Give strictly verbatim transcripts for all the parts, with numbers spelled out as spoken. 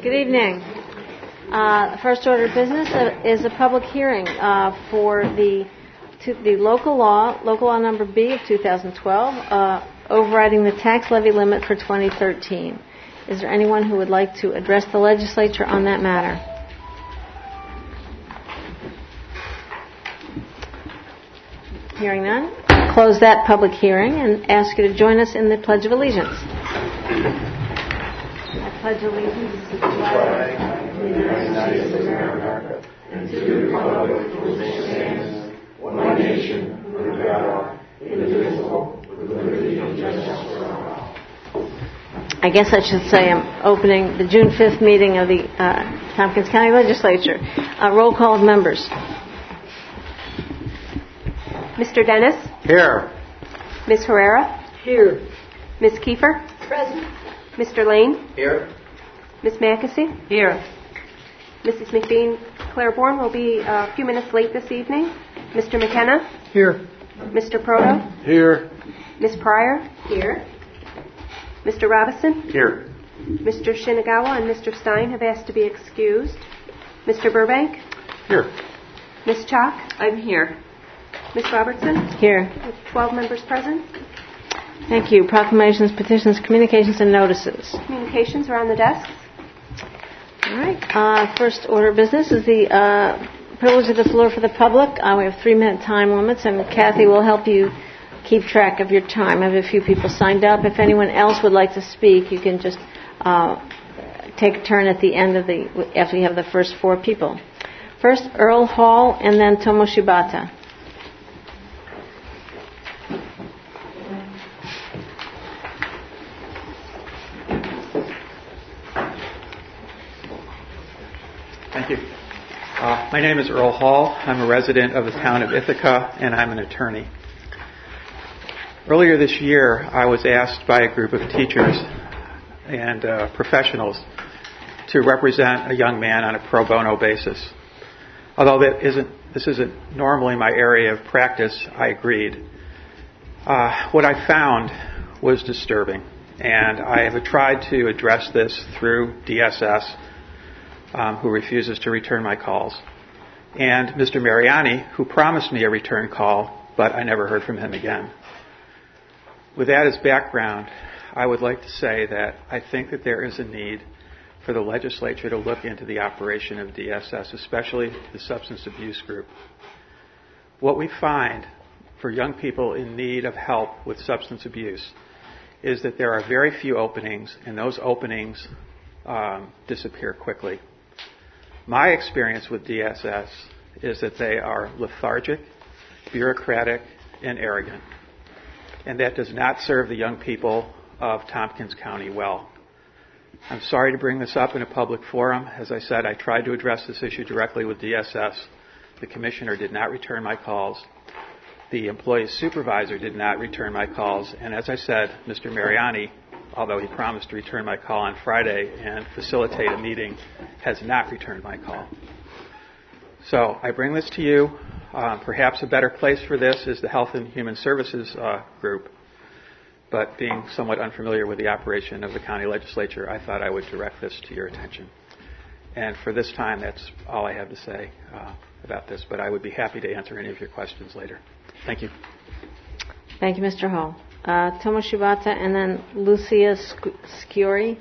Good evening. Uh, first order of business is a public hearing uh, for the to the local law, local law number B of two thousand twelve, uh, overriding the tax levy limit for twenty thirteen. Is there anyone who would like to address the legislature on that matter? Hearing none, I'll close that public hearing and ask you to join us in the Pledge of Allegiance. I pledge allegiance to the flag of the United States of America and to the republic for which it stands, one nation, under God, indivisible, with liberty and justice for all. I guess I should say I'm opening the June fifth meeting of the uh, Tompkins County Legislature. Uh, roll call of members. Mister Dennis? Here. Miz Herrera? Here. Miz Kiefer? Present. Mister Lane? Here. Miz Mackesy? Here. Missus McBean Claiborne will be a few minutes late this evening. Mister McKenna? Here. Mister Proto? Here. Miz Pryor? Here. Mister Robison? Here. Mister Shinagawa and Mister Stein have asked to be excused. Mister Burbank? Here. Miz Chalk? I'm here. Miz Robertson? Here. With twelve members present. Thank you. Proclamations, petitions, communications, and notices. Communications are on the desks. All right. Uh, first order of business is the uh, privilege of the floor for the public. Uh, we have three-minute time limits, and Kathy will help you keep track of your time. I have a few people signed up. If anyone else would like to speak, you can just uh, take a turn at the end of the, after you have the first four people. First, Earl Hall, and then Tomo Shibata. Thank you. Uh, my name is Earl Hall. I'm a resident of the town of Ithaca, and I'm an attorney. Earlier this year, I was asked by a group of teachers and uh, professionals to represent a young man on a pro bono basis. Although that isn't, this isn't normally my area of practice, I agreed. Uh, what I found was disturbing, and I have tried to address this through D S S, Um, who refuses to return my calls, and Mister Mariani, who promised me a return call, but I never heard from him again. With that as background, I would like to say that I think that there is a need for the legislature to look into the operation of D S S, especially the substance abuse group. What we find for young people in need of help with substance abuse is that there are very few openings, and those openings um, disappear quickly. My experience with D S S is that they are lethargic, bureaucratic, and arrogant. And that does not serve the young people of Tompkins County well. I'm sorry to bring this up in a public forum. As I said, I tried to address this issue directly with D S S. The commissioner did not return my calls. The employee supervisor did not return my calls. And as I said, Mister Mariani, although he promised to return my call on Friday and facilitate a meeting, has not returned my call. So I bring this to you. Uh, perhaps a better place for this is the Health and Human Services uh, group. But being somewhat unfamiliar with the operation of the county legislature, I thought I would direct this to your attention. And for this time, that's all I have to say uh, about this. But I would be happy to answer any of your questions later. Thank you. Thank you, Mister Hall. Uh, Tomo Shibata, and then Lucia Sciori.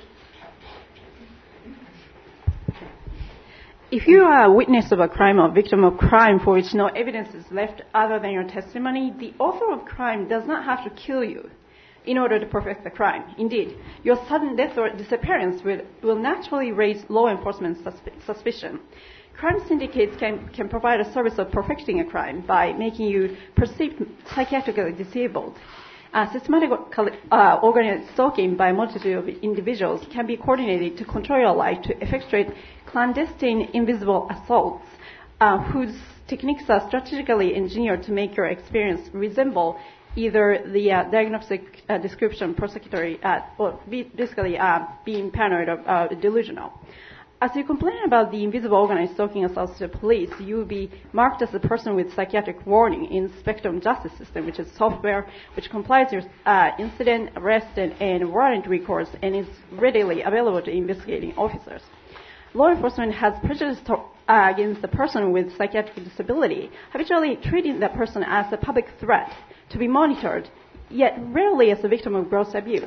If you are a witness of a crime or victim of crime for which no evidence is left other than your testimony, the author of crime does not have to kill you in order to perfect the crime. Indeed, your sudden death or disappearance will, will naturally raise law enforcement susp- suspicion. Crime syndicates can, can provide a service of perfecting a crime by making you perceived psychiatrically disabled. Uh, systematic uh, organized stalking by a multitude of individuals can be coordinated to control your life to effectuate clandestine invisible assaults uh, whose techniques are strategically engineered to make your experience resemble either the uh, diagnostic uh, description prosecutory uh, or basically uh, being paranoid or uh, delusional. As you complain about the invisible organized stalking assaults to the police, you will be marked as a person with psychiatric warning in Spectrum Justice System, which is software which compiles your uh, incident, arrest, and, and warrant records and is readily available to investigating officers. law enforcement has prejudice to, uh, against the person with psychiatric disability, habitually treating that person as a public threat to be monitored, yet rarely as a victim of gross abuse.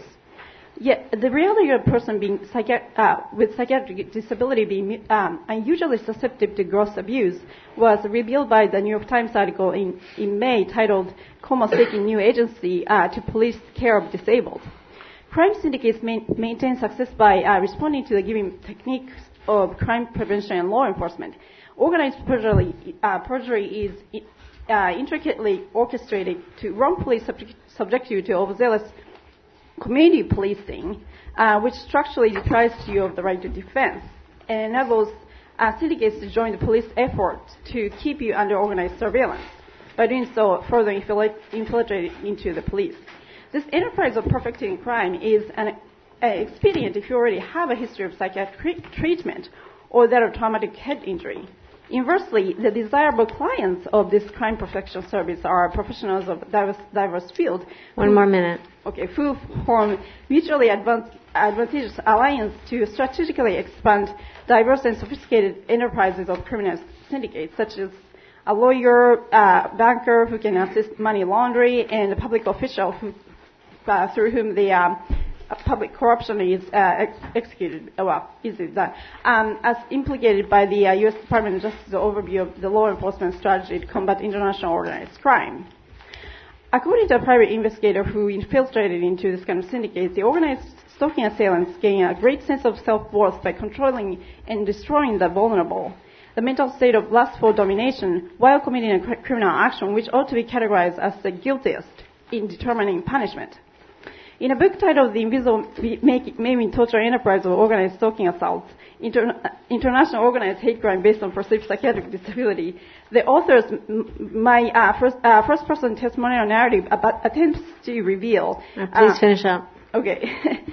Yet the reality of a person being psychi- uh, with psychiatric disability being um, unusually susceptible to gross abuse was revealed by the New York Times article in, in May titled "Coma Seeking New Agency uh, to Police Care of Disabled." Crime syndicates main, maintain success by uh, responding to the given techniques of crime prevention and law enforcement. Organized perjury, uh, perjury is uh, intricately orchestrated to wrongfully subject, subject you to overzealous community policing, uh, which structurally deprives you of the right to defense and enables uh, syndicates to join the police effort to keep you under organized surveillance. By doing so, further infiltrate into the police. This enterprise of perfecting crime is an uh, expedient if you already have a history of psychiatric treatment or that of traumatic head injury. Inversely, the desirable clients of this crime perfection service are professionals of diverse, diverse field. One who, more minute. Okay, who form mutually advan- advantageous alliance to strategically expand diverse and sophisticated enterprises of criminal syndicates, such as a lawyer, uh, banker who can assist money laundering, and a public official who, uh, through whom the um, public corruption is uh, ex- executed, well, is it done, um, as implicated by the uh, U S Department of Justice overview of the law enforcement strategy to combat international organized crime. According to a private investigator who infiltrated into this kind of syndicates, the organized stalking assailants gain a great sense of self-worth by controlling and destroying the vulnerable. The mental state of lustful domination while committing a cr- criminal action, which ought to be categorized as the guiltiest in determining punishment. In a book titled The Invisible Maiming Torture Enterprise of Organized Stalking Assaults, Inter- International Organized Hate Crime Based on Perceived Psychiatric Disability, the author's m- my uh, first, uh, first-person testimonial narrative about attempts to reveal... Uh, please uh, finish up. Okay.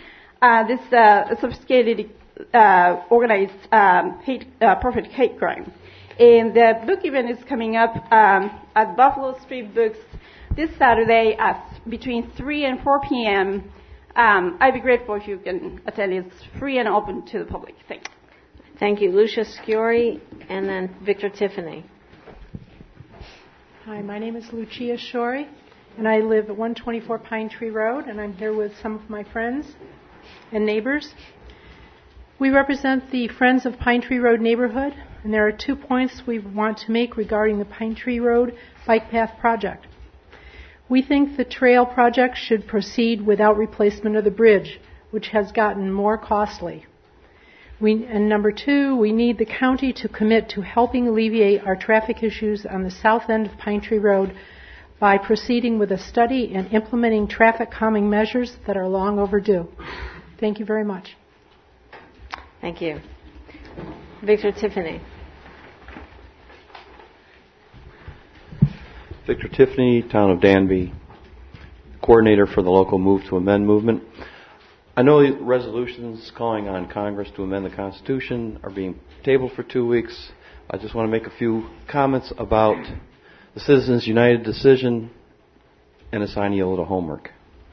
uh, this uh, sophisticated, uh, organized um, hate, uh, perfect hate crime. And the book event is coming up um, at Buffalo Street Books this Saturday at between three and four p.m. Um, I'd be grateful if you can attend. It's free and open to the public. Thanks. Thank you. Lucia Sciori and then Victor Tiffany. Hi, my name is Lucia Shori, and I live at one twenty-four Pine Tree Road, and I'm here with some of my friends and neighbors. We represent the Friends of Pine Tree Road neighborhood, and there are two points we want to make regarding the Pine Tree Road Bike Path project. We think the trail project should proceed without replacement of the bridge, which has gotten more costly. We, and number two, we need the county to commit to helping alleviate our traffic issues on the south end of Pine Tree Road by proceeding with a study and implementing traffic calming measures that are long overdue. Thank you very much. Thank you. Victor Tiffany. Victor Tiffany, Town of Danby, coordinator for the local Move to Amend movement. I know the resolutions calling on Congress to amend the Constitution are being tabled for two weeks. I just want to make a few comments about the Citizens United decision and assign you a little homework.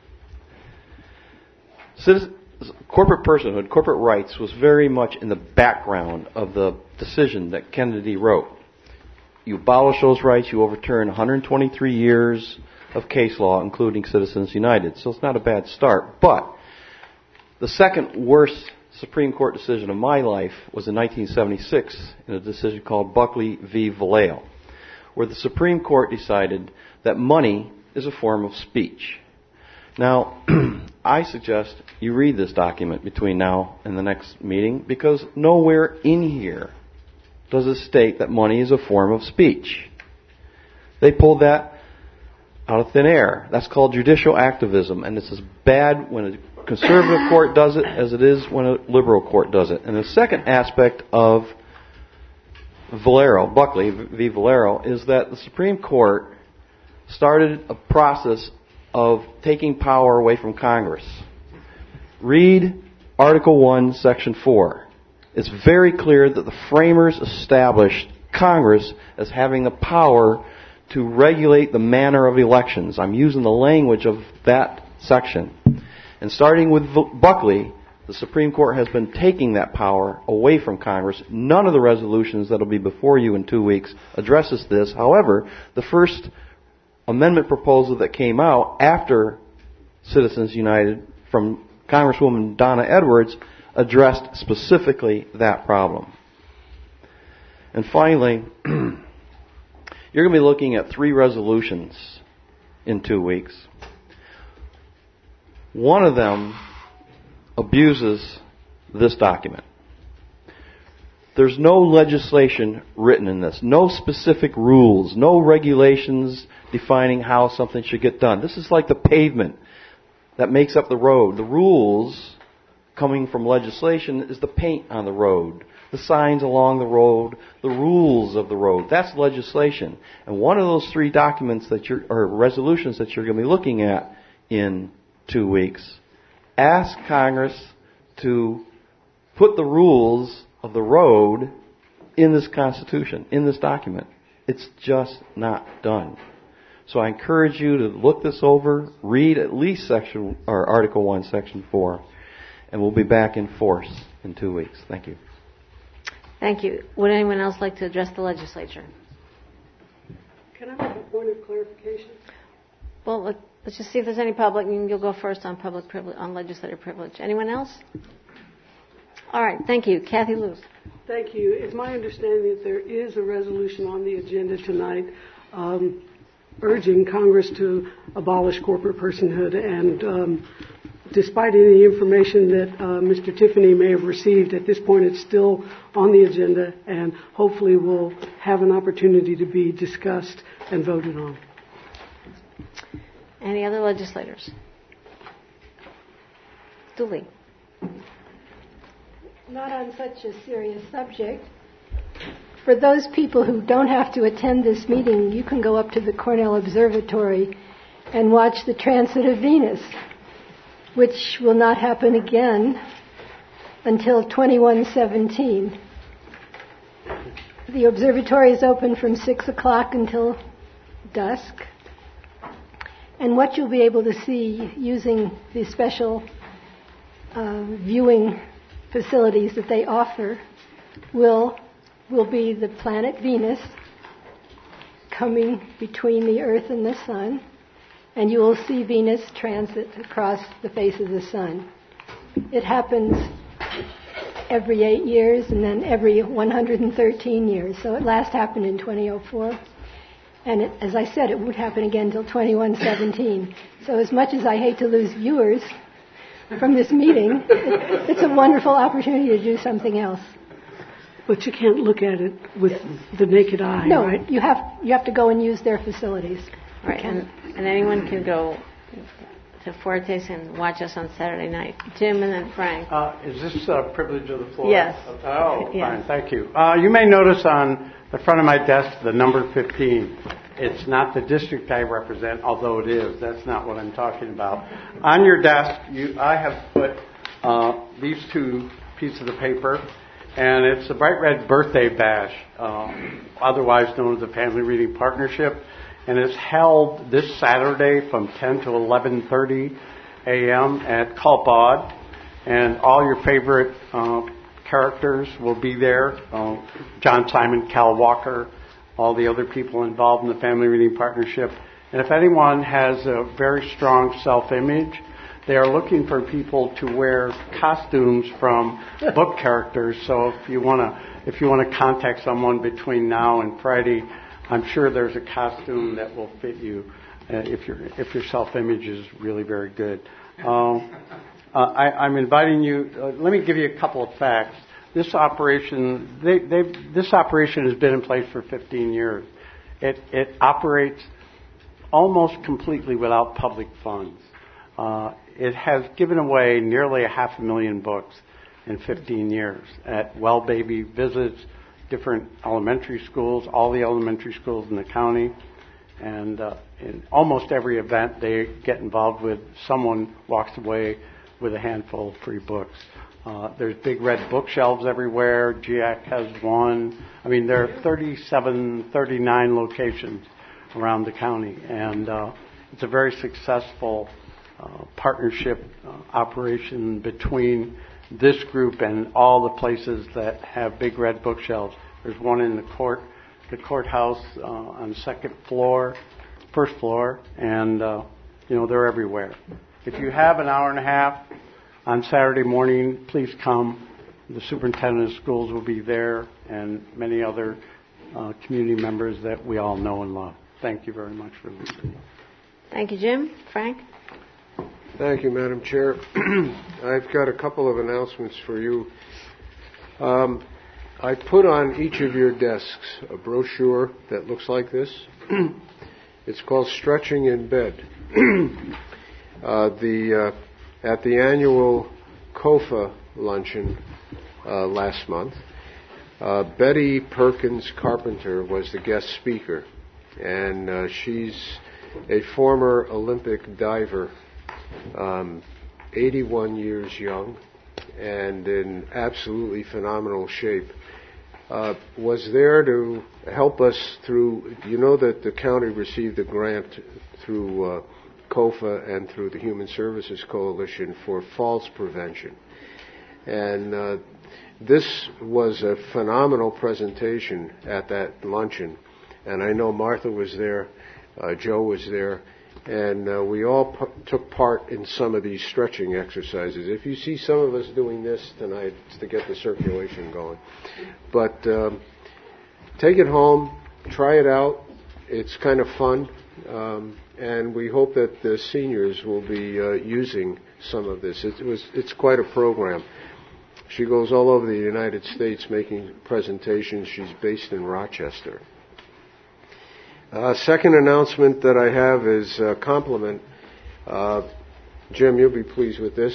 Citizen, corporate personhood, corporate rights was very much in the background of the decision that Kennedy wrote. You abolish those rights, you overturn one hundred twenty-three years of case law, including Citizens United. So it's not a bad start. But the second worst Supreme Court decision of my life was in nineteen seventy-six in a decision called Buckley v. Vallejo, where the Supreme Court decided that money is a form of speech. Now, I suggest you read this document between now and the next meeting, because nowhere in here does it state that money is a form of speech. They pulled that out of thin air. That's called judicial activism, and it's as bad when a conservative court does it as it is when a liberal court does it. And the second aspect of Valero, Buckley v. Valero, is that the Supreme Court started a process of taking power away from Congress. Read Article one, Section four. It's very clear that the framers established Congress as having the power to regulate the manner of elections. I'm using the language of that section. And starting with Buckley, The Supreme Court has been taking that power away from Congress. None of the resolutions that will be before you in two weeks addresses this. However, the first amendment proposal that came out after Citizens United from Congresswoman Donna Edwards addressed specifically that problem. And finally, you're going to be looking at three resolutions in two weeks. One of them abuses this document. There's no legislation written in this, no specific rules, no regulations defining how something should get done. This is like the pavement that makes up the road. The rules coming from legislation is the paint on the road, the signs along the road, the rules of the road. That's legislation. And one of those three documents that you're, or resolutions that you're going to be looking at in two weeks, ask Congress to put the rules of the road in this Constitution, in this document. It's just not done. So I encourage you to look this over, read at least section or Article one, Section four, and we'll be back in force in two weeks. Thank you. Thank you. Would anyone else like to address the legislature? Can I make a point of clarification? Well, let, let's just see if there's any public, and you'll go first on public privilege, on legislative privilege. Anyone else? All right. Thank you. Kathy Luce. Thank you. It's my understanding that there is a resolution on the agenda tonight um, urging Congress to abolish corporate personhood, and um, despite any information that uh, Mister Tiffany may have received, at this point it's still on the agenda and hopefully will have an opportunity to be discussed and voted on. Any other legislators? Dooley. Not on such a serious subject. For those people who don't have to attend this meeting, you can go up to the Cornell Observatory and watch the transit of Venus, which will not happen again until twenty-one seventeen. The observatory is open from six o'clock until dusk. And what you'll be able to see using the special uh, viewing facilities that they offer will will be the planet Venus coming between the Earth and the Sun, and you will see Venus transit across the face of the Sun. It happens every eight years and then every one hundred thirteen years. So it last happened in twenty oh four. And it, as I said, it would happen again until twenty-one seventeen. So as much as I hate to lose viewers from this meeting, it, it's a wonderful opportunity to do something else. But you can't look at it with the naked eye, no, right? you have you have to go and use their facilities. Right, and, and anyone can go to Fuertes and watch us on Saturday night. Jim and then Frank. Uh, is this a privilege of the floor? Yes. Oh, Yes. fine. Thank you. Uh, you may notice on the front of my desk the number fifteen. It's not the district I represent, although it is. That's not what I'm talking about. On your desk, you, I have put uh, these two pieces of paper, and it's a bright red birthday bash, uh, otherwise known as the Family Reading Partnership. And it's held this Saturday from ten to eleven thirty a.m. at Culpod. And all your favorite uh, characters will be there. Uh, John Simon, Cal Walker, all the other people involved in the Family Reading Partnership. And if anyone has a very strong self-image, they are looking for people to wear costumes from book characters. So if you want to, if you want to contact someone between now and Friday, I'm sure there's a costume that will fit you uh, if your if your self-image is really very good. Um, uh, I, I'm inviting you. Uh, let me give you a couple of facts. This operation, they, this operation has been in place for fifteen years. It, it operates almost completely without public funds. Uh, it has given away nearly a half a million books in fifteen years at Well Baby visits, different elementary schools, all the elementary schools in the county, and uh, in almost every event they get involved with, someone walks away with a handful of free books. Uh, there's big red bookshelves everywhere. G A C has one. I mean, there are thirty-seven, thirty-nine locations around the county, and uh, it's a very successful uh, partnership uh, operation between this group and all the places that have big red bookshelves. There's one in the court, the courthouse uh, on the second floor, first floor, and uh, you know they're everywhere. If you have an hour and a half on Saturday morning, please come. The superintendent of schools will be there, and many other uh, community members that we all know and love. Thank you very much for listening. Thank you, Jim. Frank? Thank you, Madam Chair. I've got a couple of announcements for you. Um, I put on each of your desks a brochure that looks like this. It's called Stretching in Bed. uh, the uh, at the annual C O F A luncheon uh, last month, uh, Betty Perkins Carpenter was the guest speaker, and uh, she's a former Olympic diver, um, eighty-one years young, and in absolutely phenomenal shape. Uh, was there to help us through, you know that the county received a grant through uh, C O F A and through the Human Services Coalition for falls prevention. And uh, this was a phenomenal presentation at that luncheon. And I know Martha was there, uh, Joe was there, and uh, we all p- took part in some of these stretching exercises. If you see some of us doing this tonight, it's to get the circulation going. But um, take it home, try it out. It's kind of fun, um, and we hope that the seniors will be uh, using some of this. It was, it's quite a program. She goes all over the United States making presentations. She's based in Rochester. Uh, second announcement that I have is a compliment. Uh, Jim, you'll be pleased with this.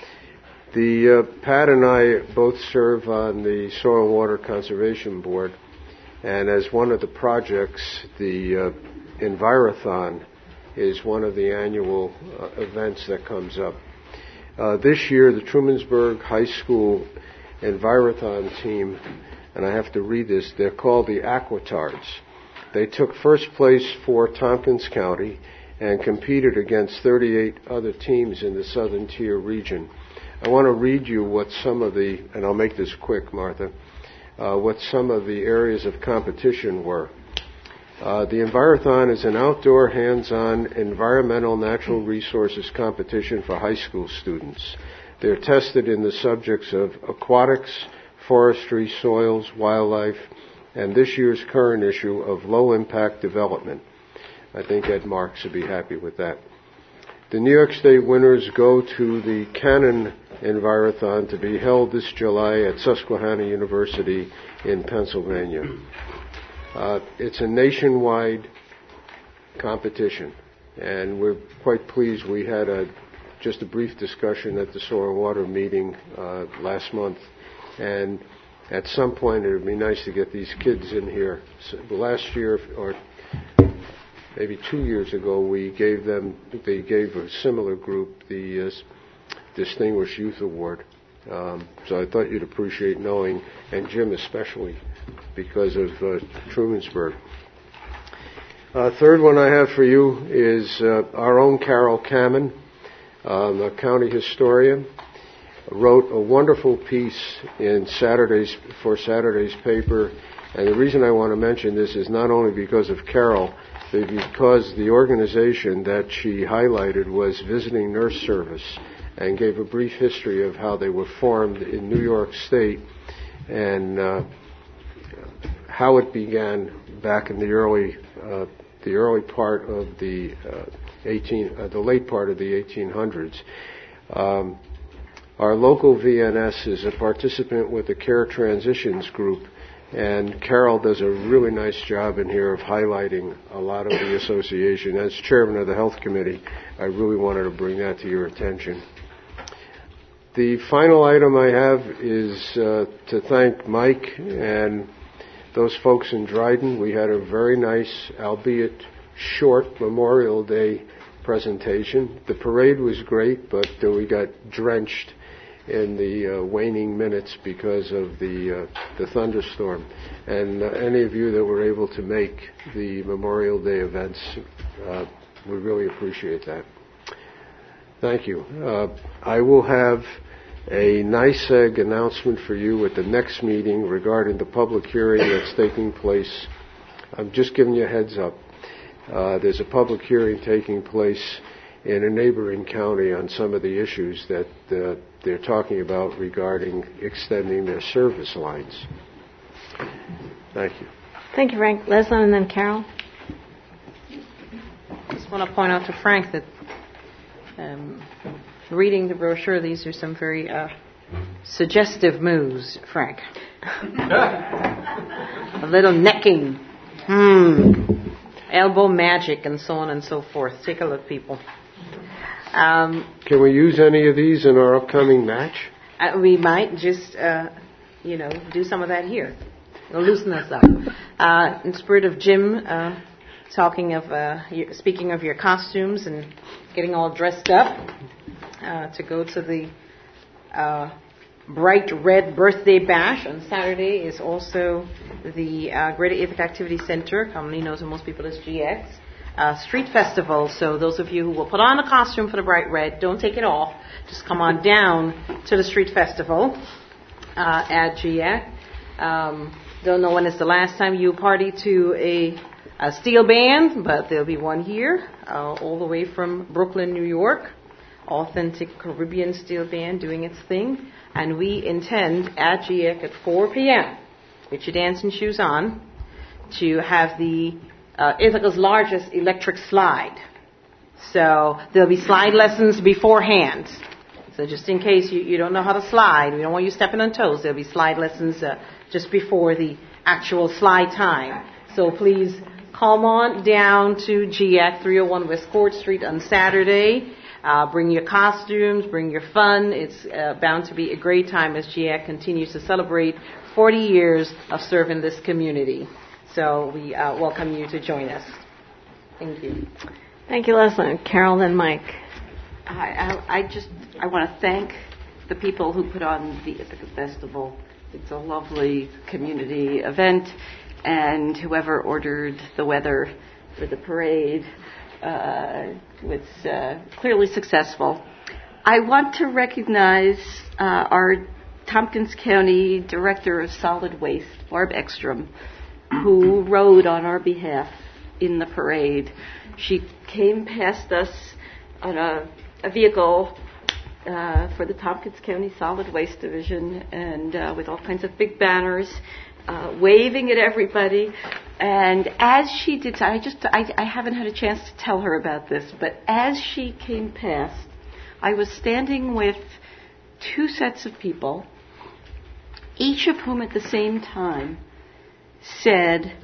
The uh, Pat and I both serve on the Soil and Water Conservation Board, and as one of the projects, the uh, Envirothon is one of the annual uh, events that comes up. Uh, this year, the Trumansburg High School Envirothon team, and I have to read this, they're called the Aquatards. They took first place for Tompkins County and competed against thirty-eight other teams in the Southern Tier region. I want to read you what some of the, and I'll make this quick, Martha, uh, what some of the areas of competition were. Uh, the Envirothon is an outdoor, hands-on, environmental natural resources competition for high school students. They're tested in the subjects of aquatics, forestry, soils, wildlife, and this year's current issue of low-impact development. I think Ed Marks would be happy with that. The New York State winners go to the Cannon Envirothon to be held this July at Susquehanna University in Pennsylvania. Uh, it's a nationwide competition, and we're quite pleased. We had a, just a brief discussion at the Soil and Water meeting uh, last month, and at some point it would be nice to get these kids in here. So last year, or maybe two years ago, we gave them, they gave a similar group the uh, Distinguished Youth Award. Um, so I thought you'd appreciate knowing, and Jim especially, because of uh, Trumansburg. Uh, third one I have for you is uh, our own Carol Kamen, um, a county historian, wrote a wonderful piece in Saturday's for Saturday's paper. And the reason I want to mention this is not only because of Carol, but because the organization that she highlighted was Visiting Nurse Service, and gave a brief history of how they were formed in New York State and uh, how it began back in the early uh, the early part of the uh, eighteen uh, the late part of the eighteen hundreds. Um, our local V N S is a participant with the Care Transitions Group, and Carol does a really nice job in here of highlighting a lot of the association. As chairman of the Health Committee, I really wanted to bring that to your attention. The final item I have is uh, to thank Mike and those folks in Dryden. We had a very nice, albeit short, Memorial Day presentation. The parade was great, but uh, we got drenched in the uh, waning minutes because of the uh, the thunderstorm. And uh, any of you that were able to make the Memorial Day events, uh, we really appreciate that. Thank you. Uh, I will have a NYSEG announcement for you at the next meeting regarding the public hearing that's taking place. I'm just giving you a heads up. Uh, there's a public hearing taking place in a neighboring county on some of the issues that uh, they're talking about regarding extending their service lines. Thank you. Thank you, Frank. Leslie and then Carol. I just want to point out to Frank that um, reading the brochure, these are some very uh, suggestive moves, Frank. A little necking, hmm, elbow magic, and so on and so forth. Take a look, people. Um, Can we use any of these in our upcoming match? uh, we might just, uh, you know, do some of that here. It'll loosen us up. Uh, in spirit of Jim, uh, talking of, uh, your, speaking of your costumes and getting all dressed up uh, to go to the uh, bright red birthday bash on Saturday is also the uh, Greater Ithaca Activity Center, commonly known to most people as G X, uh, street festival. So those of you who will put on a costume for the bright red, don't take it off. Just come on down to the street festival uh, at G X. Um, don't know when is the last time you party to a, a steel band, but there'll be one here, uh, all the way from Brooklyn, New York. Authentic Caribbean steel band doing its thing. And we intend at G X at four p.m., with your dancing shoes on, to have the uh, Ithaca's largest electric slide. So there'll be slide lessons beforehand. So just in case you, you don't know how to slide, we don't want you stepping on toes, there'll be slide lessons uh, just before the actual slide time. So please come on down to G X, three oh one West Court Street on Saturday. Uh, bring your costumes, bring your fun. It's uh, bound to be a great time as G X continues to celebrate forty years of serving this community. So we uh, welcome you to join us. Thank you. Thank you, Leslie. Carol, then Mike. I, I, I just I want to thank the people who put on the Ithaca Festival. It's a lovely community event, and whoever ordered the weather for the parade uh, was uh, clearly successful. I want to recognize uh, our Tompkins County Director of Solid Waste, Barb Ekstrom, who rode on our behalf in the parade. She came past us on a, a vehicle uh, for the Tompkins County Solid Waste Division, and uh, with all kinds of big banners, uh, waving at everybody. And as she did, I just I, I haven't had a chance to tell her about this, but as she came past, I was standing with two sets of people, each of whom at the same time said,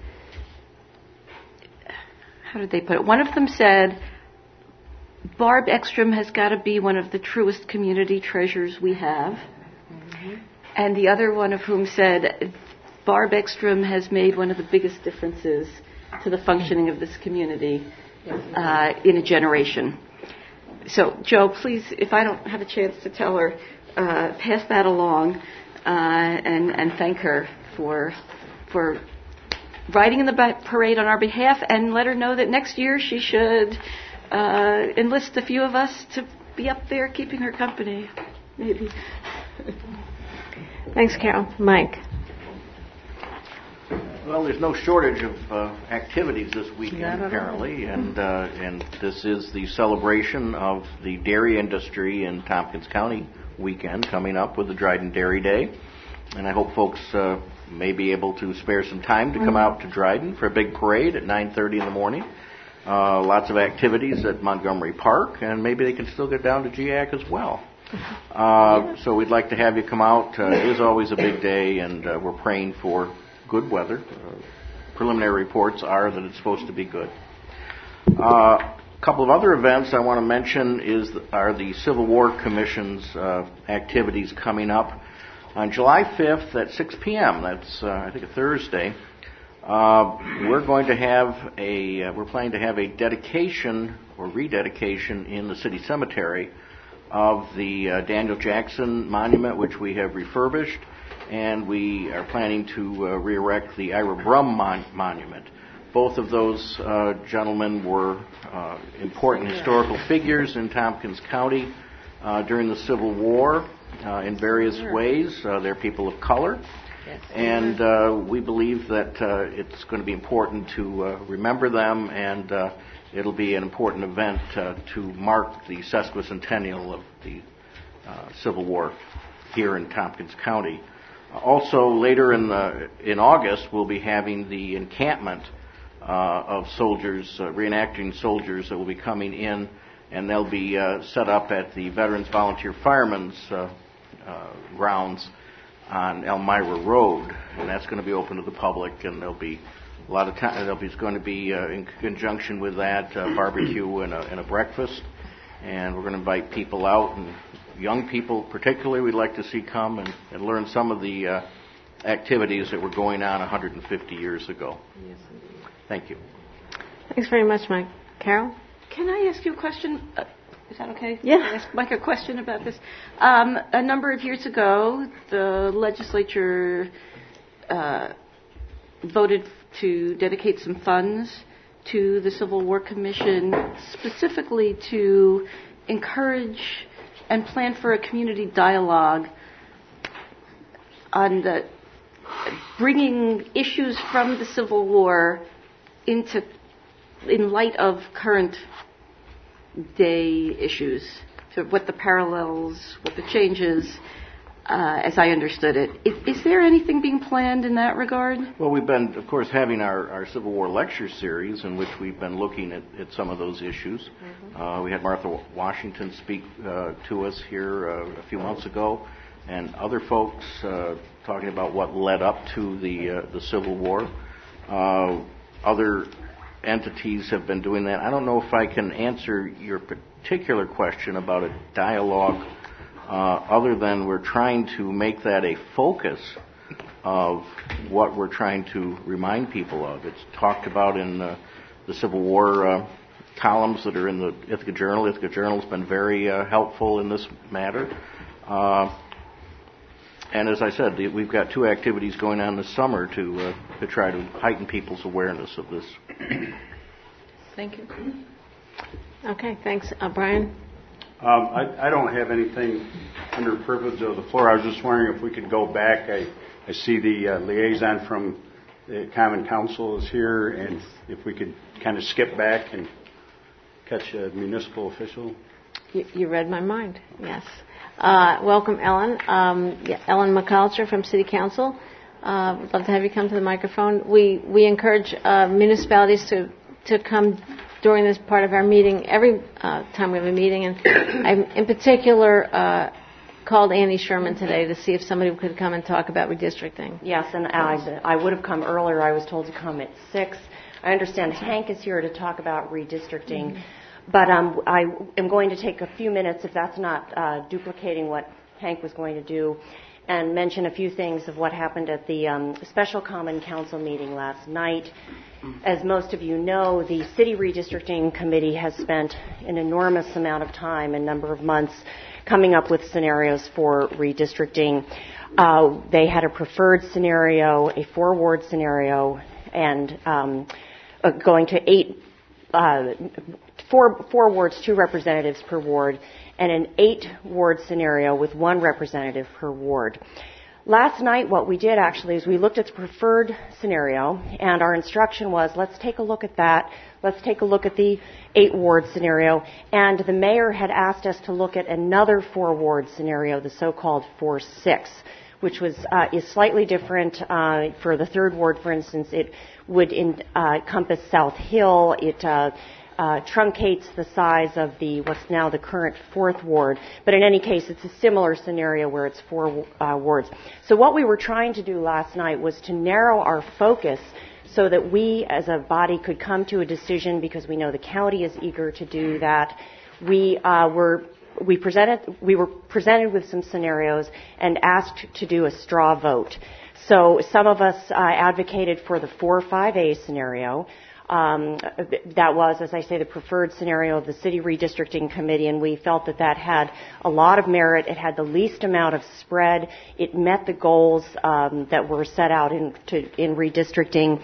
how did they put it? One of them said, Barb Ekstrom has got to be one of the truest community treasures we have. Mm-hmm. And the other one of whom said, Barb Ekstrom has made one of the biggest differences to the functioning of this community uh, in a generation. So, Joe, please, if I don't have a chance to tell her, uh, pass that along uh, and, and thank her for for riding in the parade on our behalf, and let her know that next year she should uh, enlist a few of us to be up there keeping her company, maybe. Thanks, Carol. Mike. Well, there's no shortage of uh, activities this weekend, apparently, and uh, and this is the celebration of the dairy industry in Tompkins County weekend coming up with the Dryden Dairy Day, and I hope folks uh, may be able to spare some time to come out to Dryden for a big parade at nine thirty in the morning. Uh, lots of activities at Montgomery Park, and maybe they can still get down to G A C as well. Uh, so we'd like to have you come out. Uh, it is always a big day, and uh, we're praying for good weather. Uh, preliminary reports are that it's supposed to be good. Uh, a couple of other events I want to mention is are the Civil War Commission's uh, activities coming up on July fifth at six p.m. That's uh, I think a Thursday. Uh, we're going to have a uh, we're planning to have a dedication or rededication in the city cemetery of the uh, Daniel Jackson monument, which we have refurbished. And we are planning to uh, re-erect the Ira Brum mon- monument. Both of those uh, gentlemen were uh, important historical figures in Tompkins County uh, during the Civil War, uh, in various Sure. ways. Uh, they're people of color. Yes. And uh, we believe that uh, it's going to be important to uh, remember them, and uh, it'll be an important event uh, to mark the sesquicentennial of the uh, Civil War here in Tompkins County. Uh, also, later in the, in August, we'll be having the encampment uh, of soldiers, uh, reenacting soldiers that will be coming in, and they'll be uh, set up at the Veterans Volunteer Firemen's uh, uh, grounds on Elmira Road, and that's going to be open to the public, and there'll be a lot of time. There's going to be, uh, in conjunction with that, uh, barbecue and a, and a breakfast, and we're going to invite people out, and young people particularly we'd like to see come and, and learn some of the uh, activities that were going on one hundred fifty years ago. Yes, indeed. Thank you. Thanks very much, Mike. Carol? Can I ask you a question? Uh, Is that okay? Yeah. Can I ask Mike a question about this? Um, a number of years ago, the legislature uh, voted to dedicate some funds to the Civil War Commission, specifically to encourage and plan for a community dialogue on the bringing issues from the Civil War into in light of current day issues, so what the parallels, what the changes, uh, as I understood it. Is, is there anything being planned in that regard? Well, we've been, of course, having our, our Civil War lecture series in which we've been looking at, at some of those issues. Mm-hmm. Uh, we had Martha Washington speak uh, to us here uh, a few months ago, and other folks uh, talking about what led up to the uh, the Civil War. Uh, other entities have been doing that. I don't know if I can answer your particular question about a dialogue uh, other than we're trying to make that a focus of what we're trying to remind people of. It's talked about in uh, the Civil War uh, columns that are in the Ithaca Journal. Ithaca Journal has been very uh, helpful in this matter. Uh, And as I said, we've got two activities going on this summer to uh, to try to heighten people's awareness of this. Thank you. Okay, thanks. Uh, Brian? Um, I, I don't have anything under privilege of the floor. I was just wondering if we could go back. I, I see the uh, liaison from the Common Council is here, and if we could kind of skip back and catch a municipal official. You, you read my mind, yes. Uh, welcome, Ellen. Um, yeah, Ellen McAllister from City Council. Uh, would love to have you come to the microphone. We we encourage uh, municipalities to, to come during this part of our meeting every uh, time we have a meeting. And I, in particular, uh, called Annie Sherman today to see if somebody could come and talk about redistricting. Yes, and I, I would have come earlier. I was told to come at six. I understand Hank is here to talk about redistricting. Mm-hmm. But um, I am going to take a few minutes, if that's not uh, duplicating what Hank was going to do, and mention a few things of what happened at the um, Special Common Council meeting last night. As most of you know, the City Redistricting Committee has spent an enormous amount of time, a number of months, coming up with scenarios for redistricting. Uh, they had a preferred scenario, a four-ward scenario, and um, uh, going to eight uh Four, four wards, two representatives per ward, and an eight-ward scenario with one representative per ward. Last night, what we did actually is we looked at the preferred scenario, and our instruction was, let's take a look at that. Let's take a look at the eight-ward scenario. And the mayor had asked us to look at another four-ward scenario, the so-called four six, which was uh, is slightly different. Uh, for the third ward, for instance, it would in, uh, encompass South Hill. It uh, Uh, truncates the size of the what's now the current fourth ward, but in any case, it's a similar scenario where it's four uh, wards. So what we were trying to do last night was to narrow our focus so that we, as a body, could come to a decision, because we know the county is eager to do that. We uh, were we presented we were presented with some scenarios and asked to do a straw vote. So some of us uh, advocated for the four five A scenario. Um, that was, as I say, the preferred scenario of the City Redistricting Committee, and we felt that that had a lot of merit. It had the least amount of spread. It met the goals um, that were set out in, to, in redistricting.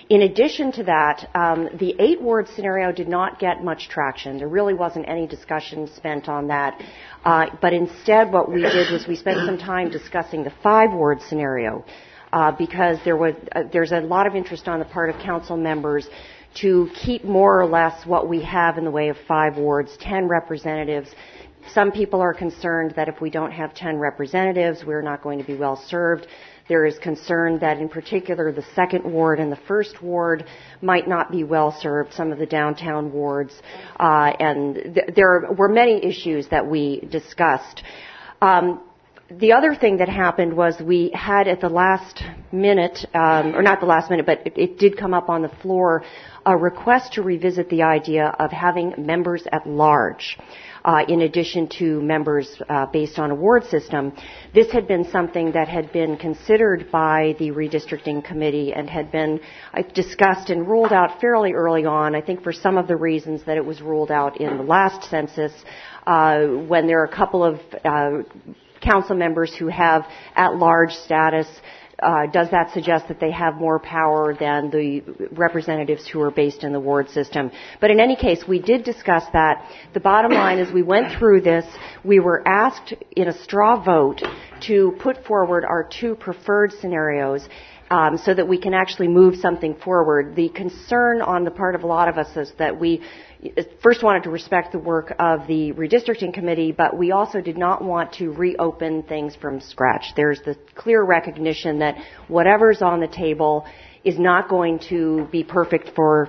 In addition to that, um, the eight-ward scenario did not get much traction. There really wasn't any discussion spent on that. Uh, but instead what we did was we spent some time discussing the five-ward scenario uh, because there was uh, there's a lot of interest on the part of council members to keep more or less what we have in the way of five wards, ten representatives. Some people are concerned that if we don't have ten representatives, we're not going to be well served. There is concern that in particular the second ward and the first ward might not be well served, some of the downtown wards, uh, and th- there were many issues that we discussed. Um, the other thing that happened was we had at the last minute, um, or not the last minute, but it, it did come up on the floor, a request to revisit the idea of having members at large. Uh, in addition to members uh, based on a ward system. This had been something that had been considered by the redistricting committee and had been uh, discussed and ruled out fairly early on, I think for some of the reasons that it was ruled out in the last census, uh, when there are a couple of uh, council members who have at-large status. Uh, does that suggest that they have more power than the representatives who are based in the ward system? But in any case, we did discuss that. The bottom line is we went through this. We were asked in a straw vote to put forward our two preferred scenarios um, so that we can actually move something forward. The concern on the part of a lot of us is that we first wanted to respect the work of the redistricting committee, but we also did not want to reopen things from scratch. There's the clear recognition that whatever's on the table is not going to be perfect for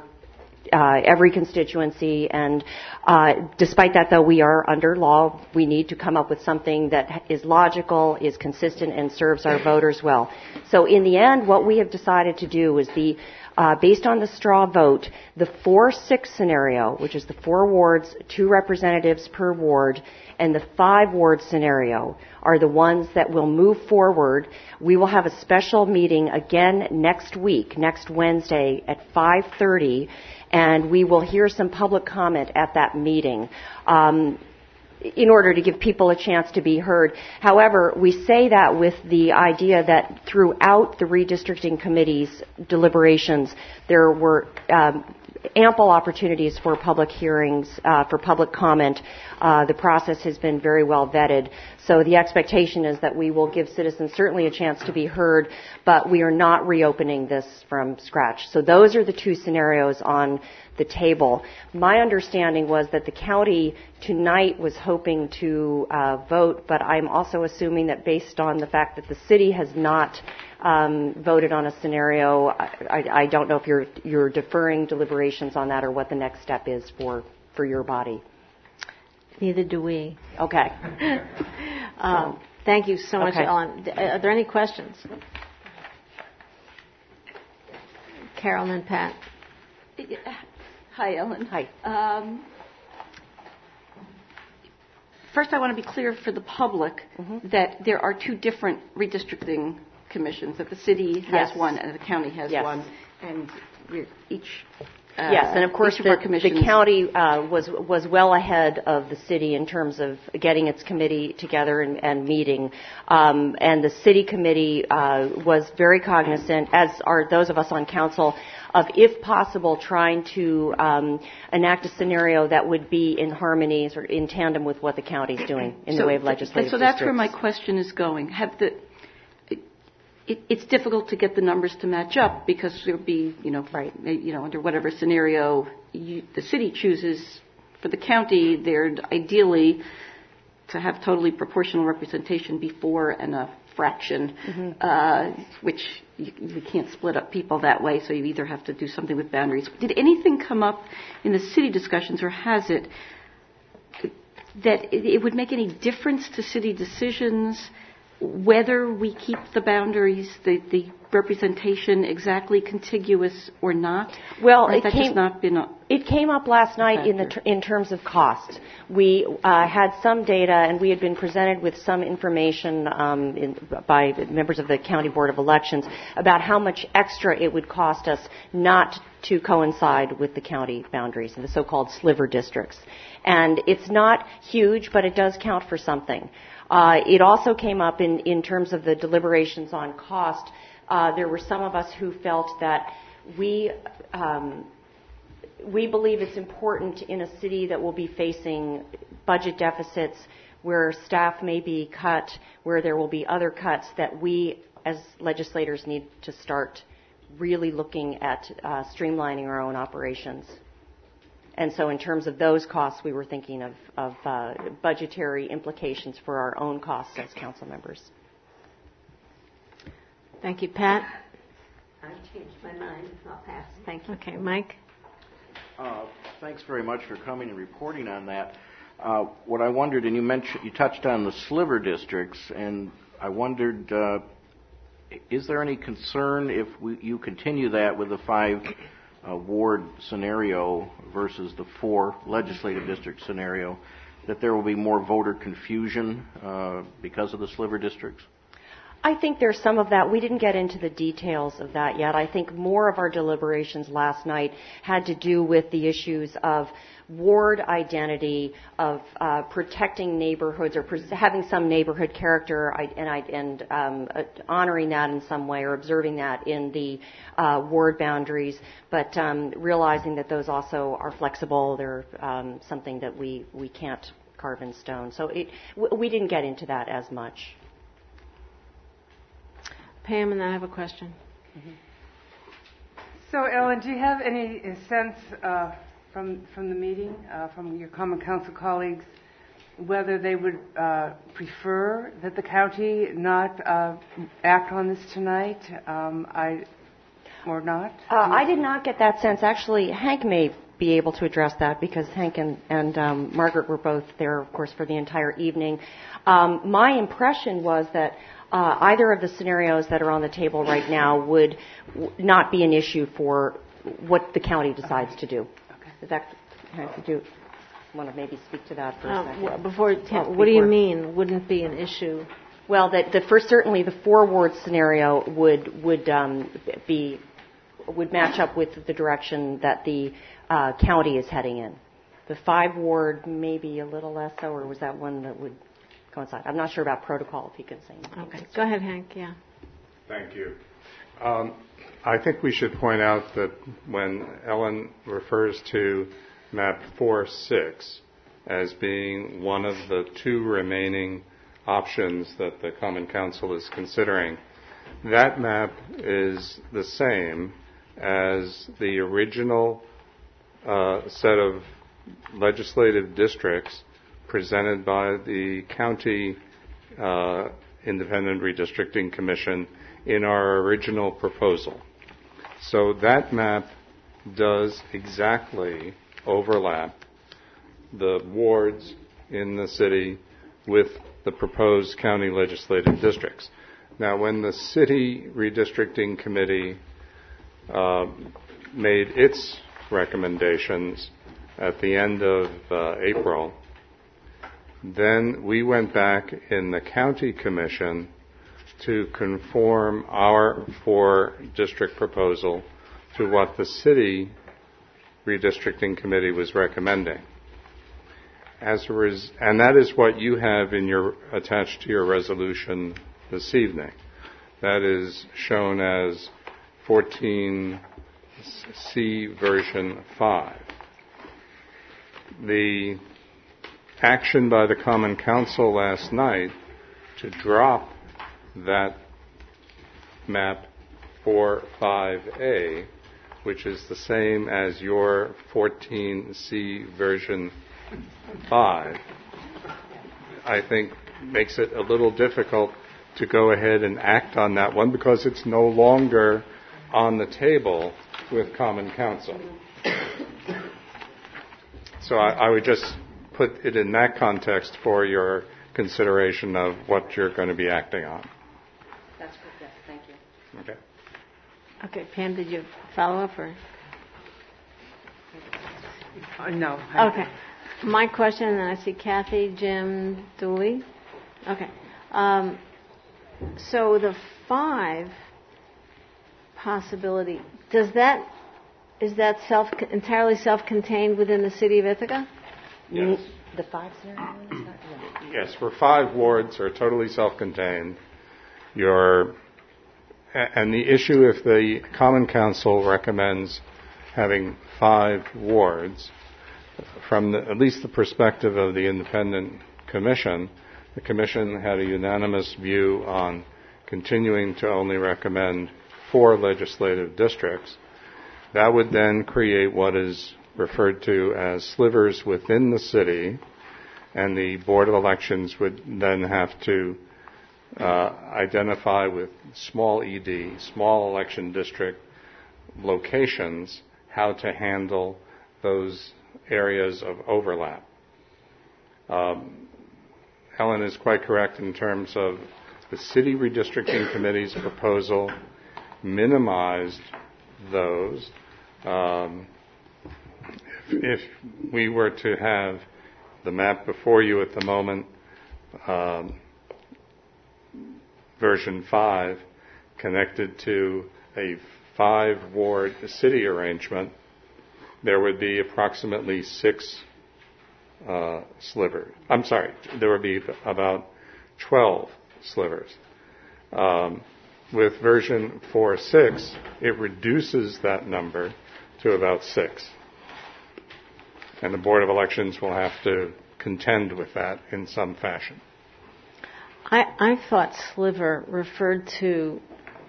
uh, every constituency, and uh, despite that, though, we are under law. We need to come up with something that is logical, is consistent, and serves our voters well. So in the end, what we have decided to do is the Uh, based on the straw vote, the four six scenario, which is the four wards, two representatives per ward, and the five ward scenario are the ones that will move forward. We will have a special meeting again next week, next Wednesday at five thirty, and we will hear some public comment at that meeting. Um, in order to give people a chance to be heard. However, we say that with the idea that throughout the redistricting committee's deliberations, there were um, ample opportunities for public hearings, uh, for public comment. Uh, the process has been very well vetted. So the expectation is that we will give citizens certainly a chance to be heard, but we are not reopening this from scratch. So those are the two scenarios on the table. My understanding was that the county tonight was hoping to uh, vote, but I'm also assuming that based on the fact that the city has not um, voted on a scenario, I, I, I don't know if you're, you're deferring deliberations on that or what the next step is for, for your body. Neither do we. Okay. um, thank you so much, okay. Ellen. Are there any questions? Carol and Pat. Hi, Ellen. Hi. Um, first, I want to be clear for the public mm-hmm. that there are two different redistricting commissions, that the city has yes. one and the county has yes. one, and we're each... Uh, yes, and of course of the, the county uh, was was well ahead of the city in terms of getting its committee together and, and meeting. Um, and the city committee uh, was very cognizant, as are those of us on council, of, if possible, trying to um, enact a scenario that would be in harmony or in tandem with what the county is doing in so, the way of legislative So that's districts. where my question is going. Have the It, it's difficult to get the numbers to match up because there'll be, you know, right, you know, under whatever scenario you, the city chooses for the county, they're ideally to have totally proportional representation before and a fraction, mm-hmm. uh, which you, you can't split up people that way, so you either have to do something with boundaries. Did anything come up in the city discussions, or has it, that it, it would make any difference to city decisions whether we keep the boundaries, the, the representation exactly contiguous or not? Well, or it that came, just not been a it came up last night in, the ter- in terms of cost. We uh, had some data, and we had been presented with some information um, in, by members of the County Board of Elections about how much extra it would cost us not to coincide with the county boundaries, the so-called sliver districts. And it's not huge, but it does count for something. Uh, it also came up in, in terms of the deliberations on cost. Uh, there were some of us who felt that we um, we believe it's important in a city that will be facing budget deficits, where staff may be cut, where there will be other cuts, that we as legislators need to start really looking at uh, streamlining our own operations. And so in terms of those costs, we were thinking of, of uh, budgetary implications for our own costs as council members. Thank you. Pat? I've changed my mind. I'll pass. Thank you. Okay. Mike? Uh, thanks very much for coming and reporting on that. Uh, what I wondered, and you mentioned, you touched on the sliver districts, and I wondered, uh, is there any concern if we, you continue that with the five uh, ward scenario versus the four legislative district scenario, that there will be more voter confusion uh, because of the sliver districts? I think there's some of that. We didn't get into the details of that yet. I think more of our deliberations last night had to do with the issues of ward identity, of uh, protecting neighborhoods or pres- having some neighborhood character and, and um, uh, honoring that in some way or observing that in the uh, ward boundaries, but um, realizing that those also are flexible. They're um, something that we, we can't carve in stone. So it, w- we didn't get into that as much. Pam, and then I have a question. Mm-hmm. So, Ellen, do you have any sense uh, from from the meeting, uh, from your Common Council colleagues, whether they would uh, prefer that the county not uh, act on this tonight, um, I, or not? Uh, I did not get that sense. Actually, Hank may be able to address that because Hank and, and um, Margaret were both there, of course, for the entire evening. Um, my impression was that Uh, either of the scenarios that are on the table right now would w- not be an issue for what the county decides okay. to do. Okay. Is that, could you want to maybe speak to that for a uh, second? w- before, t- oh, what before. do you mean wouldn't be an issue? Well, that the first, certainly the four ward scenario would would um, be would match up with the direction that the uh, county is heading in. The five ward maybe a little less so, or was that one that would coincide? I'm not sure about protocol, if you can say anything. Okay. Go ahead, Hank. Yeah. Thank you. Um, I think we should point out that when Ellen refers to map four six as being one of the two remaining options that the Common Council is considering, that map is the same as the original uh, set of legislative districts presented by the County uh, Independent Redistricting Commission in our original proposal. So that map does exactly overlap the wards in the city with the proposed county legislative districts. Now, when the City Redistricting Committee uh, made its recommendations at the end of uh, April, then we went back in the county commission to conform our four-district proposal to what the city redistricting committee was recommending. As a res- and that is what you have in your attached to your resolution this evening. That is shown as fourteen C version five. The action by the Common Council last night to drop that map four five A, which is the same as your fourteen C version five, I think makes it a little difficult to go ahead and act on that one because it's no longer on the table with Common Council. So I, I would just put it in that context for your consideration of what you're going to be acting on. That's correct. Thank you. Okay. Okay, Pam, did you follow up or? Uh, no. Okay. My question, and then I see Kathy, Jim, Dooley. Okay. Um, so the five possibility, does that, is that self entirely self-contained within the city of Ithaca? Yes. The five scenarios? Yes, for five wards are totally self-contained. Your and the issue, if the Common Council recommends having five wards, from the, at least the perspective of the Independent Commission, the Commission had a unanimous view on continuing to only recommend four legislative districts. That would then create what is referred to as slivers within the city, and the Board of Elections would then have to uh, identify with small E D, small election district locations, how to handle those areas of overlap. Um, Ellen is quite correct in terms of the City Redistricting Committee's proposal minimized those. Um, if, if we were to have the map before you at the moment, um, version five, connected to a five-ward city arrangement, there would be approximately six uh, slivers. I'm sorry, there would be about twelve slivers. Um, with version four point six, it reduces that number to about six. And the Board of Elections will have to contend with that in some fashion. I, I thought sliver referred to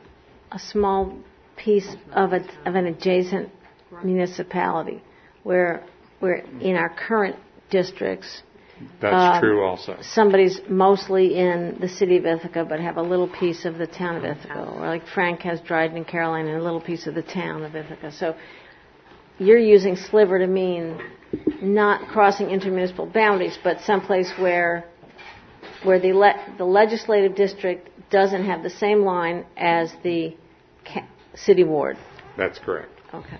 a small piece of, a, of an adjacent municipality, where, where in our current districts, that's um, true also. somebody's mostly in the city of Ithaca but have a little piece of the town of Ithaca, or like Frank has Dryden and Caroline and a little piece of the town of Ithaca. So you're using sliver to mean not crossing intermunicipal boundaries, but someplace where where the le- the legislative district doesn't have the same line as the ca- city ward. That's correct. Okay.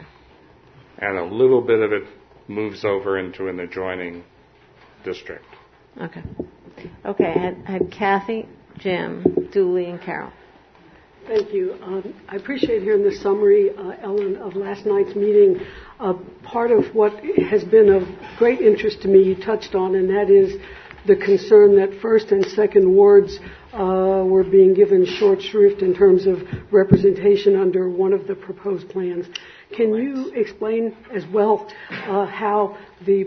And a little bit of it moves over into an adjoining district. Okay. Okay, I had, I had Kathy, Jim, Dooley, and Carol. Thank you. Um, I appreciate hearing the summary, uh, Ellen, of last night's meeting. Uh, part of what has been of great interest to me you touched on, and that is the concern that first and second wards uh, were being given short shrift in terms of representation under one of the proposed plans. Can you explain as well uh, how the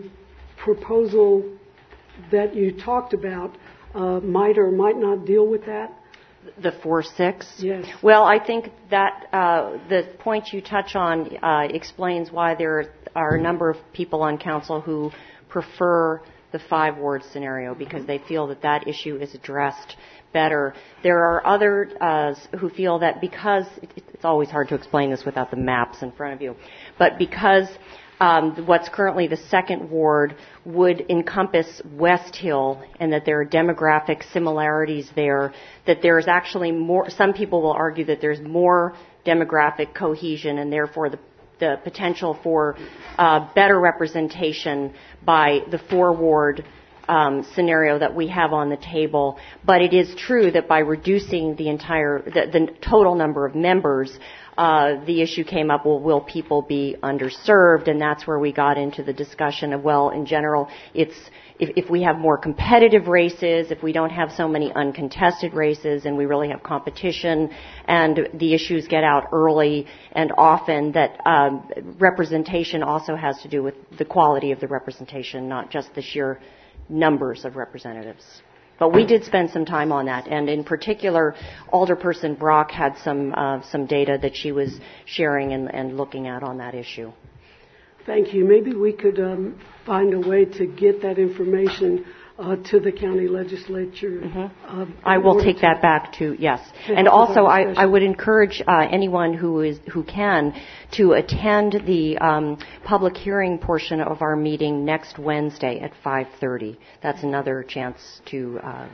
proposal that you talked about uh, might or might not deal with that? The four six? Yes. Well, I think that uh, the point you touch on uh, explains why there are a number of people on council who prefer the five-ward scenario, because they feel that that issue is addressed better. There are others uh, who feel that because, it's always hard to explain this without the maps in front of you, but because um, what's currently the second ward would encompass West Hill, and that there are demographic similarities there, that there's actually more, some people will argue that there's more demographic cohesion, and therefore the the potential for uh, better representation by the four-ward um, scenario that we have on the table. But it is true that by reducing the entire, the, the total number of members, uh, the issue came up, well, will people be underserved? And that's where we got into the discussion of, well, in general, it's If, if we have more competitive races, if we don't have so many uncontested races, and we really have competition, and the issues get out early and often, that um, representation also has to do with the quality of the representation, not just the sheer numbers of representatives. But we did spend some time on that, and in particular, Alderperson Brock had some uh, some data that she was sharing and, and looking at on that issue. Thank you. Maybe we could um, find a way to get that information uh, to the county legislature. Mm-hmm. Uh, I will take that back to, yes. And also, I, I would encourage uh, anyone who is who can to attend the um, public hearing portion of our meeting next Wednesday at five thirty. That's another chance to uh,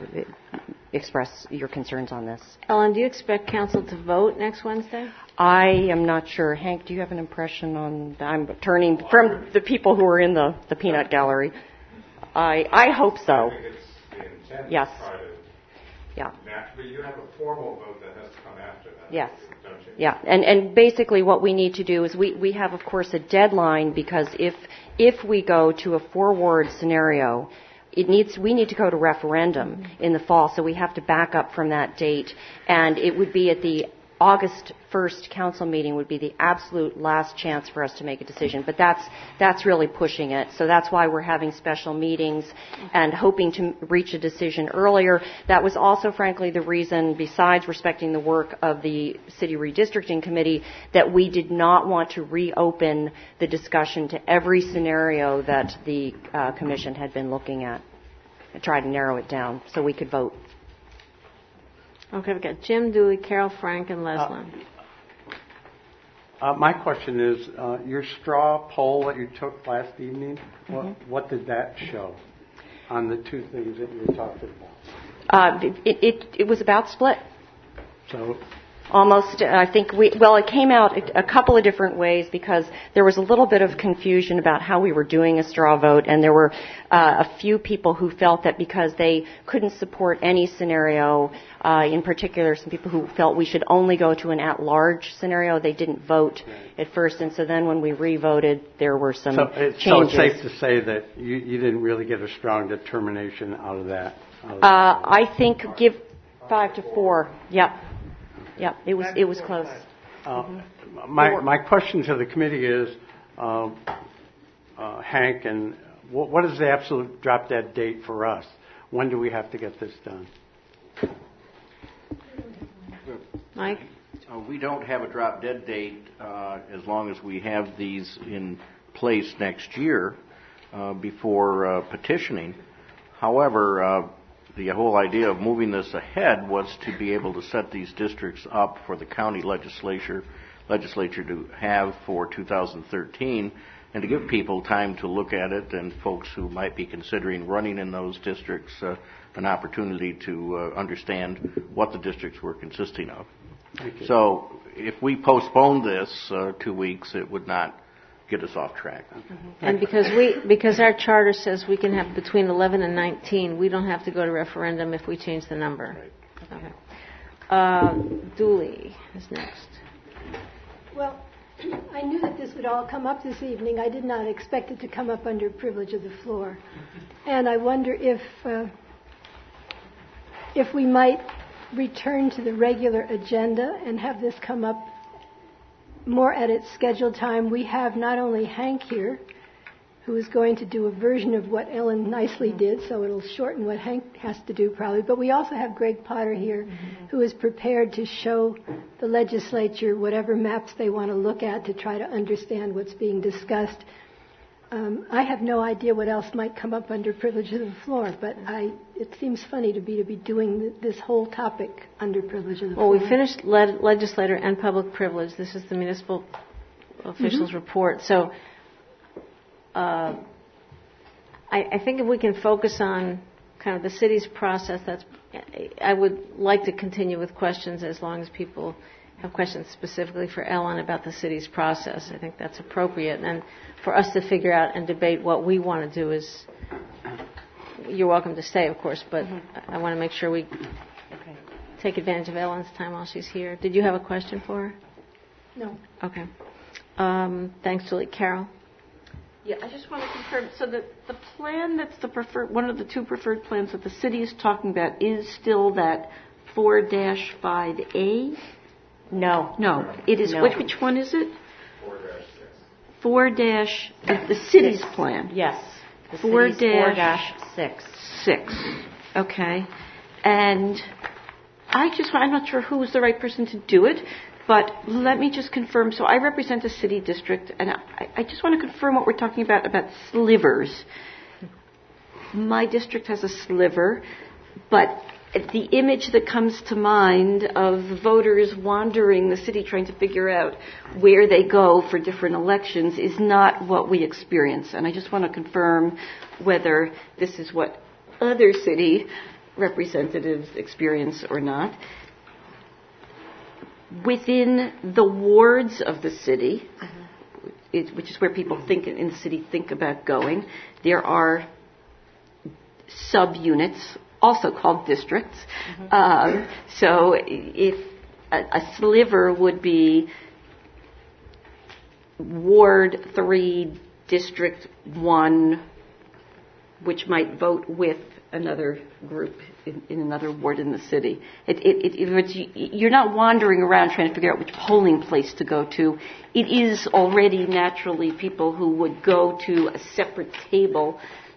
express your concerns on this. Ellen, do you expect council to vote next Wednesday? I am not sure. Hank, do you have an impression on that? I'm turning from the people who are in the, the peanut gallery. I I hope so. I think it's the intent yes. to try to yeah. But you have a formal vote that has to come after that. Yes. Don't you? Yeah. And and basically what we need to do is we, we have, of course, a deadline, because if if we go to a four-ward scenario, it needs we need to go to referendum in the fall, so we have to back up from that date, and it would be at the August first council meeting would be the absolute last chance for us to make a decision. But that's that's really pushing it. So that's why we're having special meetings and hoping to reach a decision earlier. That was also, frankly, the reason, besides respecting the work of the City Redistricting Committee, that we did not want to reopen the discussion to every scenario that the uh, Commission had been looking at and try to narrow it down so we could vote. Okay, we've got Jim, Dooley, Carol, Frank, and Leslin. Uh, uh, my question is, uh, your straw poll that you took last evening, Mm-hmm. what, what did that show on the two things that you were talking about? Uh, it, it, it was about split. So, Almost, uh, I think we, well, it came out a, a couple of different ways because there was a little bit of confusion about how we were doing a straw vote, and there were uh, a few people who felt that because they couldn't support any scenario, uh, in particular some people who felt we should only go to an at-large scenario, they didn't vote at first, and so then when we re-voted, there were some so, it, changes. so it's safe to say that you, you didn't really get a strong determination out of that? Out of uh, I think give five to four, yep. Yeah, it was it was close. Uh, Mm-hmm. my my question to the committee is, uh, uh, Hank, and what, what is the absolute drop dead date for us? When do we have to get this done? Mike? Uh, we don't have a drop dead date uh, as long as we have these in place next year uh, before uh, petitioning. However, uh, the whole idea of moving this ahead was to be able to set these districts up for the county legislature legislature to have for two thousand thirteen, and to give people time to look at it, and folks who might be considering running in those districts uh, an opportunity to uh, understand what the districts were consisting of. So if we postponed this uh, two weeks, it would not get us off track. Mm-hmm. And because we because our charter says we can have between eleven and nineteen, we don't have to go to referendum if we change the number. Right. Okay. Uh, Dooley is next. Well, I knew that this would all come up this evening. I did not expect it to come up under privilege of the floor. And I wonder if uh, if we might return to the regular agenda and have this come up more at its scheduled time. We have not only Hank here, who is going to do a version of what Ellen nicely did, so it'll shorten what Hank has to do probably, but we also have Greg Potter here, mm-hmm. who is prepared to show the legislature whatever maps they want to look at to try to understand what's being discussed. Um, I have no idea what else might come up under privilege of the floor, but I, it seems funny to be to be doing th- this whole topic under privilege of the well, floor. Well, we finished le- legislator and public privilege. This is the municipal officials' mm-hmm. report. So uh, I, I think if we can focus on kind of the city's process, that's. I would like to continue with questions as long as people have questions specifically for Ellen about the city's process. I think that's appropriate. And for us to figure out and debate what we want to do is, you're welcome to stay, of course, but mm-hmm. I want to make sure we okay. take advantage of Ellen's time while she's here. Did you have a question for her? No. Okay. Um, thanks, Julie. Carol? Yeah, I just want to confirm. So the, the plan that's the preferred, one of the two preferred plans that the city is talking about is still that four dash five A? No. No. It is, no. Which, which one is it? four dash six. The, the city's yes. plan? Yes. The four dash six. Six. Okay. And I just, I'm not sure who was the right person to do it, but let me just confirm. So I represent a city district, and I, I just want to confirm what we're talking about, about slivers. My district has a sliver, but the image that comes to mind of voters wandering the city trying to figure out where they go for different elections is not what we experience. And I just want to confirm whether this is what other city representatives experience or not. Within the wards of the city, mm-hmm. it, which is where people think in the city think about going, there are subunits, also called districts. Mm-hmm. Um, so if a, a sliver would be Ward three, District one, which might vote with another group in, in another ward in the city. It, it, it, it's, you're not wandering around trying to figure out which polling place to go to. It is already naturally people who would go to a separate table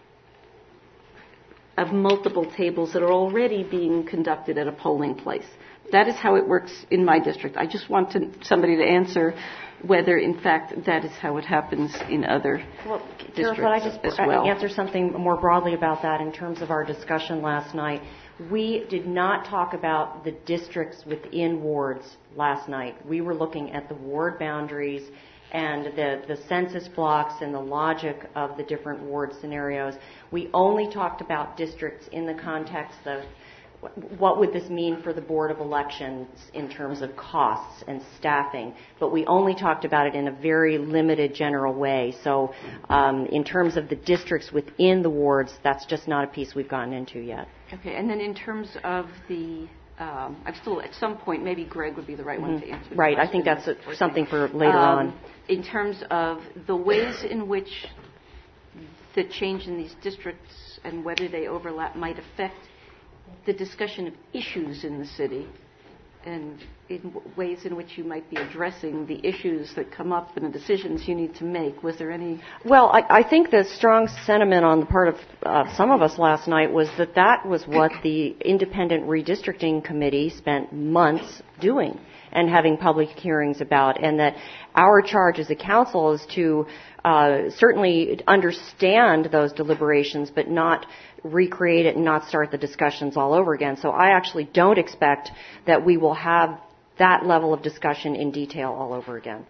of multiple tables that are already being conducted at a polling place. That is how it works in my district. I just want to, somebody to answer whether, in fact, that is how it happens in other well, districts could I just as well. answer something more broadly about that in terms of our discussion last night? We did not talk about the districts within wards last night. We were looking at the ward boundaries and the, the census blocks and the logic of the different ward scenarios. We only talked about districts in the context of what would this mean for the Board of Elections in terms of costs and staffing, but we only talked about it in a very limited general way. So um, in terms of the districts within the wards, that's just not a piece we've gotten into yet. Okay, and then in terms of the, um, I'm still, at some point, maybe Greg would be the right mm-hmm. one to answer. Right, I think that's a, something for later um, on. In terms of the ways in which the change in these districts and whether they overlap might affect the discussion of issues in the city and in ways in which you might be addressing the issues that come up and the decisions you need to make. Was there any? Well, I, I think the strong sentiment on the part of uh, some of us last night was that that was what the Independent Redistricting Committee spent months doing and having public hearings about, and that our charge as a council is to uh, certainly understand those deliberations, but not recreate it and not start the discussions all over again. So I actually don't expect that we will have that level of discussion in detail all over again.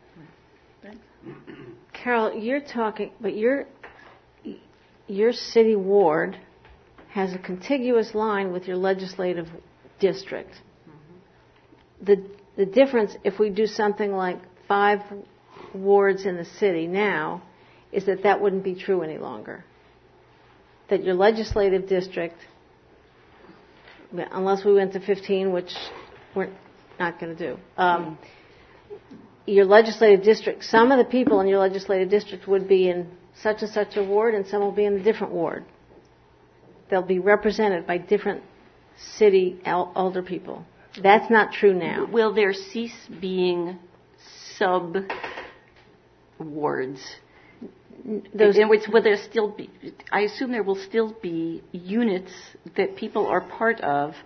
Carol, you're talking, but your your city ward has a contiguous line with your legislative district. Mm-hmm. The the difference, if we do something like five wards in the city now, is that that wouldn't be true any longer. That your legislative district, unless we went to fifteen, which we're not going to do, um, your legislative district, some of the people in your legislative district would be in such and such a ward, and some will be in a different ward. They'll be represented by different city el- older people. That's not true now. Will there cease being sub wards? Those in which will there still be? I assume there will still be units that people are part of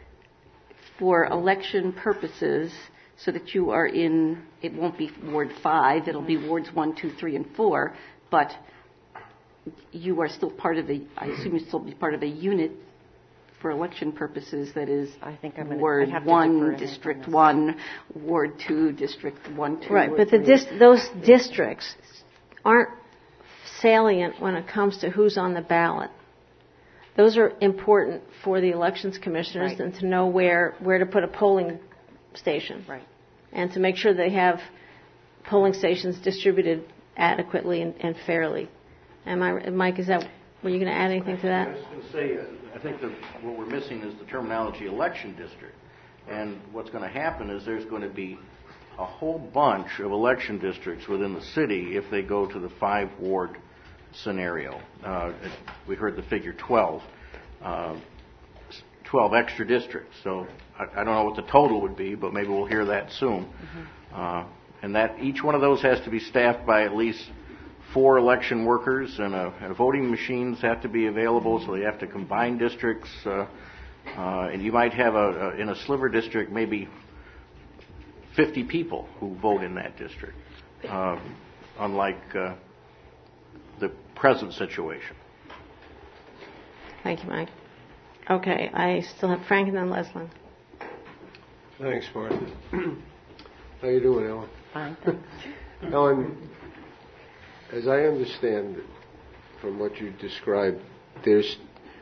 for election purposes, so that you are in. It won't be Ward Five; it'll be wards one, two, three, and four. But you are still part of a. I assume you still be part of a unit for election purposes. That is, I think I'm gonna, Ward One, District One, Ward Two, District One, Two. Right, Ward but the dis- those districts aren't salient when it comes to who's on the ballot. Those are important for the elections commissioners right. and to know where, where to put a polling station. Right. And to make sure they have polling stations distributed adequately and, and fairly. Am I, Mike, is that, were you going to add anything to that? I was going to say, uh, I think that what we're missing is the terminology election district. And what's going to happen is there's going to be a whole bunch of election districts within the city if they go to the five-ward scenario. Uh, we heard the figure twelve, uh, twelve extra districts. So I, I don't know what the total would be, but maybe we'll hear that soon. Mm-hmm. Uh, and that each one of those has to be staffed by at least four election workers, and, a, and voting machines have to be available, so they have to combine districts. Uh, uh, and you might have a, a in a sliver district maybe fifty people who vote in that district, uh, unlike uh, the present situation. Thank you, Mike. Okay, I still have Frank and then Leslie. Thanks, Martha. How you doing, Ellen? Fine, thanks. Ellen, as I understand it, from what you described, there's,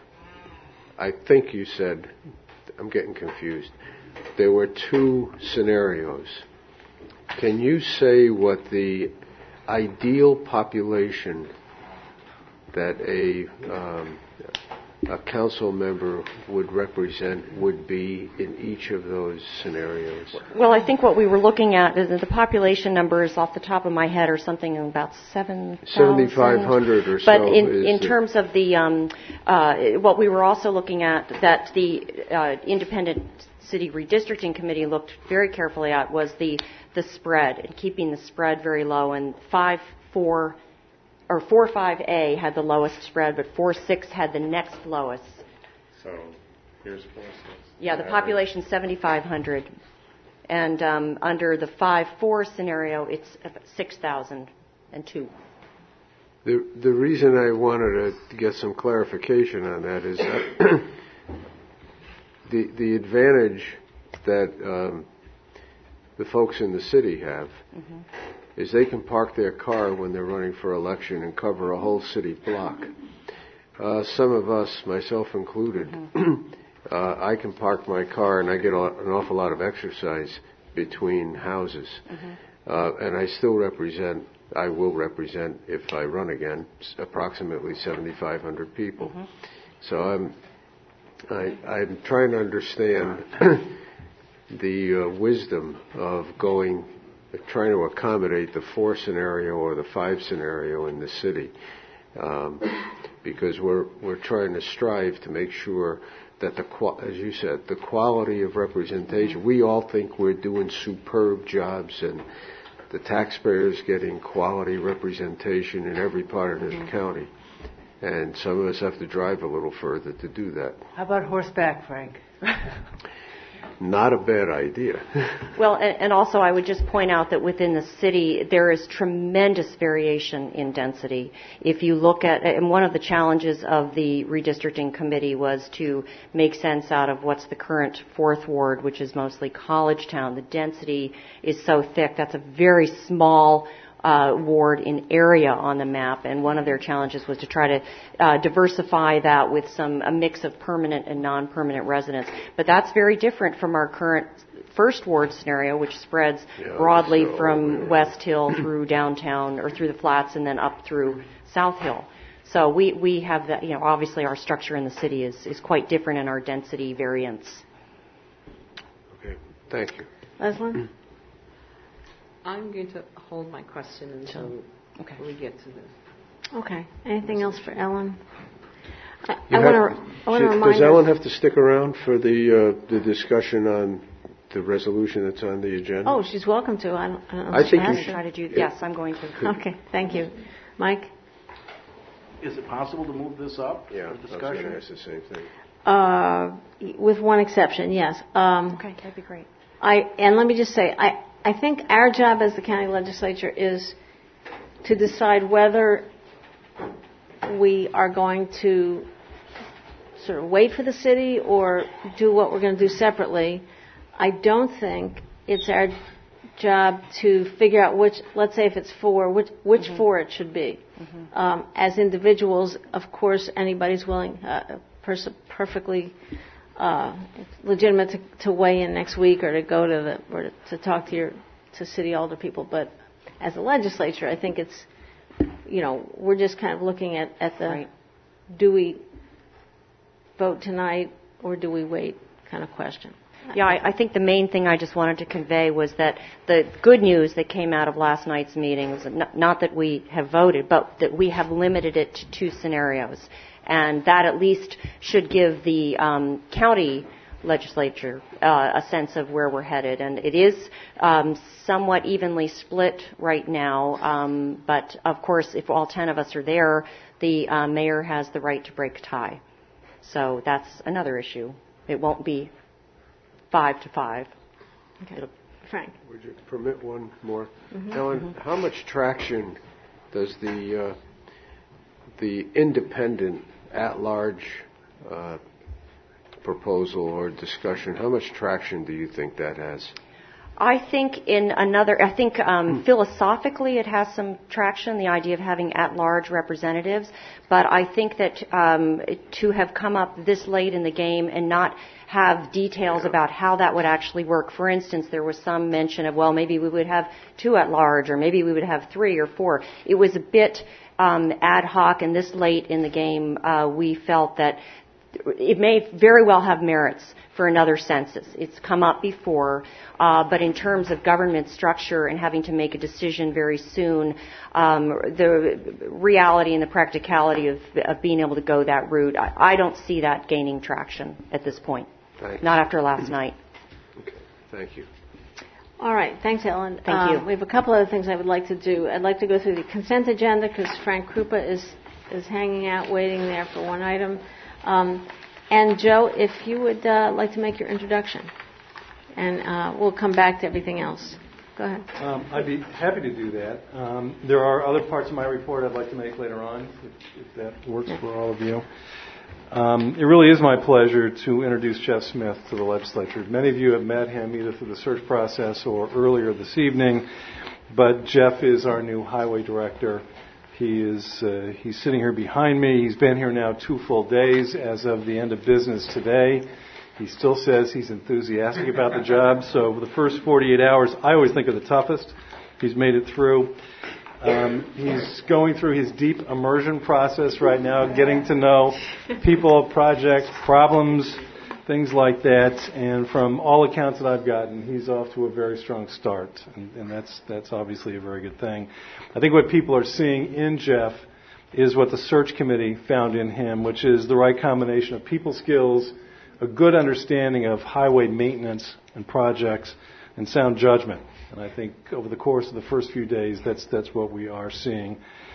I think you said, I'm getting confused, there were two scenarios. Can you say what the ideal population that a um, a council member would represent would be in each of those scenarios? Well, I think what we were looking at is that the population numbers off the top of my head are something about seven thousand. seventy-five hundred or so. But in, is in the terms of the, um, uh, what we were also looking at, that the uh, independent city redistricting committee looked very carefully at was the, the spread, and keeping the spread very low, and five, four, or four five A had the lowest spread, but four six had the next lowest. So here's four six. Yeah, the population seventy-five hundred, and um, under the five four scenario, it's six thousand two. The the reason I wanted to get some clarification on that is that the the advantage that um, the folks in the city have mm-hmm. is they can park their car when they're running for election and cover a whole city block. Uh, some of us, myself included, mm-hmm. uh, I can park my car and I get a, an awful lot of exercise between houses. Mm-hmm. Uh, and I still represent, I will represent, if I run again, approximately seventy-five hundred people. Mm-hmm. So I'm, I, I'm trying to understand the uh, wisdom of going, trying to accommodate the four scenario or the five scenario in the city, um, because we're we're trying to strive to make sure that the, as you said, the quality of representation. We all think we're doing superb jobs, and the taxpayers getting quality representation in every part of this mm-hmm. county. And some of us have to drive a little further to do that. How about horseback, Frank? Not a bad idea. Well, and, and also I would just point out that within the city there is tremendous variation in density. If you look at, and one of the challenges of the redistricting committee was to make sense out of what's the current fourth ward, which is mostly College Town. The density is so thick. That's a very small Uh, ward in area on the map, and one of their challenges was to try to uh, diversify that with some a mix of permanent and non-permanent residents. But that's very different from our current first ward scenario, which spreads yeah, broadly so, from yeah. West Hill through downtown or through the flats and then up through South Hill. So we we have that. You know, obviously our structure in the city is is quite different in our density variance. Okay, thank you, Leslie. I'm going to hold my question until okay. we get to this. Okay. Anything else for Ellen? I, I want to. I want to remind. Does Ellen have to stick around for the uh, the discussion on the resolution that's on the agenda? Oh, she's welcome to. I don't. I, don't know I if think she we has should. Try to do. Yes, I'm going to. Okay. Thank you, Mike. Is it possible to move this up? Yeah, for discussion? I was going to ask the same thing. Uh, with one exception, yes. Um, okay, that'd be great. I and let me just say, I. I think our job as the county legislature is to decide whether we are going to sort of wait for the city or do what we're going to do separately. I don't think it's our job to figure out which, let's say if it's four, which, which mm-hmm. four it should be. Mm-hmm. Um, as individuals, of course, anybody's willing, uh, pers- perfectly Uh, legitimate to, to weigh in next week or to go to the or to, to talk to your to city alder people, but as a legislature, I think it's you know we're just kind of looking at at the right. do we vote tonight or do we wait kind of question. Yeah, I, I think the main thing I just wanted to convey was that the good news that came out of last night's meeting was not, not that we have voted, but that we have limited it to two scenarios. And that at least should give the um, county legislature uh, a sense of where we're headed. And it is um, somewhat evenly split right now. Um, but, of course, if all ten of us are there, the uh, mayor has the right to break a tie. So that's another issue. It won't be five to five. Okay. It'll, Frank. Would you permit one more? Mm-hmm. Ellen, mm-hmm. how much traction does the uh, the independent at-large uh, proposal or discussion, how much traction do you think that has? I think in another, I think um, philosophically it has some traction, the idea of having at-large representatives, but I think that um, to have come up this late in the game and not have details yeah. about how that would actually work. For instance, there was some mention of, well, maybe we would have two at-large, or maybe we would have three or four. It was a bit um, ad hoc, and this late in the game, uh, we felt that it may very well have merits for another census. It's come up before, uh, but in terms of government structure and having to make a decision very soon, um, the reality and the practicality of, of being able to go that route, I, I don't see that gaining traction at this point. Thanks. Not after last night. Okay, thank you. All right. Thanks, Ellen. Thank uh, you. We have a couple other things I would like to do. I'd like to go through the consent agenda because Frank Krupa is, is hanging out waiting there for one item. Um, and, Joe, if you would uh, like to make your introduction, and uh, we'll come back to everything else. Go ahead. Um, I'd be happy to do that. Um, there are other parts of my report I'd like to make later on, if, if that works yeah. for all of you. Um, it really is my pleasure to introduce Jeff Smith to the legislature. Many of you have met him either through the search process or earlier this evening, but Jeff is our new highway director. He is uh, he's sitting here behind me. He's been here now two full days as of the end of business today. He still says he's enthusiastic about the job. So for the first forty-eight hours, I always think of the toughest. He's made it through. Um, he's going through his deep immersion process right now, getting to know people, projects, problems, things like that. And from all accounts that I've gotten, he's off to a very strong start. And, and that's that's obviously a very good thing. I think what people are seeing in Jeff is what the search committee found in him, which is the right combination of people skills, a good understanding of highway maintenance and projects, and sound judgment. And I think over the course of the first few days, that's that's what we are seeing.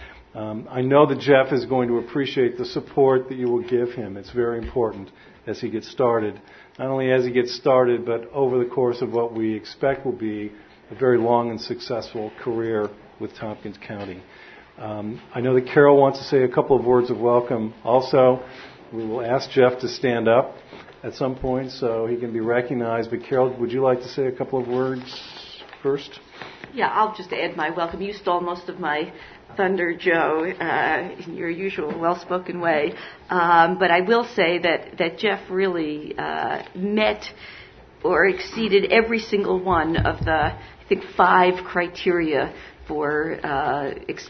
Um, I know that Jeff is going to appreciate the support that you will give him. It's very important as he gets started. Not only as he gets started, but over the course of what we expect will be a very long and successful career with Tompkins County. Um, I know that Carol wants to say a couple of words of welcome also. We will ask Jeff to stand up at some point so he can be recognized. But Carol, would you like to say a couple of words first? Yeah, I'll just add my welcome. You stole most of my thunder, Joe, uh, in your usual well-spoken way. Um, but I will say that, that Jeff really uh, met or exceeded every single one of the, I think, five criteria for uh, ex-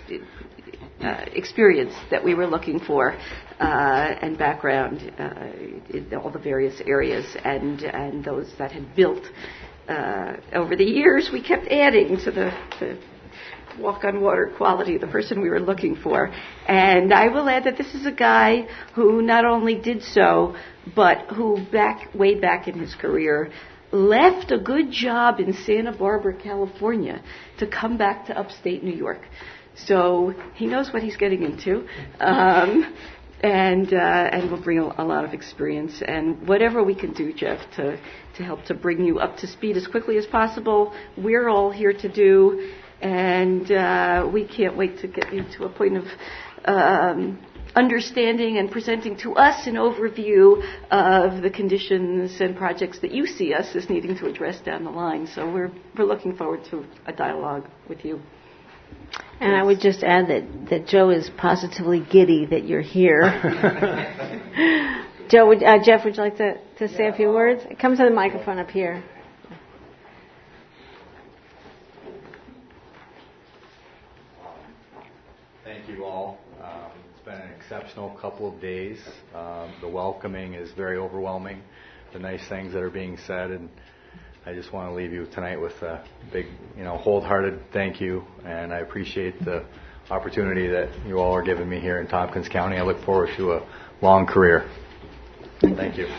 uh, experience that we were looking for uh, and background uh, in all the various areas and, and those that had built. Uh, over the years, we kept adding to the, the walk-on-water quality of the person we were looking for. And I will add that this is a guy who not only did so, but who back way back in his career left a good job in Santa Barbara, California, to come back to upstate New York. So he knows what he's getting into. Um, and uh, and will bring a, a lot of experience. And whatever we can do, Jeff, to, to help to bring you up to speed as quickly as possible, we're all here to do. And uh, we can't wait to get you to a point of um, understanding and presenting to us an overview of the conditions and projects that you see us as needing to address down the line. So we're we're looking forward to a dialogue with you. And I would just add that, that Joe is positively giddy that you're here. Joe, would, uh, Jeff, would you like to, to say a few words? Come to the microphone up here. Thank you all. Um, it's been an exceptional couple of days. Um, the welcoming is very overwhelming. The nice things that are being said, and I just want to leave you tonight with a big, you know, wholehearted thank you, and I appreciate the opportunity that you all are giving me here in Tompkins County. I look forward to a long career. Thank you.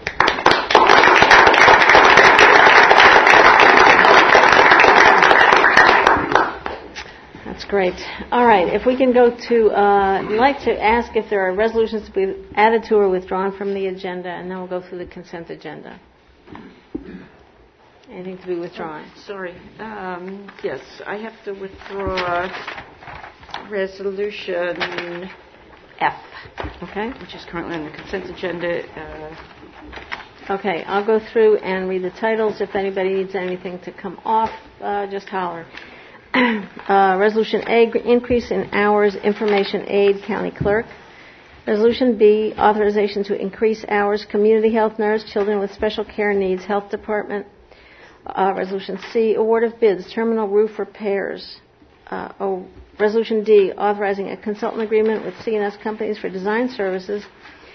That's great. All right, if we can go to, uh, I'd like to ask if there are resolutions to be added to or withdrawn from the agenda, and then we'll go through the consent agenda. Anything to be withdrawn? Oh, sorry. Um, yes, I have to withdraw resolution F. Okay. Which is currently on the consent agenda. Uh, okay, I'll go through and read the titles. If anybody needs anything to come off, uh, just holler. uh, resolution A, increase in hours, information aid, county clerk. Resolution B, authorization to increase hours, community health nurse, children with special care needs, health department. Uh, resolution C, award of bids, terminal roof repairs. Uh, oh, resolution D, authorizing a consultant agreement with C and S companies for design services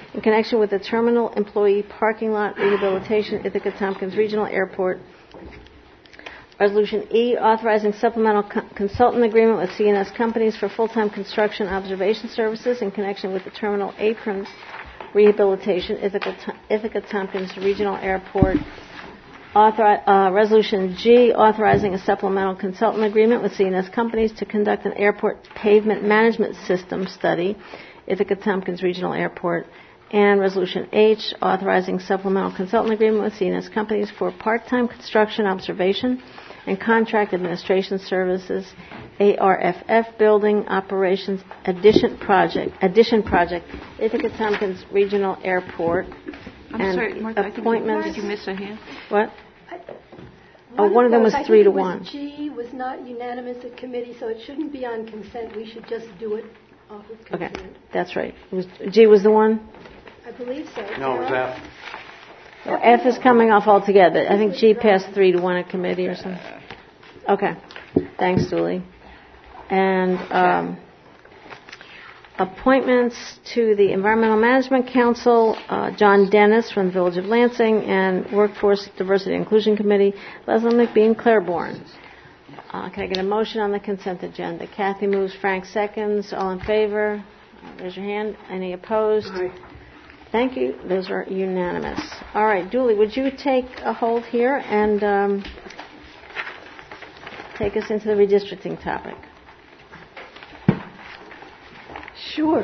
in connection with the terminal employee parking lot rehabilitation, Ithaca Tompkins Regional Airport. Resolution E, authorizing supplemental co- consultant agreement with C N S Companies for full-time construction observation services in connection with the terminal apron rehabilitation, Ithaca, Ithaca Tompkins Regional Airport. Author, uh, Resolution G, authorizing a supplemental consultant agreement with C N S Companies to conduct an airport pavement management system study, Ithaca Tompkins Regional Airport. And Resolution H, authorizing supplemental consultant agreement with C N S Companies for part-time construction observation and contract administration services, A R F F Building Operations Addition Project, Addition Project, Ithaca Tompkins Regional Airport. I'm and sorry, Martha, appointments. did you miss a hand? What? Oh, one of them was I three think to it was one. G was not unanimous at committee, so it shouldn't be on consent. We should just do it off of consent. Okay, that's right. It was, G was the one? I believe so. No, it was F. Well, F is coming off altogether. I think G passed three to one at committee or something. Okay. Thanks, Julie. And um, appointments to the Environmental Management Council, uh, John Dennis from the Village of Lansing, and Workforce Diversity and Inclusion Committee, Leslie McBean Claiborne. Uh, can I get a motion on the consent agenda? Kathy moves, Frank seconds. All in favor? Uh, raise your hand. Any opposed? Aye. Thank you. Those are unanimous. All right, Julie, would you take a hold here and um, take us into the redistricting topic? Sure.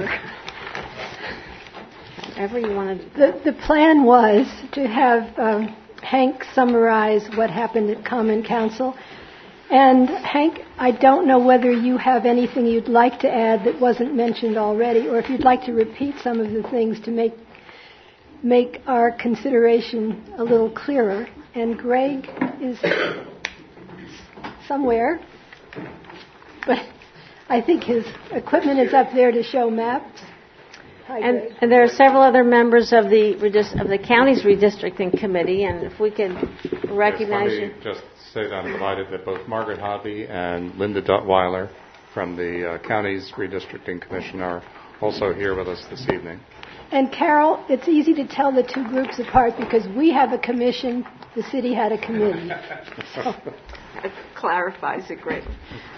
Whatever you want to do. The, the plan was to have um, Hank summarize what happened at Common Council. And Hank, I don't know whether you have anything you'd like to add that wasn't mentioned already, or if you'd like to repeat some of the things to make make our consideration a little clearer. And Greg is somewhere, but I think his equipment is up there to show maps. Hi, And, Greg. and there are several other members of the redis- of the county's redistricting committee, and if we could recognize yes, let you. me just say that I'm delighted that both Margaret Hobby and Linda Duttweiler from the uh, county's redistricting commission are also here with us this evening. And Carol, it's easy to tell the two groups apart because we have a commission, the city had a committee. So, It clarifies it greatly.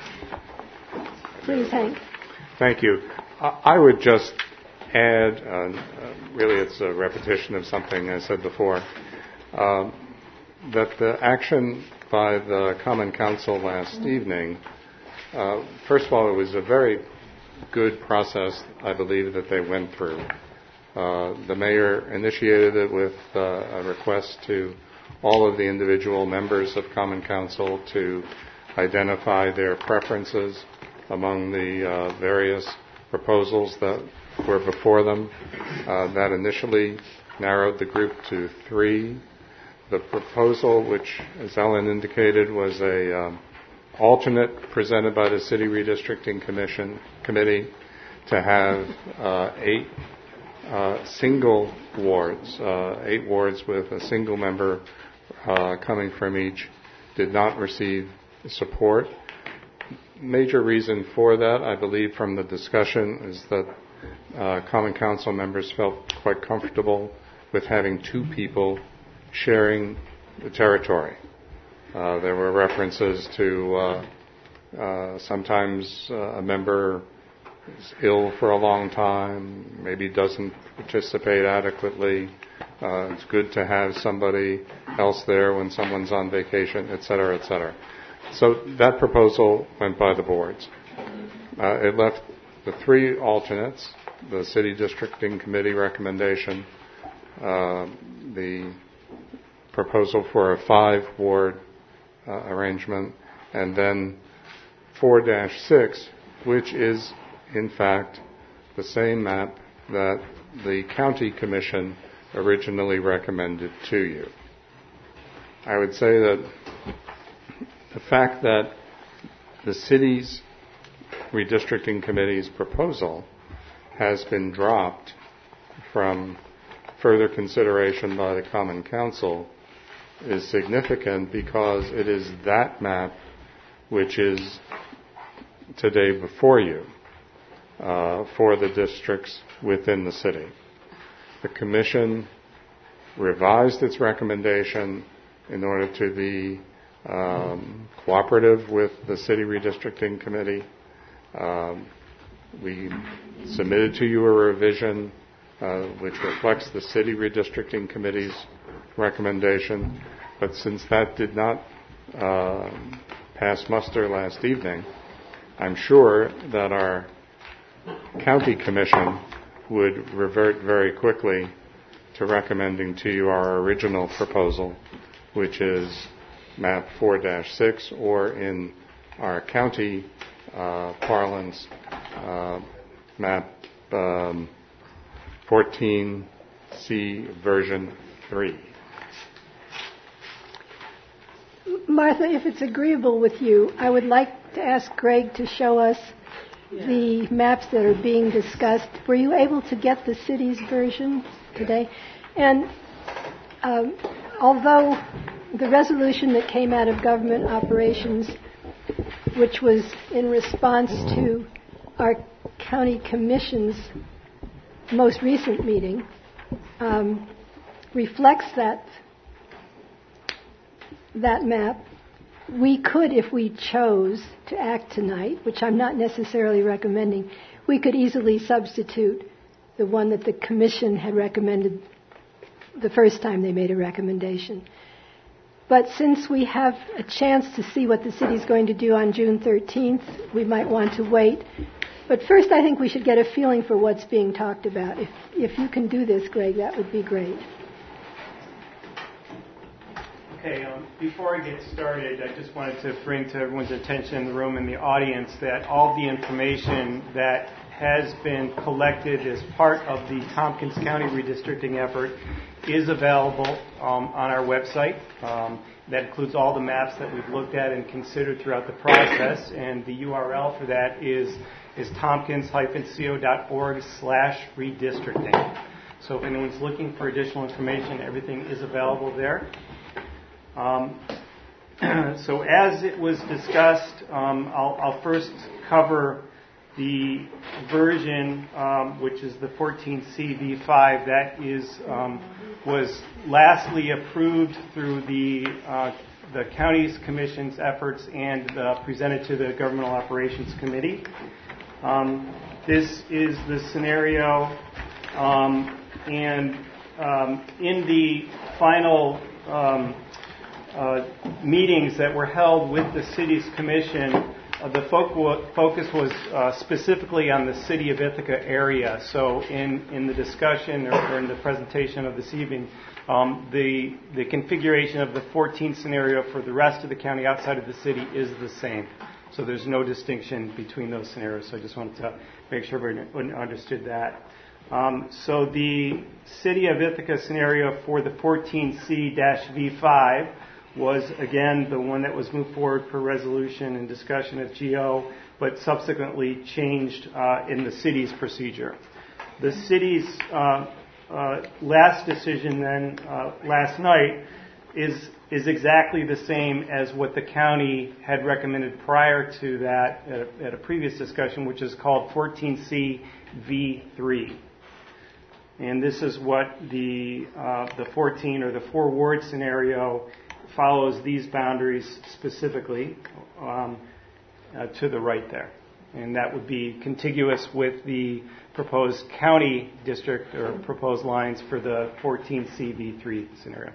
please, Hank. Thank you. I I would just add, uh, uh, really it's a repetition of something I said before, uh, that the action by the Common Council last evening, uh, first of all, it was a very good process, I believe, that they went through. Uh, the mayor initiated it with uh, a request to all of the individual members of Common Council to identify their preferences among the uh, various proposals that were before them. Uh, that initially narrowed the group to three. The proposal, which, as Ellen indicated, was a um, alternate presented by the City Redistricting Commission Committee to have uh, eight uh, single wards, uh, eight wards with a single member uh, coming from each, did not receive support. Major reason for that, I believe, from the discussion is that uh, Common Council members felt quite comfortable with having two people sharing the territory. Uh, there were references to uh, uh, sometimes uh, a member is ill for a long time, maybe doesn't participate adequately. Uh, it's good to have somebody else there when someone's on vacation, et cetera, et cetera. So that proposal went by the boards. Uh, it left the three alternates, the City Districting Committee recommendation, uh, the proposal for a five-ward uh, arrangement, and then four dash six, which is, in fact, the same map that the County Commission originally recommended to you. I would say that the fact that the city's redistricting committee's proposal has been dropped from further consideration by the Common Council is significant because it is that map which is today before you uh, for the districts within the city. the Commission revised its recommendation in order to be um, cooperative with the City Redistricting Committee. Um, we submitted to you a revision uh, which reflects the City Redistricting Committee's recommendation, but since that did not uh, pass muster last evening, I'm sure that our County Commission would revert very quickly to recommending to you our original proposal, which is map four dash six, or in our county uh, parlance, uh, map um, fourteen C version three. Martha, if it's agreeable with you, I would like to ask Greg to show us yeah. the maps that are being discussed. Were you able to get the city's version today? And um, although the resolution that came out of government operations, which was in response to our county commission's most recent meeting, um, reflects that that map, we could, if we chose to act tonight, which I'm not necessarily recommending, we could easily substitute the one that the Commission had recommended the first time they made a recommendation. But since we have a chance to see what the city's going to do on June thirteenth, we might want to wait. But first, I think we should get a feeling for what's being talked about. If, if you can do this, Greg, that would be great. Okay, um, before I get started, I just wanted to bring to everyone's attention in the room and the audience that all the information that has been collected as part of the Tompkins County redistricting effort is available um, on our website. Um, that includes all the maps that we've looked at and considered throughout the process, and the U R L for that is is tompkins-co.org slash redistricting. So if anyone's looking for additional information, everything is available there. Um, so as it was discussed, um, I'll, I'll first cover the version, um, which is the fourteen C V five, that is um, was lastly approved through the uh, the county's commission's efforts and uh, presented to the Governmental Operations Committee. Um, this is the scenario, um, and um, in the final um, uh, meetings that were held with the city's commission, uh, the fo- focus was uh, specifically on the city of Ithaca area. So in, in the discussion or, or in the presentation of this evening, um, the, the configuration of the fourteen scenario for the rest of the county outside of the city is the same. So there's no distinction between those scenarios. So I just wanted to make sure everyone understood that. Um, so the city of Ithaca scenario for the fourteen C V five was, again, the one that was moved forward for resolution and discussion at G O, but subsequently changed uh, in the city's procedure. The city's uh, uh, last decision then, uh, last night, is is exactly the same as what the county had recommended prior to that at a, at a previous discussion, which is called fourteen C V three. And this is what the uh, the fourteen or the four ward scenario follows these boundaries specifically um, uh, to the right there. And that would be contiguous with the proposed county district or proposed lines for the fourteen C V three scenario.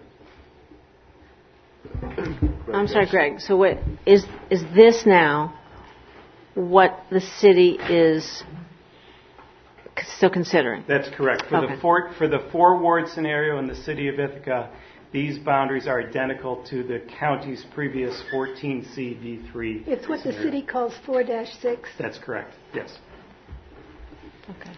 I'm sorry, Greg. So what is is this now what the city is still considering? That's correct. For okay. the four, for the four ward scenario in the city of Ithaca, these boundaries are identical to the county's previous fourteen C V three. It's what scenario. The city calls four dash six. That's correct. Yes. Okay.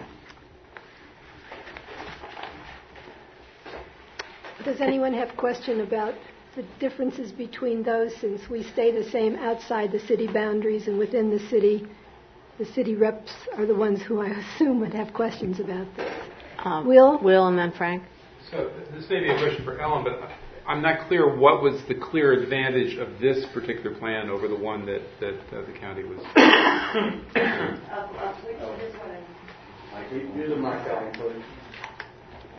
Does anyone have question about the differences between those, since we stay the same outside the city boundaries and within the city? The city reps are the ones who I assume would have questions about this. Um, Will? Will and then Frank. So this may be a question for Ellen, but I'm not clear what was the clear advantage of this particular plan over the one that, that uh, the county was. Use the mic, Ellen, please.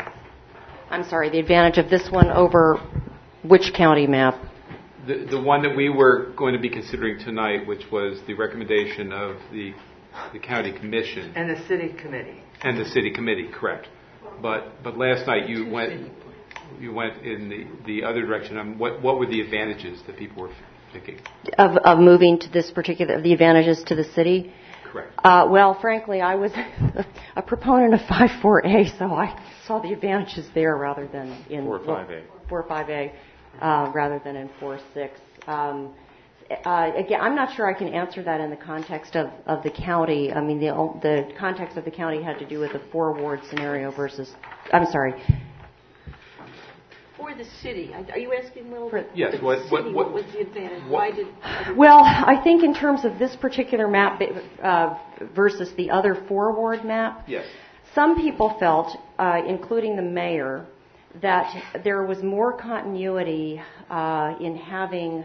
I'm sorry, the advantage of this one over which county map? The, the one that we were going to be considering tonight, which was the recommendation of the, the county commission. And the city committee. And the city committee, correct. But but last night you went you went in the, the other direction. Um, what what were the advantages that people were thinking? Of, of moving to this particular, the advantages to the city? Correct. Uh, well, frankly, I was a proponent of five four A, so I saw the advantages there rather than in four five A. four five A, uh, rather than in four six. Um, uh, again, I'm not sure I can answer that in the context of, of the county. I mean, the the context of the county had to do with the four ward scenario versus. I'm sorry. For the city, are you asking, Will? For yes. The what, city, what, what, what was the advantage? What, Why did? Well, I think in terms of this particular map uh, versus the other four ward map. Yes. Some people felt, uh, including the mayor, that there was more continuity uh, in having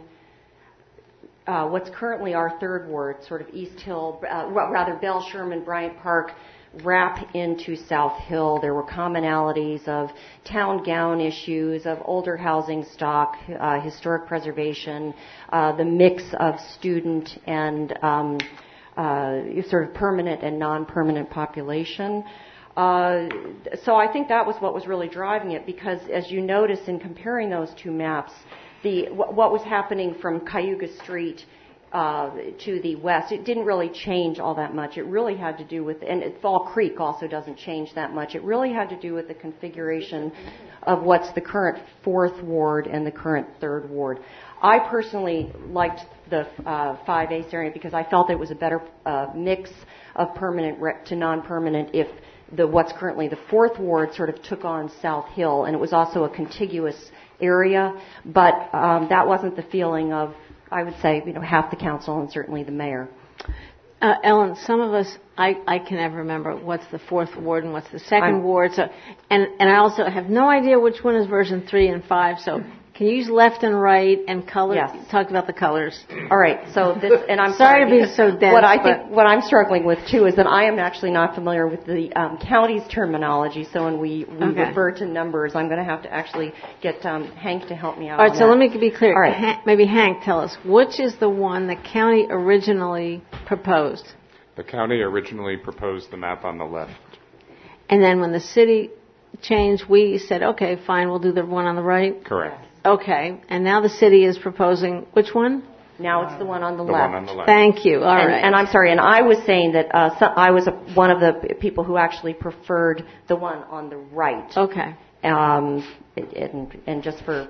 uh, what's currently our third ward, sort of East Hill, uh, rather Bell, Sherman, Bryant Park, wrap into South Hill. There were commonalities of town gown issues, of older housing stock, uh, historic preservation, uh, the mix of student and um, uh, sort of permanent and non-permanent population. Uh, so I think that was what was really driving it, because as you notice in comparing those two maps, the what was happening from Cayuga Street uh, to the west, it didn't really change all that much. It really had to do with, and Fall Creek also doesn't change that much. It really had to do with the configuration of what's the current fourth ward and the current third ward. I personally liked the uh, five A area because I felt it was a better uh, mix of permanent rec- to non-permanent if the what's currently the fourth ward sort of took on South Hill, and it was also a contiguous area, but um, that wasn't the feeling of, I would say, you know, half the council and certainly the mayor. Uh, Ellen, some of us, I, I can never remember what's the fourth ward and what's the 2nd I'm, ward, so, and, and I also have no idea which one is version three and five, so can you use left and right and color? Yes. Talk about the colors. All right. So this, and I'm sorry, sorry to be so dense. What I think, what I'm struggling with too, is that I am actually not familiar with the um, county's terminology. So when we, we okay. refer to numbers, I'm going to have to actually get um, Hank to help me out. All right. on So that. let me be clear. All right. Ha- maybe Hank, tell us which is the one the county originally proposed. The county originally proposed the map on the left. And then when the city changed, we said, okay, fine, we'll do the one on the right. Correct. Okay, and now the city is proposing which one? Now it's the one on the, the left. One on the left. Thank you. All and, right. And I'm sorry, and I was saying that uh, so I was a, one of the people who actually preferred the one on the right. Okay. Um, and, and just for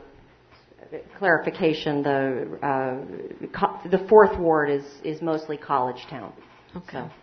clarification, the uh, co- the fourth ward is, is mostly College Town. Okay. So.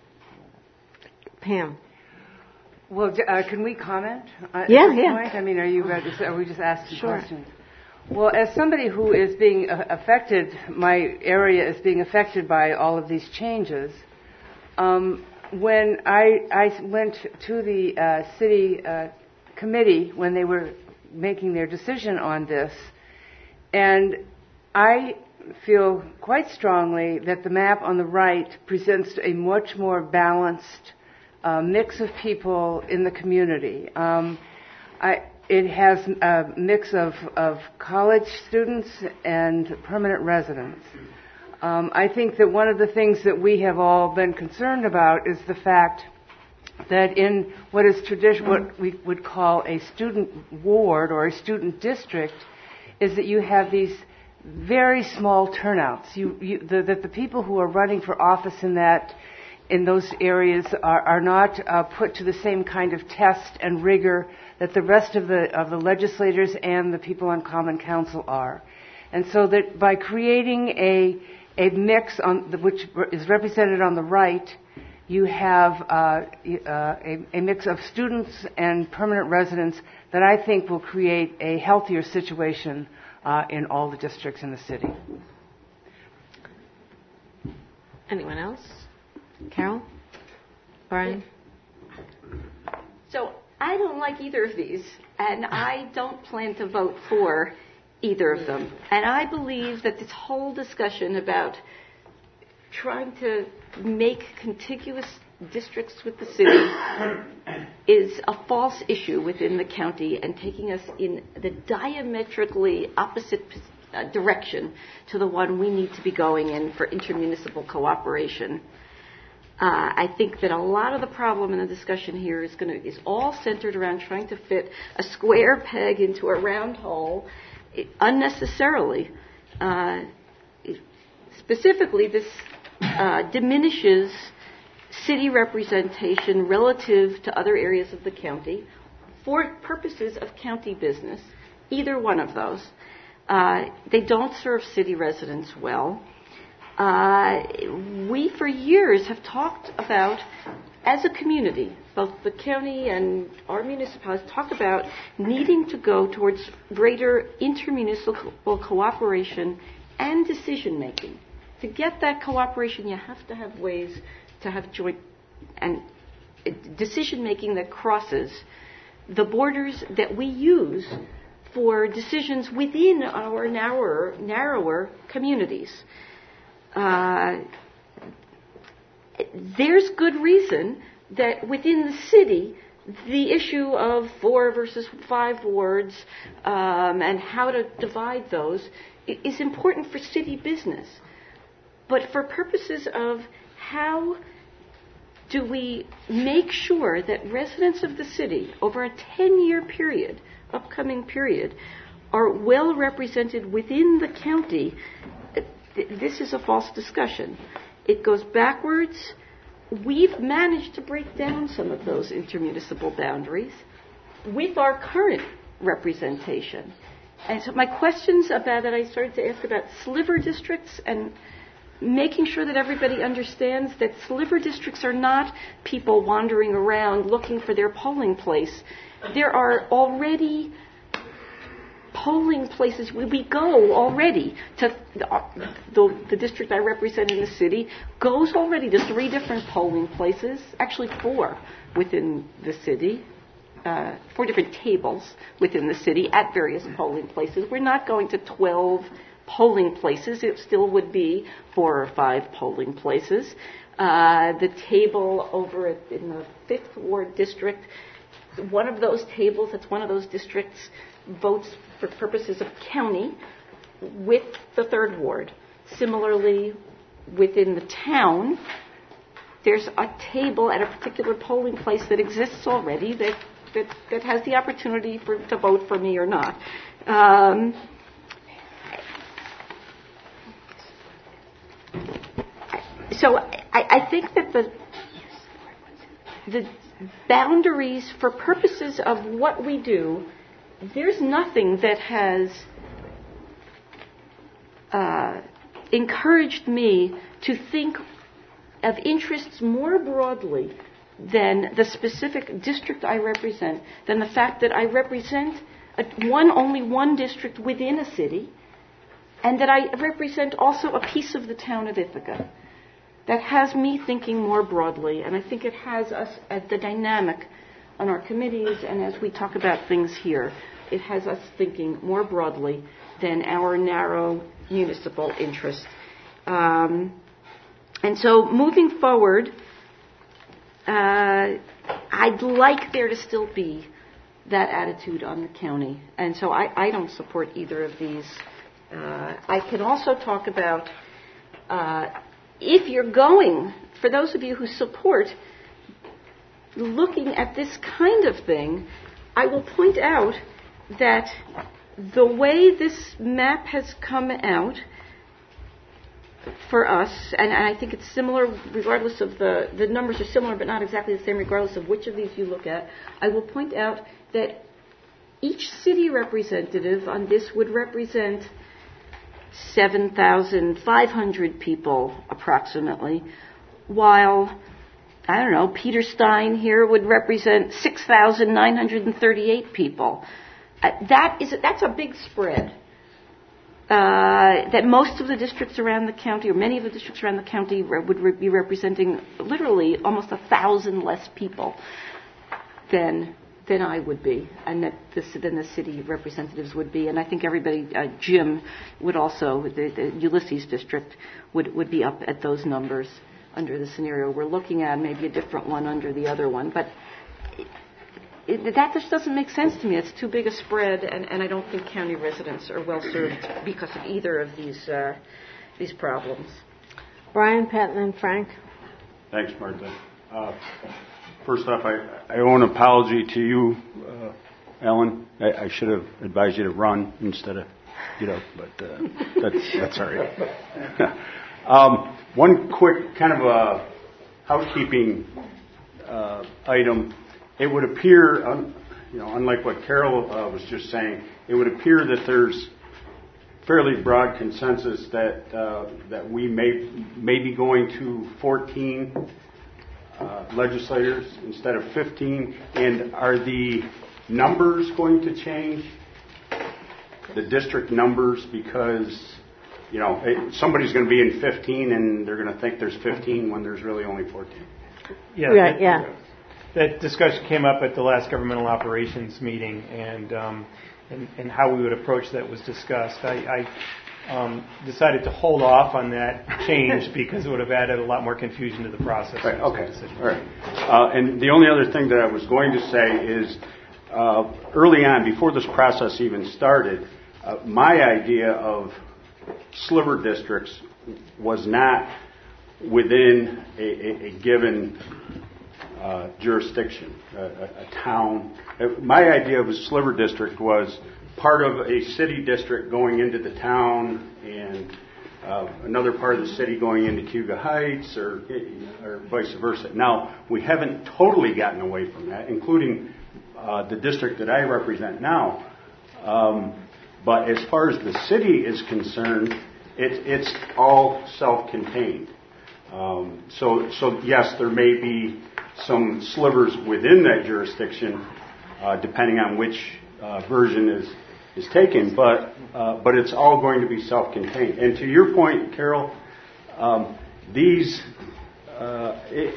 Pam. Well, uh, can we comment? Uh, yeah, at this yeah. Point? I mean, are you ready? Are we just asking sure. questions? Well, as somebody who is being uh, affected, my area is being affected by all of these changes. Um, when I, I went to the uh, city uh, committee when they were making their decision on this, and I feel quite strongly that the map on the right presents a much more balanced uh, mix of people in the community. Um, I, it has a mix of, of college students and permanent residents. Um, I think that one of the things that we have all been concerned about is the fact that in what is tradition, what we would call a student ward or a student district, is that you have these very small turnouts. You, you, the, that the people who are running for office in that, in those areas, are, are not uh, put to the same kind of test and rigor that the rest of the of the legislators and the people on Common Council are, and so that by creating a a mix on the, which is represented on the right, you have uh, uh, a, a mix of students and permanent residents that I think will create a healthier situation uh, in all the districts in the city. Anyone else? Carol? Brian? So I don't like either of these, and I don't plan to vote for either of them. And I believe that this whole discussion about trying to make contiguous districts with the city is a false issue within the county and taking us in the diametrically opposite uh, direction to the one we need to be going in for intermunicipal cooperation. Uh, I think that a lot of the problem in the discussion here is going to is all centered around trying to fit a square peg into a round hole it, unnecessarily. Uh, it, specifically, this uh, diminishes city representation relative to other areas of the county for purposes of county business. Either one of those, uh, they don't serve city residents well. Uh, we, for years, have talked about, as a community, both the county and our municipalities, talk about needing to go towards greater intermunicipal cooperation and decision-making. To get that cooperation, you have to have ways to have joint and decision-making that crosses the borders that we use for decisions within our narrower, narrower communities. Uh, there's good reason that within the city, the issue of four versus five wards um, and how to divide those is important for city business. But for purposes of how do we make sure that residents of the city over a ten-year period, upcoming period, are well represented within the county, this is a false discussion. It goes backwards. We've managed to break down some of those intermunicipal boundaries with our current representation. And so my questions about that, I started to ask about sliver districts and making sure that everybody understands that sliver districts are not people wandering around looking for their polling place. There are already polling places. We go already to the, the, the district I represent in the city goes already to three different polling places, actually four within the city, uh, four different tables within the city at various polling places. We're not going to twelve polling places. It still would be four or five polling places. Uh, the table over in the fifth ward district, one of those tables, that's one of those districts, votes for purposes of county with the third ward. Similarly, within the town, there's a table at a particular polling place that exists already that that, that has the opportunity for to vote for me or not. Um, so I, I think that the the boundaries for purposes of what we do, there's nothing that has uh, encouraged me to think of interests more broadly than the specific district I represent, than the fact that I represent a, one only one district within a city, and that I represent also a piece of the town of Ithaca. That has me thinking more broadly, and I think it has us at the dynamic on our committees and as we talk about things here. It has us thinking more broadly than our narrow municipal interest. Um, and so moving forward, uh, I'd like there to still be that attitude on the county. And so I, I don't support either of these. Uh, I can also talk about uh, if you're going, for those of you who support looking at this kind of thing, I will point out that the way this map has come out for us, and, and I think it's similar regardless of the, the numbers are similar but not exactly the same regardless of which of these you look at, I will point out that each city representative on this would represent seven thousand five hundred people approximately, while, I don't know, Peter Stein here would represent six thousand nine hundred thirty-eight people. Uh, that is, that's a big spread. Uh, that most of the districts around the county, or many of the districts around the county, re- would re- be representing literally almost a thousand less people than than I would be, and that the, than the city representatives would be. And I think everybody, uh, Jim would also, the, the Ulysses district would, would be up at those numbers. under the scenario we're looking at, maybe a different one under the other one. But it, it, that just doesn't make sense to me. It's too big a spread, and, and I don't think county residents are well served because of either of these uh, these problems. Brian, Pat, and then Frank. Thanks, Martha. Uh, first off, I, I owe an apology to you, uh, Ellen. I, I should have advised you to run instead of get up, but uh, that's, that's all right. um, one quick kind of a housekeeping uh, item. It would appear, um, you know, unlike what Carol uh, was just saying, it would appear that there's fairly broad consensus that uh, that we may may be going to fourteen uh, legislators instead of fifteen. And are the numbers going to change? The district numbers, because you know it, somebody's going to be in fifteen and they're going to think there's fifteen when there's really only fourteen. Yeah, right, that, yeah. That discussion came up at the last governmental operations meeting, and um, and, and how we would approach that was discussed. I, I um, decided to hold off on that change because it would have added a lot more confusion to the process. Right, okay, all right. Uh, and the only other thing that I was going to say is, uh, early on, before this process even started, uh, my idea of sliver districts was not within a, a, a given uh, jurisdiction, a, a, a town. My idea of a sliver district was part of a city district going into the town, and uh, another part of the city going into Cayuga Heights, or, or vice versa. Now, we haven't totally gotten away from that, including uh, the district that I represent now. Um, but as far as the city is concerned, it, it's all self-contained. Um, so, so yes, there may be some slivers within that jurisdiction, uh, depending on which uh, version is is taken, but uh, but it's all going to be self-contained. And to your point, Carol, um, these uh, it,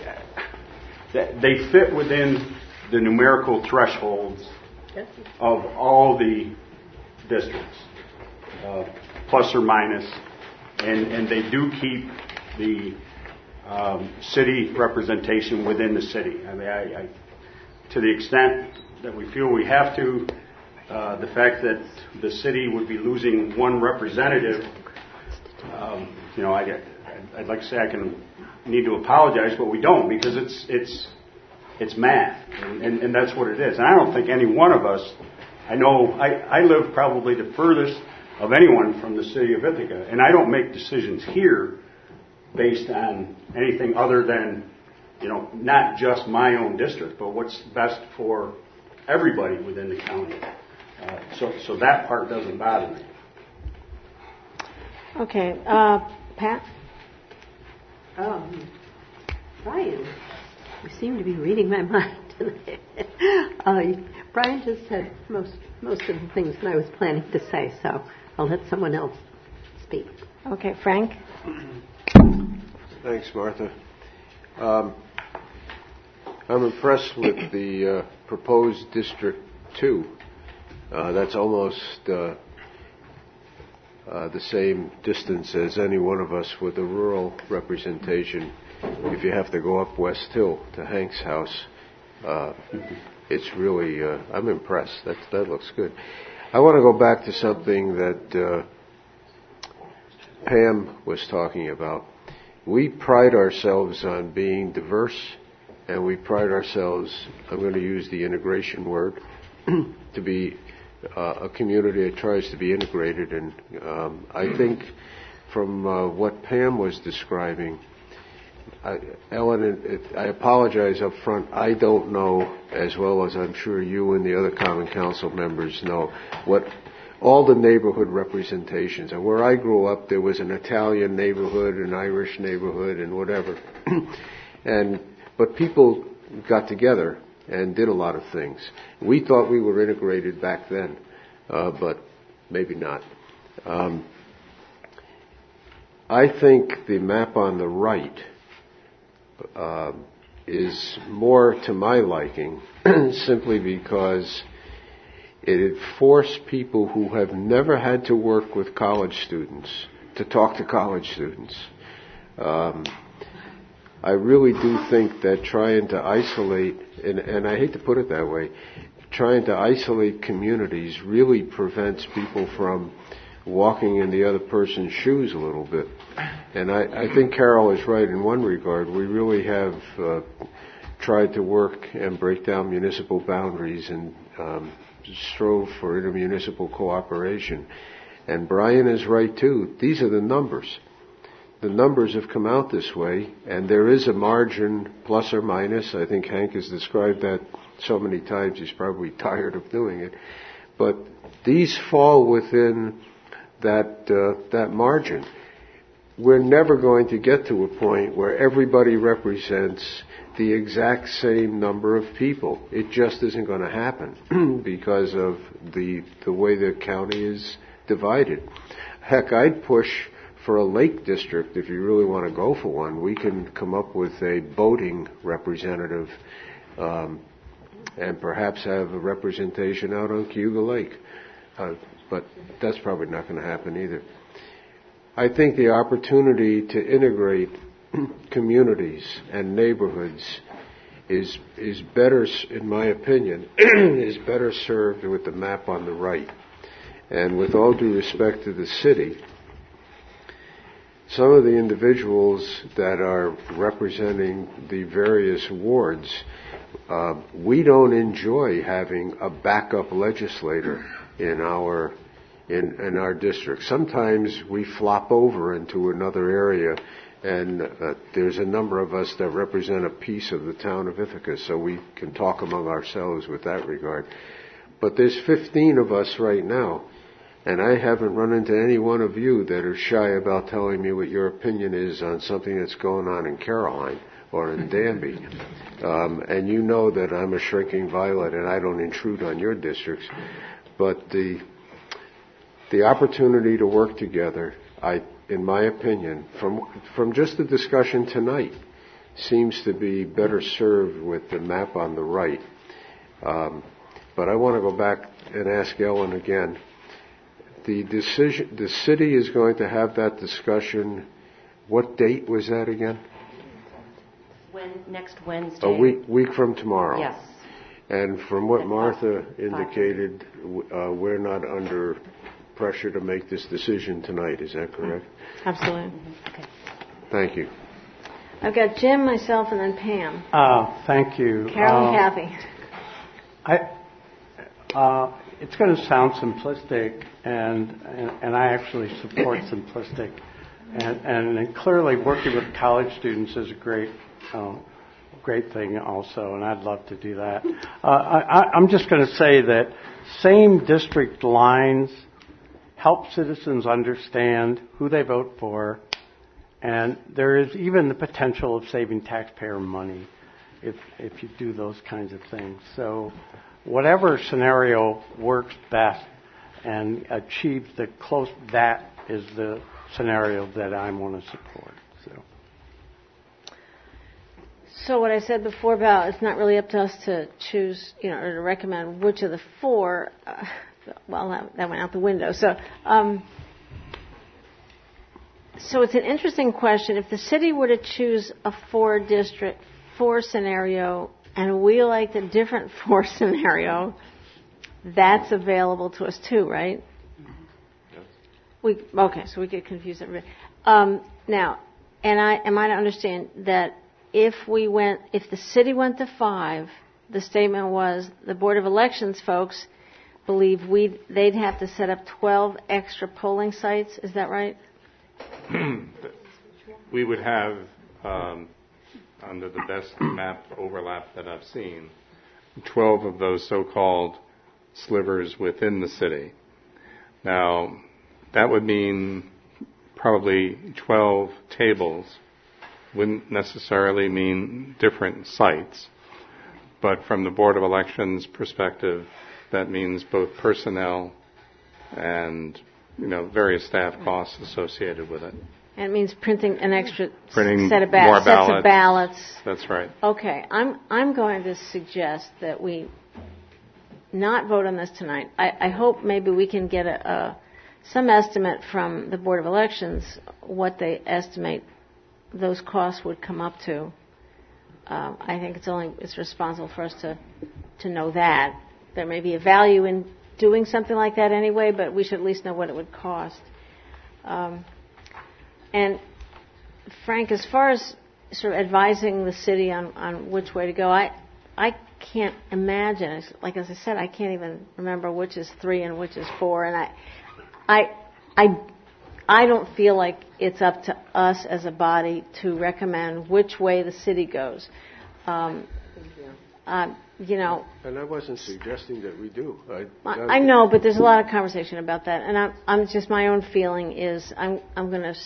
they fit within the numerical thresholds of all the districts, uh, plus or minus, and and they do keep the Um, city representation within the city. I mean, I, I, to the extent that we feel we have to, uh, the fact that the city would be losing one representative, um, you know, I, I'd like to say I can need to apologize, but we don't, because it's it's it's math, and, and, and that's what it is. And I don't think any one of us, I know I, I live probably the furthest of anyone from the city of Ithaca, and I don't make decisions here based on anything other than, you know, not just my own district, but what's best for everybody within the county. Uh, so, so that part doesn't bother me. Okay, uh, Pat? Um, Brian, you seem to be reading my mind. uh, Brian just said most most of the things that I was planning to say, so I'll let someone else speak. Okay, Frank? Thanks, Martha. Um, I'm impressed with the uh, proposed District two. Uh, that's almost uh, uh, the same distance as any one of us with a rural representation. If you have to go up West Hill to Hank's house, uh, it's really, uh, I'm impressed. That, that looks good. I want to go back to something that uh, Pam was talking about. We pride ourselves on being diverse, and we pride ourselves, I'm going to use the integration word, to be uh, a community that tries to be integrated. And um, I think from uh, what Pam was describing, I, Ellen, it, it, I apologize up front. I don't know, as well as I'm sure you and the other Common Council members know, what all the neighborhood representations. And where I grew up, there was an Italian neighborhood, an Irish neighborhood, and whatever. and but people got together and did a lot of things. We thought we were integrated back then, uh, but maybe not. Um, I think the map on the right uh, is more to my liking, simply because it forced people who have never had to work with college students to talk to college students. Um, I really do think that trying to isolate, and, and I hate to put it that way, trying to isolate communities really prevents people from walking in the other person's shoes a little bit. And I, I think Carol is right in one regard. We really have uh, tried to work and break down municipal boundaries and um, strove for intermunicipal cooperation. And Brian is right too. These are the numbers. The numbers have come out this way, and there is a margin, plus or minus. I think Hank has described that so many times he's probably tired of doing it. But these fall within that uh, that margin. We're never going to get to a point where everybody represents the exact same number of people. It just isn't going to happen because of the the way the county is divided. Heck, I'd push for a lake district if you really want to go for one. We can come up with a boating representative um, and perhaps have a representation out on Cayuga Lake. Uh, but that's probably not going to happen either. I think the opportunity to integrate communities and neighborhoods is is better, in my opinion, is better served with the map on the right. And with all due respect to the city, some of the individuals that are representing the various wards, uh, we don't enjoy having a backup legislator in our in, in our district. Sometimes we flop over into another area, and uh, there's a number of us that represent a piece of the town of Ithaca, so we can talk among ourselves with that regard. But there's fifteen of us right now, and I haven't run into any one of you that are shy about telling me what your opinion is on something that's going on in Caroline or in Danby. Um, and you know that I'm a shrinking violet and I don't intrude on your districts. But the the opportunity to work together, I, in my opinion, from from just the discussion tonight, seems to be better served with the map on the right. Um, but I want to go back and ask Ellen again. The decision, the city is going to have that discussion. What date was that again? When, next Wednesday. A week, week from tomorrow. Yes. And from what Martha indicated, uh, we're not under pressure to make this decision tonight. Is that correct? Absolutely. Mm-hmm. Okay. Thank you. I've got Jim, myself, and then Pam. Uh, thank you. Carol uh, and Kathy. I, uh, it's going to sound simplistic, and, and, and I actually support simplistic. And, and, and clearly working with college students is a great uh, great thing also, and I'd love to do that. Uh, I, I'm just going to say that same district lines help citizens understand who they vote for, and there is even the potential of saving taxpayer money if if you do those kinds of things. So whatever scenario works best and achieves the close, that is the scenario that I want to support. So. So what I said before about it's not really up to us to choose, you know, or to recommend which of the four. Uh, well, that, that went out the window. So, um, so it's an interesting question. If the city were to choose a four district, four scenario, and we like the different four scenario, that's available to us too, right? We okay, so we get confused. Um, now, and I am I to understand that if we went, if the city went to five, the statement was the Board of Elections folks believe we they'd have to set up twelve extra polling sites. Is that right? We would have, um, under the best map overlap that I've seen, twelve of those so-called slivers within the city. Now, that would mean probably twelve tables. Wouldn't necessarily mean different sites. But from the Board of Elections perspective, that means both personnel and, you know, various staff costs associated with it. And it means printing an extra Printing set of ba- more sets ballots. of ballots. That's right. Okay, I'm I'm going to suggest that we not vote on this tonight. I, I hope maybe we can get a, a some estimate from the Board of Elections what they estimate those costs would come up to. Um, I think it's only it's responsible for us to to know that. There may be a value in doing something like that anyway, but we should at least know what it would cost. Um, and Frank, as far as sort of advising the city on, on which way to go, I I can't imagine. Like as I said, I can't even remember which is three and which is four, and I I I I don't feel like it's up to us as a body to recommend which way the city goes. Um, um, you know. And I wasn't suggesting that we do. I, I, I know, but there's a lot of conversation about that, and I'm, I'm just my own feeling is I'm I'm going to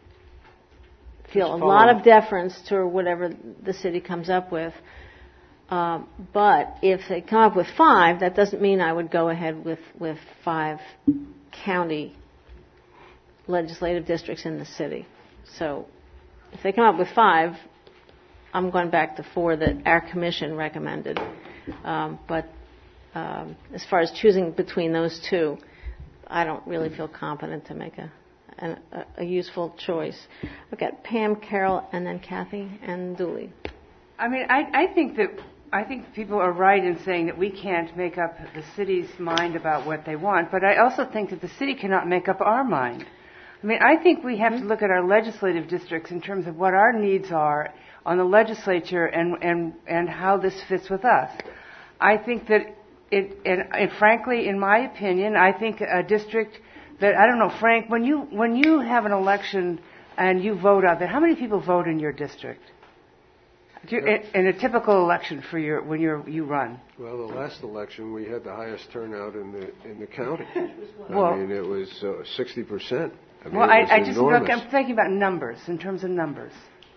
feel a lot of deference to whatever the city comes up with. Um, but if they come up with five, that doesn't mean I would go ahead with, with five county legislative districts in the city. So if they come up with five, I'm going back to four that our commission recommended. Um, but um, as far as choosing between those two, I don't really feel competent to make a, a, a useful choice. I've got Pam, Carol, and then Kathy and Dooley. I mean, I, I think that I think people are right in saying that we can't make up the city's mind about what they want, but I also think that the city cannot make up our mind. I mean, I think we have to look at our legislative districts in terms of what our needs are on the legislature and and, and how this fits with us. I think that it, and, and frankly, in my opinion, I think a district that, I don't know, Frank, when you when you have an election and you vote out there, how many people vote in your district? Do you, in, in a typical election for your when you you run? Well, the last election we had the highest turnout in the in the county. Well, I mean, it was uh, sixty percent. I mean, well, I, I just enormous. I'm thinking about numbers in terms of numbers.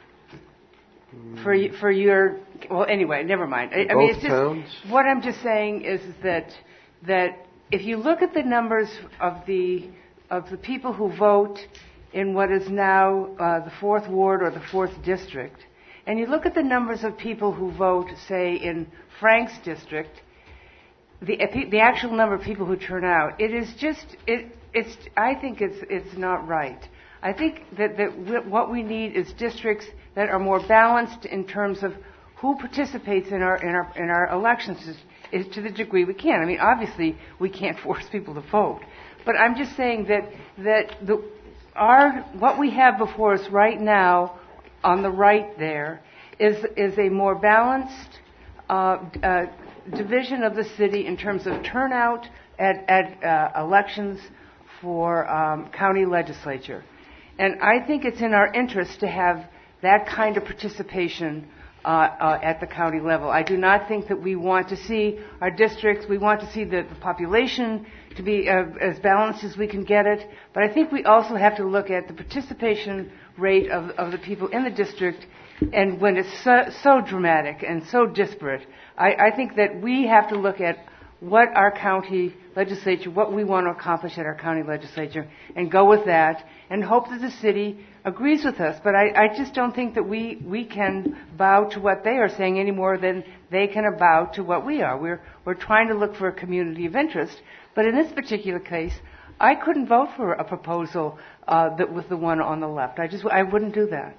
Mm. For y- for your well, anyway, never mind. I, I mean, it's just towns? What I'm just saying is that that if you look at the numbers of the of the people who vote in what is now uh, the fourth ward or the fourth district. And you look at the numbers of people who vote, say, in Frank's district, the the actual number of people who turn out, it is just it it's I think it's it's not right. I think that that what we need is districts that are more balanced in terms of who participates in our in our in our elections is, is to the degree we can. I mean, obviously we can't force people to vote, but I'm just saying that that the our what we have before us right now. On the right there is is a more balanced uh, uh, division of the city in terms of turnout at, at uh, elections for um, county legislature. And I think it's in our interest to have that kind of participation uh, uh, at the county level. I do not think that we want to see our districts, we want to see the, the population to be uh, as balanced as we can get it, but I think we also have to look at the participation rate of, of the people in the district, and when it's so, so dramatic and so disparate, I, I think that we have to look at what our county legislature, what we want to accomplish at our county legislature, and go with that, and hope that the city agrees with us. But I, I just don't think that we, we can bow to what they are saying any more than they can bow to what we are. We're, we're trying to look for a community of interest, but in this particular case, I couldn't vote for a proposal uh, that was the one on the left. I just I wouldn't do that.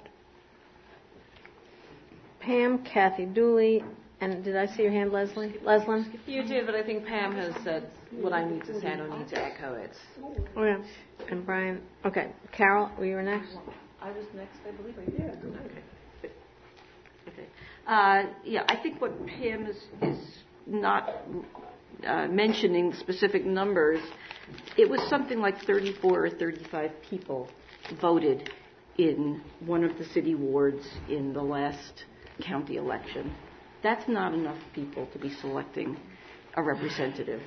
Pam, Kathy, Dooley, and did I see your hand, Leslie? Leslyn? You did, but I think Pam has said what I need to say. I don't need to echo it. Oh, yeah. And Brian. Okay. Carol, were you next? I was next, I believe I did. Okay. Okay. Uh, yeah, I think what Pam is, is not uh, mentioning specific numbers. It was something like thirty-four or thirty-five people voted in one of the city wards in the last county election. That's not enough people to be selecting a representative.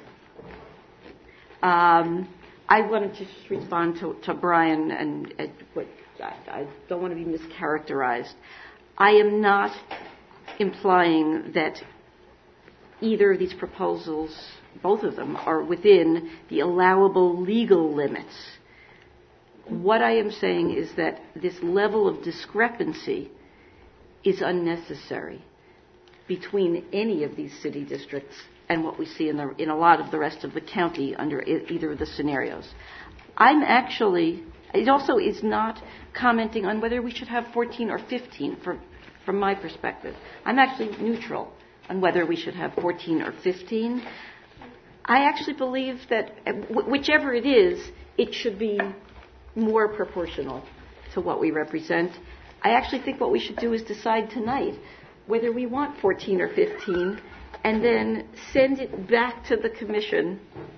Um, I wanted to just respond to, to Brian, and, and what I, I don't want to be mischaracterized. I am not implying that either of these proposals, both of them, are within the allowable legal limits. What I am saying is that this level of discrepancy is unnecessary between any of these city districts and what we see in, the, in a lot of the rest of the county under either of the scenarios. I'm actually, It also is not commenting on whether we should have fourteen or fifteen from, from my perspective. I'm actually neutral on whether we should have fourteen or fifteen. I actually believe that whichever it is, it should be more proportional to what we represent. I actually think what we should do is decide tonight whether we want fourteen or fifteen, and then send it back to the commission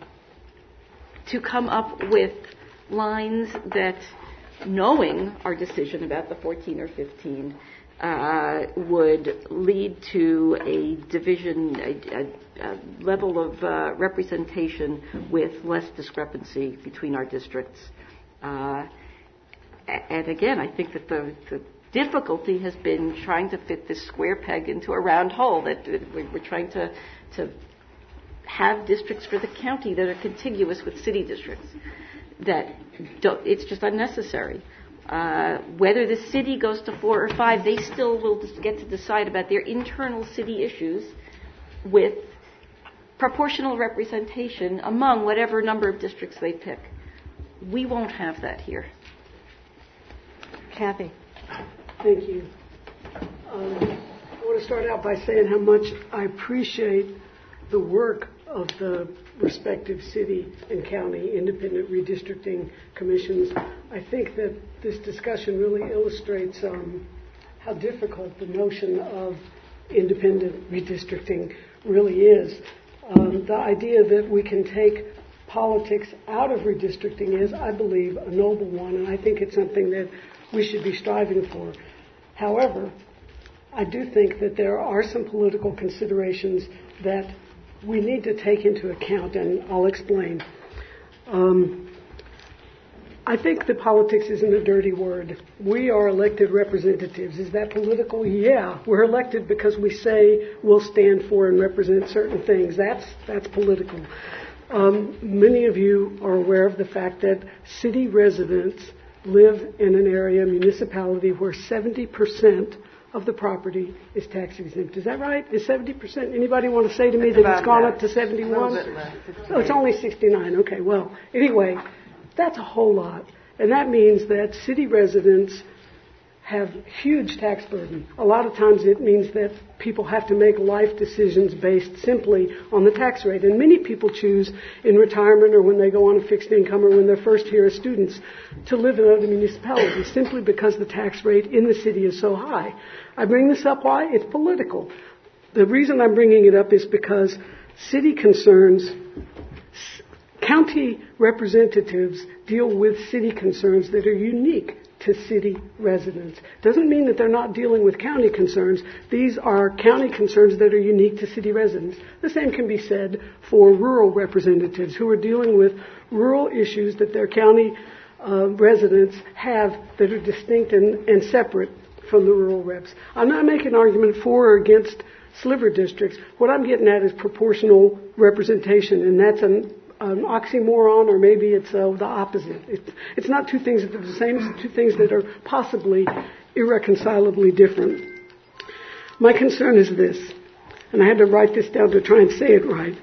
to come up with lines that, knowing our decision about the fourteen or fifteen, uh, would lead to a division, a, a, a level of uh, representation with less discrepancy between our districts. Uh, and again, I think that the, the difficulty has been trying to fit this square peg into a round hole, that we're trying to, to have districts for the county that are contiguous with city districts. That don't, it's just unnecessary. Uh, whether the city goes to four or five, they still will get to decide about their internal city issues with proportional representation among whatever number of districts they pick. We won't have that here. Kathy. Thank you. Um, I want to start out by saying how much I appreciate the work of the respective city and county independent redistricting commissions. I think that this discussion really illustrates um, how difficult the notion of independent redistricting really is. Um, the idea that we can take politics out of redistricting is, I believe, a noble one, and I think it's something that we should be striving for. However, I do think that there are some political considerations that we need to take into account, and I'll explain. Um, I think that politics isn't a dirty word. We are elected representatives. Is that political? Yeah. We're elected because we say we'll stand for and represent certain things. That's, that's political. Um, many of you are aware of the fact that city residents live in an area, a municipality, where seventy percent of the property is tax exempt. Is that right? Is seventy percent? Anybody want to say to me it's that it's gone that. up to seventy-one? Oh, it's only sixty-nine. Okay, well, anyway, that's a whole lot. And that means that city residents have huge tax burden. A lot of times it means that people have to make life decisions based simply on the tax rate. And many people choose in retirement or when they go on a fixed income or when they're first here as students to live in other municipalities simply because the tax rate in the city is so high. I bring this up, why? It's political. The reason I'm bringing it up is because city concerns, county representatives deal with city concerns that are unique to city residents. Doesn't mean that they're not dealing with county concerns. These are county concerns that are unique to city residents. The same can be said for rural representatives who are dealing with rural issues that their county uh, residents have that are distinct and, and separate from the rural reps. I'm not making an argument for or against sliver districts. What I'm getting at is proportional representation, and that's an an oxymoron, or maybe it's uh, the opposite. It's, it's not two things that are the same, it's two things that are possibly irreconcilably different. My concern is this, and I had to write this down to try and say it right.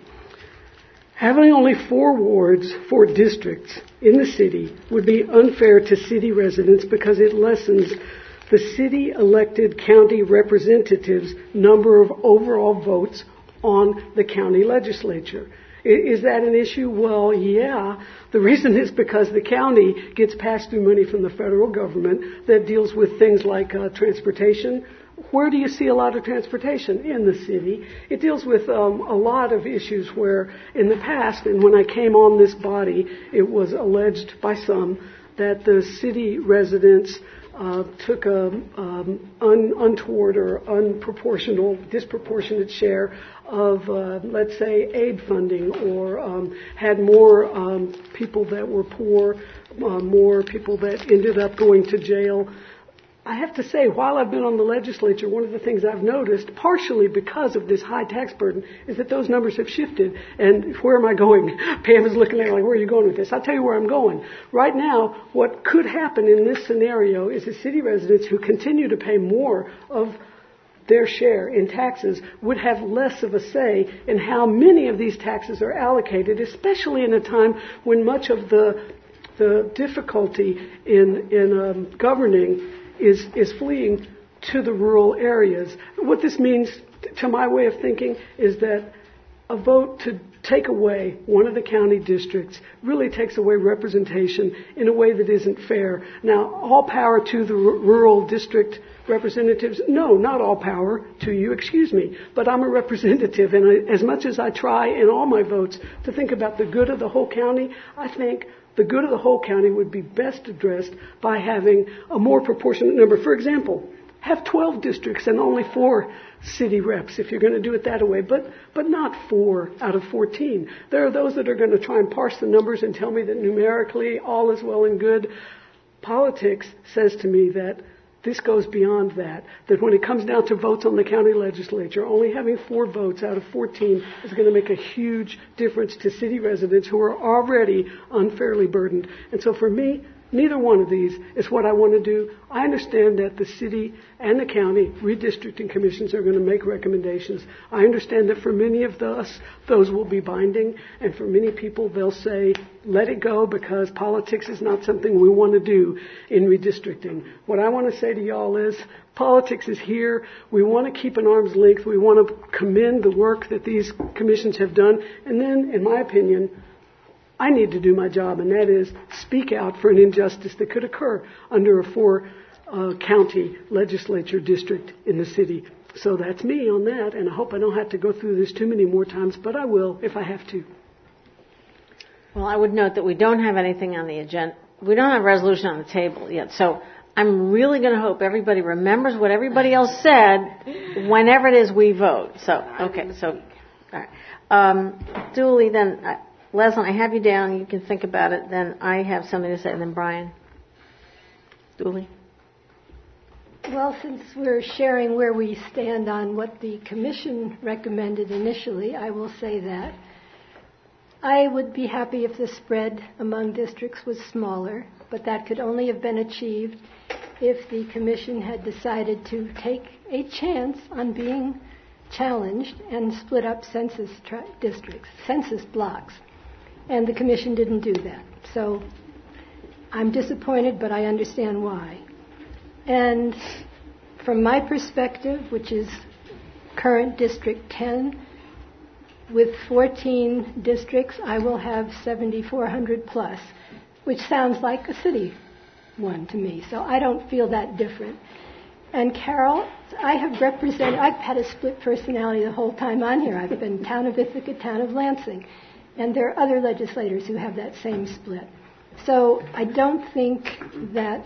Having only four wards, four districts in the city would be unfair to city residents because it lessens the city elected county representatives' number of overall votes on the county legislature. Is that an issue? Well, yeah. The reason is because the county gets pass-through money from the federal government that deals with things like uh, transportation. Where do you see a lot of transportation? In the city. It deals with um, a lot of issues where in the past, and when I came on this body, it was alleged by some that the city residents Uh, took a um, un, untoward or unproportional, disproportionate share of, uh, let's say, aid funding, or um, had more um, people that were poor, uh, more people that ended up going to jail. I have to say, while I've been on the legislature, one of the things I've noticed, partially because of this high tax burden, is that those numbers have shifted. And where am I going? Pam is looking at me like, where are you going with this? I'll tell you where I'm going. Right now, what could happen in this scenario is the city residents who continue to pay more of their share in taxes would have less of a say in how many of these taxes are allocated, especially in a time when much of the the difficulty in in um, governing is is fleeing to the rural areas. What this means, to my way of thinking, is that a vote to take away one of the county districts really takes away representation in a way that isn't fair. Now, all power to the r- rural district representatives? No, not all power to you, excuse me. But I'm a representative, and I, as much as I try in all my votes to think about the good of the whole county, I think the good of the whole county would be best addressed by having a more proportionate number. For example, have twelve districts and only four city reps if you're going to do it that way, but but not four out of fourteen. There are those that are going to try and parse the numbers and tell me that numerically all is well and good. Politics says to me that this goes beyond that, that when it comes down to votes on the county legislature, only having four votes out of fourteen is going to make a huge difference to city residents who are already unfairly burdened. And so for me, neither one of these is what I want to do. I understand that the city and the county redistricting commissions are going to make recommendations. I understand that for many of us, those will be binding. And for many people, they'll say, let it go because politics is not something we want to do in redistricting. What I want to say to y'all is, politics is here. We want to keep an arm's length. We want to commend the work that these commissions have done. And then, in my opinion, I need to do my job, and that is speak out for an injustice that could occur under a four-county uh, legislature district in the city. So that's me on that, and I hope I don't have to go through this too many more times, but I will if I have to. Well, I would note that we don't have anything on the agenda. We don't have a resolution on the table yet, so I'm really going to hope everybody remembers what everybody else said whenever it is we vote. So, okay, so, all right. Um, duly then... Uh, Leslie, I have you down. You can think about it. Then I have something to say. And then Brian. Dooley. Well, since we're sharing where we stand on what the Commission recommended initially, I will say that. I would be happy if the spread among districts was smaller, but that could only have been achieved if the Commission had decided to take a chance on being challenged and split up census tra- districts, census blocks. And the Commission didn't do that. So I'm disappointed, but I understand why. And from my perspective, which is current District ten, with fourteen districts, I will have seventy-four hundred plus, which sounds like a city one to me. So I don't feel that different. And Carol, I have represented, I've had a split personality the whole time on here. I've been town of Ithaca, town of Lansing. And there are other legislators who have that same split. So I don't think that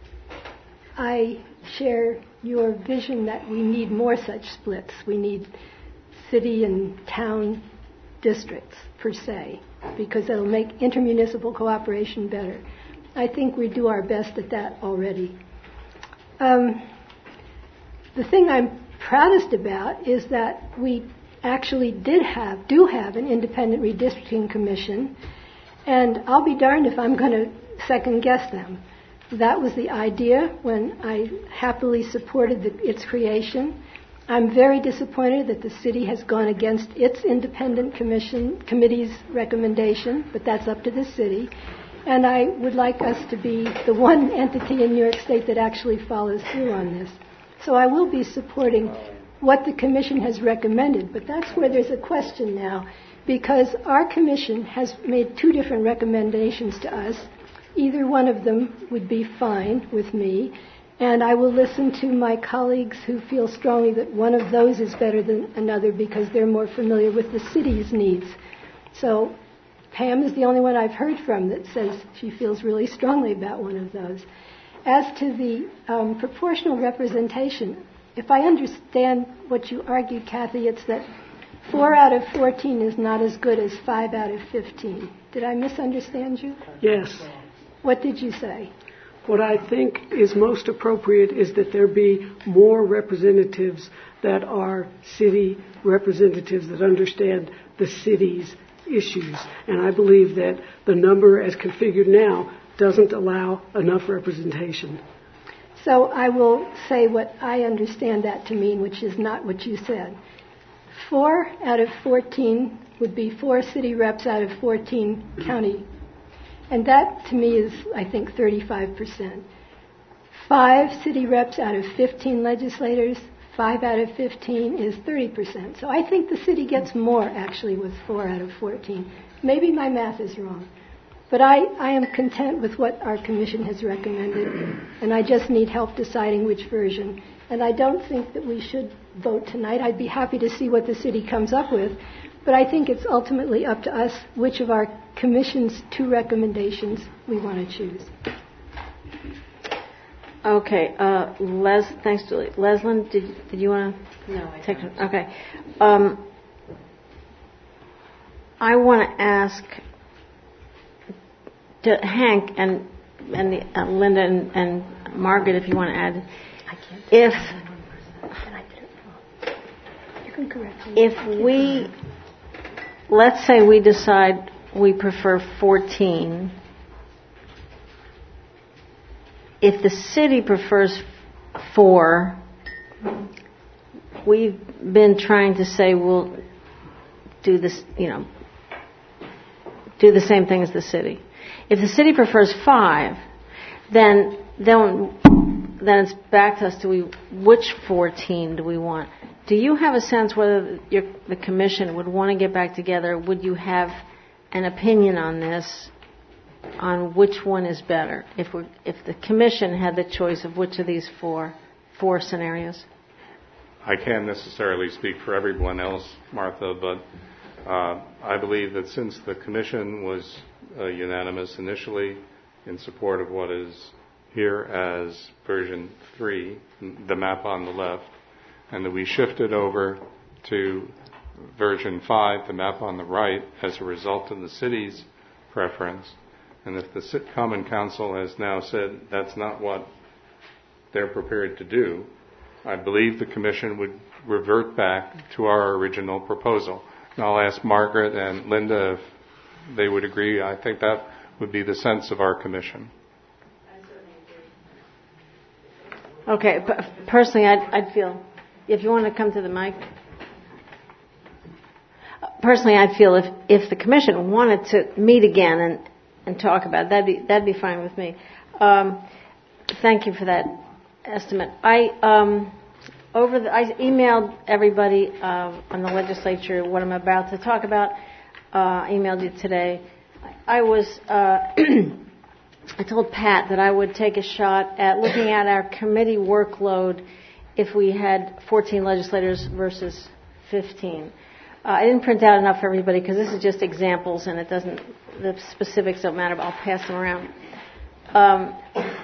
I share your vision that we need more such splits. We need city and town districts, per se, because it'll make intermunicipal cooperation better. I think we do our best at that already. Um, the thing I'm proudest about is that we actually did have, do have an independent redistricting commission, and I'll be darned if I'm going to second guess them. That was the idea when I happily supported the, its creation. I'm very disappointed that the city has gone against its independent commission committee's recommendation, but that's up to the city. And I would like us to be the one entity in New York State that actually follows through on this. So I will be supporting what the Commission has recommended, but that's where there's a question now, because our Commission has made two different recommendations to us. Either one of them would be fine with me, and I will listen to my colleagues who feel strongly that one of those is better than another because they're more familiar with the city's needs. So Pam is the only one I've heard from that says she feels really strongly about one of those. As to the um, proportional representation, if I understand what you argued, Kathy, it's that four out of fourteen is not as good as five out of fifteen. Did I misunderstand you? Yes. What did you say? What I think is most appropriate is that there be more representatives that are city representatives that understand the city's issues. And I believe that the number as configured now doesn't allow enough representation. So I will say what I understand that to mean, which is not what you said. Four out of fourteen would be four city reps out of fourteen county. And that, to me, is, I think, thirty-five percent. Five city reps out of fifteen legislators, five out of fifteen is thirty percent. So I think the city gets more, actually, with four out of fourteen. Maybe my math is wrong. But I, I am content with what our commission has recommended, and I just need help deciding which version. And I don't think that we should vote tonight. I'd be happy to see what the city comes up with, but I think it's ultimately up to us which of our commission's two recommendations we want to choose. Okay, uh, Les, thanks, Julie. Leslyn, did did you want to? No, I take don't. Okay, um, I want to ask to Hank and and the, uh, Linda and, and Margaret, if you want to add, if you can correct me. If we, let's say we decide we prefer fourteen. If the city prefers four, we've been trying to say we'll do this, you know, do the same thing as the city. If the city prefers five, then then then it's back to us. Do we which fourteen do we want? Do you have a sense whether your, the commission would want to get back together? Would you have an opinion on this? On which one is better, if we if the commission had the choice of which of these four four scenarios? I can't necessarily speak for everyone else, Martha, but uh, I believe that since the commission was uh, unanimous initially in support of what is here as version three, the map on the left, and that we shifted over to version five, the map on the right, as a result of the city's preference. And if the Common Council has now said that's not what they're prepared to do, I believe the Commission would revert back to our original proposal. And I'll ask Margaret and Linda if they would agree. I think that would be the sense of our Commission. Okay, personally, I'd, I'd feel, if you want to come to the mic. Personally, I'd feel if, if the Commission wanted to meet again and and talk about it, that'd be that'd be fine with me. Um, thank you for that estimate. I um, over the, I emailed everybody uh, on the legislature what I'm about to talk about. Uh, I emailed you today. I was uh, I told Pat that I would take a shot at looking at our committee workload if we had fourteen legislators versus fifteen. Uh, I didn't print out enough for everybody because this is just examples and it doesn't. The specifics don't matter, but I'll pass them around. Um,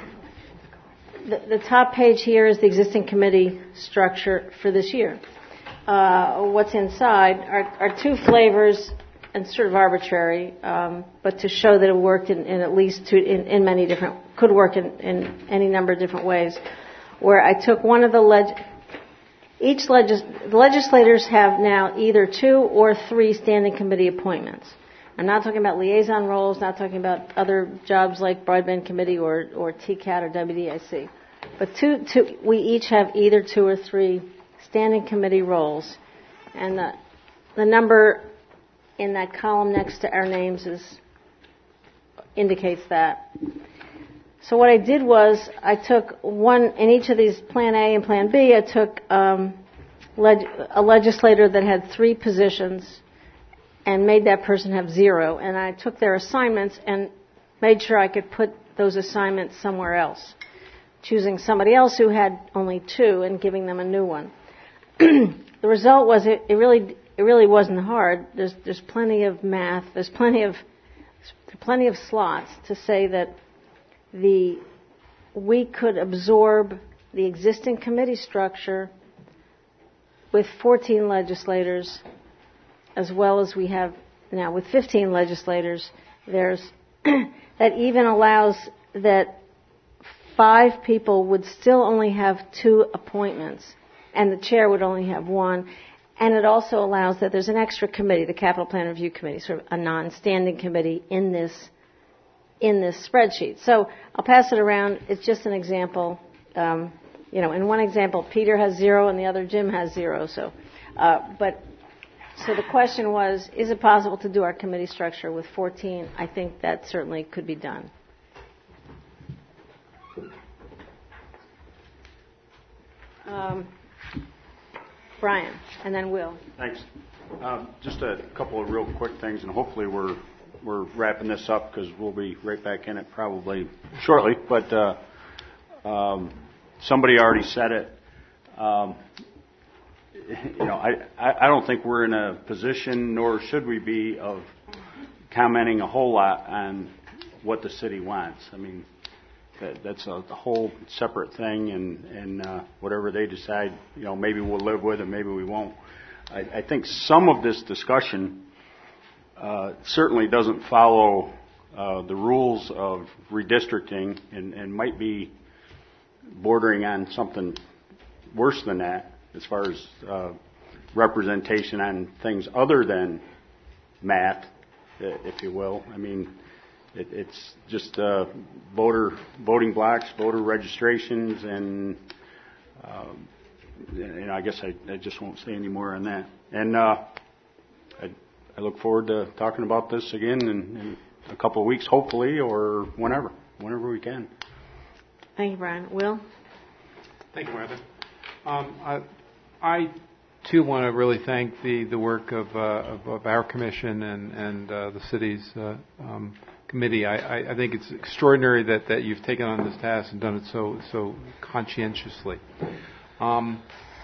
the, the top page here is the existing committee structure for this year. Uh, what's inside are, are two flavors and sort of arbitrary, um, but to show that it worked in, in at least two, in, in many different, could work in, in any number of different ways. Where I took one of the leg, each legis, the legislators have now either two or three standing committee appointments. I'm not talking about liaison roles, not talking about other jobs like Broadband Committee or, or T C A T or W D I C. But two, two, we each have either two or three standing committee roles. And the, the number in that column next to our names is, indicates that. So what I did was I took one, in each of these Plan A and Plan B, I took um, leg, a legislator that had three positions and made that person have zero. And I took their assignments and made sure I could put those assignments somewhere else, choosing somebody else who had only two and giving them a new one. The result was it, it really it really wasn't hard. There's there's plenty of math. There's plenty of there's plenty of slots to say that the we could absorb the existing committee structure with fourteen legislators, as well as we have now with fifteen legislators. There's that even allows that five people would still only have two appointments, and the chair would only have one. And it also allows that there's an extra committee, the Capital Plan Review Committee, sort of a non-standing committee in this in this spreadsheet. So I'll pass it around. It's just an example. Um, you know, in one example, Peter has zero, and the other Jim has zero. So, uh, but So the question was, is it possible to do our committee structure with fourteen? I think that certainly could be done. Um, Brian, and then Will. Thanks. Um, just a couple of real quick things, and hopefully we're we're wrapping this up because we'll be right back in it probably shortly. But uh, um, somebody already said it. Um, you know, I, I don't think we're in a position, nor should we be, of commenting a whole lot on what the city wants. I mean, that, that's a, a whole separate thing, and, and uh, whatever they decide, you know, maybe we'll live with it, maybe we won't. I, I think some of this discussion uh, certainly doesn't follow uh, the rules of redistricting, and, and might be bordering on something worse than that, as far as uh, representation on things other than math, if you will. I mean, it, it's just uh, voter voting blocks, voter registrations, and um, you know, I guess I, I just won't say any more on that. And uh, I, I look forward to talking about this again in, in a couple of weeks, hopefully, or whenever, whenever we can. Thank you, Brian. Will? Thank you, Martha. Um, I, I too want to really thank the, the work of, uh, of, of our commission and, and uh, the city's uh, um, committee. I, I, I think it's extraordinary that, that you've taken on this task and done it so so conscientiously. Um,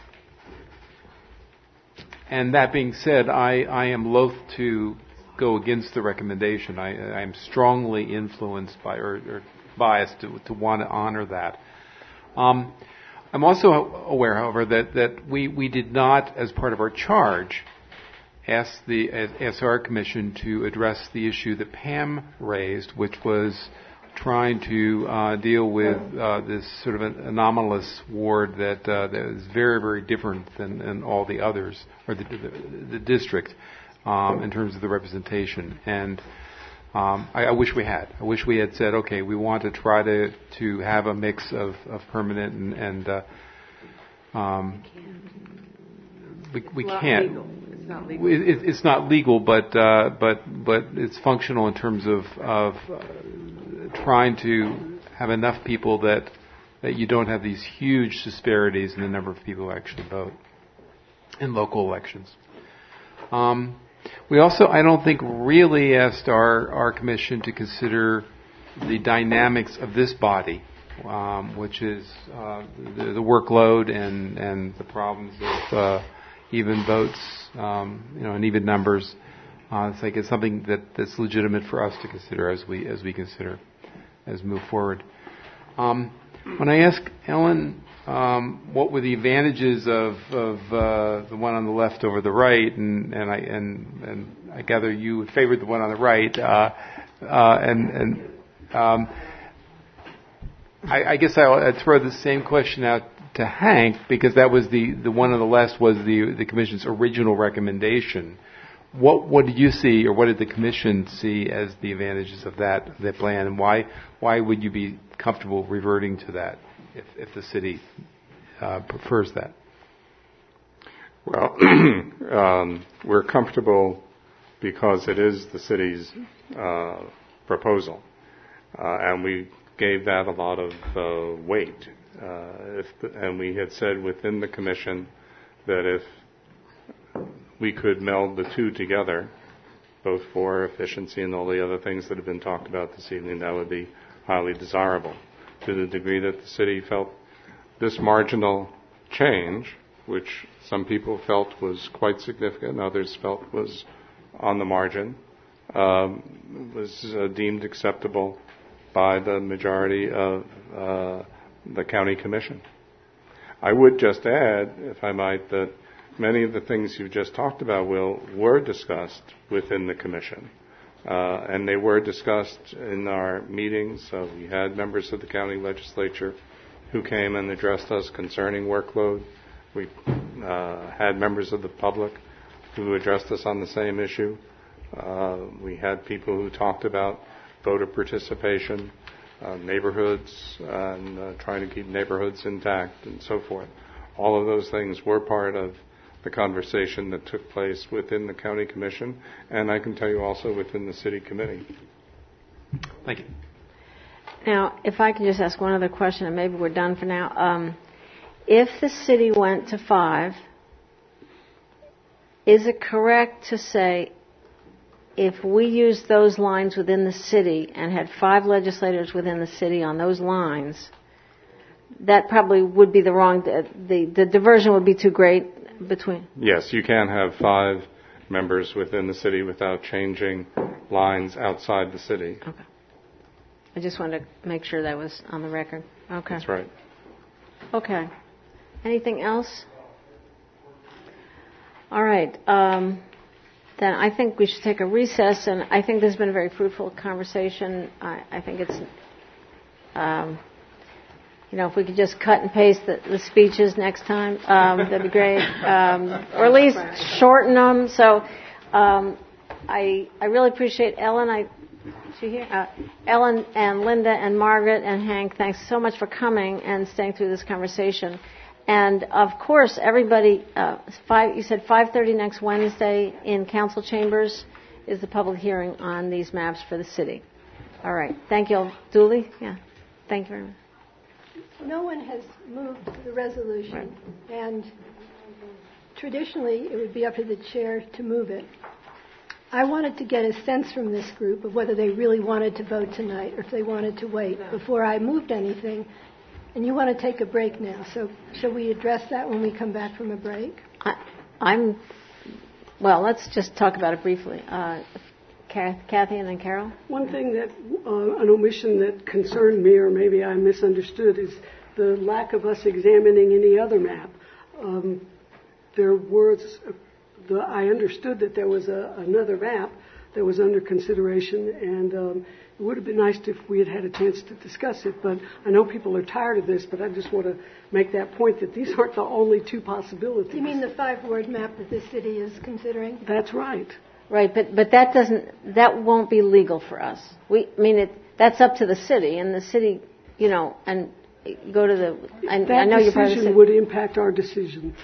and that being said, I, I am loath to go against the recommendation. I, I am strongly influenced by or, or biased to, to want to honor that. Um, I'm also aware, however, that, that we, we did not, as part of our charge, ask the ask our commission to address the issue that Pam raised, which was trying to uh, deal with uh, this sort of an anomalous ward that uh, that is very, very different than, than all the others, or the, the, the district, um, in terms of the representation. And Um, I, I wish we had. I wish we had said, okay, we want to try to, to have a mix of, of permanent and, and uh, um, we, we Well, can't. legal. It's not legal. It, it's not legal, but uh, but but it's functional in terms of of uh, trying to have enough people that that you don't have these huge disparities in the number of people who actually vote in local elections. Um, We also, I don't think, really asked our, our commission to consider the dynamics of this body, um, which is uh, the, the workload and, and the problems of uh, even votes, um, you know, and even numbers. Uh, it's like it's something that, that's legitimate for us to consider as we as we consider as we move forward. Um, when I asked Ellen Um, what were the advantages of, of uh, the one on the left over the right, and, and I and, and I gather you favored the one on the right, uh, uh, and and um, I, I guess I'll I'd throw the same question out to Hank, because that was the, the one on the left was the the commission's original recommendation. What what did you see, or what did the commission see as the advantages of that that plan, and why why would you be comfortable reverting to that if if the city uh, prefers that? Well, um, we're comfortable because it is the city's uh, proposal, uh, and we gave that a lot of uh, weight. Uh, if the, and we had said within the commission that if we could meld the two together, both for efficiency and all the other things that have been talked about this evening, that would be highly desirable. To the degree that the city felt this marginal change, which some people felt was quite significant, others felt was on the margin, um, was uh, deemed acceptable by the majority of uh, the county commission. I would just add, if I might, that many of the things you just talked about, Will, were discussed within the commission. Uh, and they were discussed in our meetings. So we had members of the county legislature who came and addressed us concerning workload. We uh, had members of the public who addressed us on the same issue. Uh, we had people who talked about voter participation, uh, neighborhoods, and uh, trying to keep neighborhoods intact and so forth. All of those things were part of the conversation that took place within the county commission, and I can tell you also within the city committee. Thank you. Now, if I could just ask one other question, and maybe we're done for now. Um, if the city went to five, is it correct to say if we used those lines within the city and had five legislators within the city on those lines, that probably would be the wrong, the, the diversion would be too great between? Yes, you can have five members within the city without changing lines outside the city. Okay. I just wanted to make sure that was on the record. Okay. That's right. Okay. Anything else? All right. Um, then I think we should take a recess, and I think this has been a very fruitful conversation. I, I think it's, um, you know, if we could just cut and paste the, the speeches next time, um, that'd be great. Um, or at least shorten them. So um, I I really appreciate Ellen. I Is she here? Uh, Ellen and Linda and Margaret and Hank, thanks so much for coming and staying through this conversation. And of course, everybody, uh, five, you said five thirty next Wednesday in council chambers is the public hearing on these maps for the city. All right. Thank you all. Dooley? Yeah. Thank you very much. No one has moved the resolution, right. And traditionally it would be up to the chair to move it. I wanted to get a sense from this group of whether they really wanted to vote tonight or if they wanted to wait no. before I moved anything. And you want to take a break now, so shall we address that when we come back from a break? I, I'm, well, let's just talk about it briefly. Uh, Kathy and then Carol? One thing that, uh, an omission that concerned me, or maybe I misunderstood, is the lack of us examining any other map. Um, there was, the, I understood that there was a, another map that was under consideration, and um, it would have been nice if we had had a chance to discuss it, but I know people are tired of this, but I just want to make that point that these aren't the only two possibilities. You mean the five-word map that the city is considering? That's right. Right, but but that doesn't, that won't be legal for us. We, I mean, it, that's up to the city, and the city, you know, and go to the, I, that I know you're part of the city. That decision would impact our decision.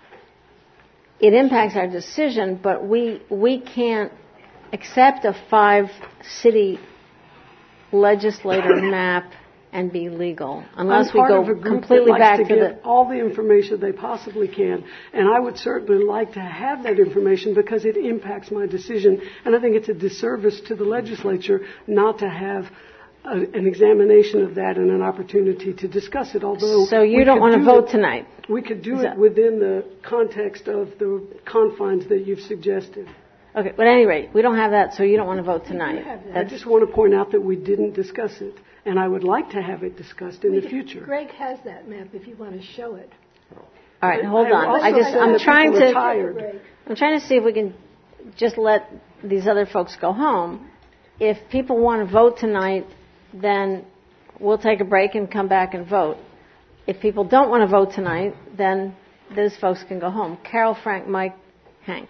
It impacts our decision, but we we can't accept a five-city legislator map and be legal unless we go completely back to, to the get all the information they possibly can, and I would certainly like to have that information because it impacts my decision, and I think it's a disservice to the legislature not to have a, an examination of that and an opportunity to discuss it. Although so you don't want to vote tonight. We could do it within the context of the confines that you've suggested. Okay, but at any rate, we don't have that, so you don't want to vote tonight. I just want to point out that we didn't discuss it, and I would like to have it discussed in we the future. Greg has that map if you want to show it. All right, hold on. I just, I'm trying to, I'm trying to see if we can just let these other folks go home. If people want to vote tonight, then we'll take a break and come back and vote. If people don't want to vote tonight, then those folks can go home. Carol, Frank, Mike, Hank.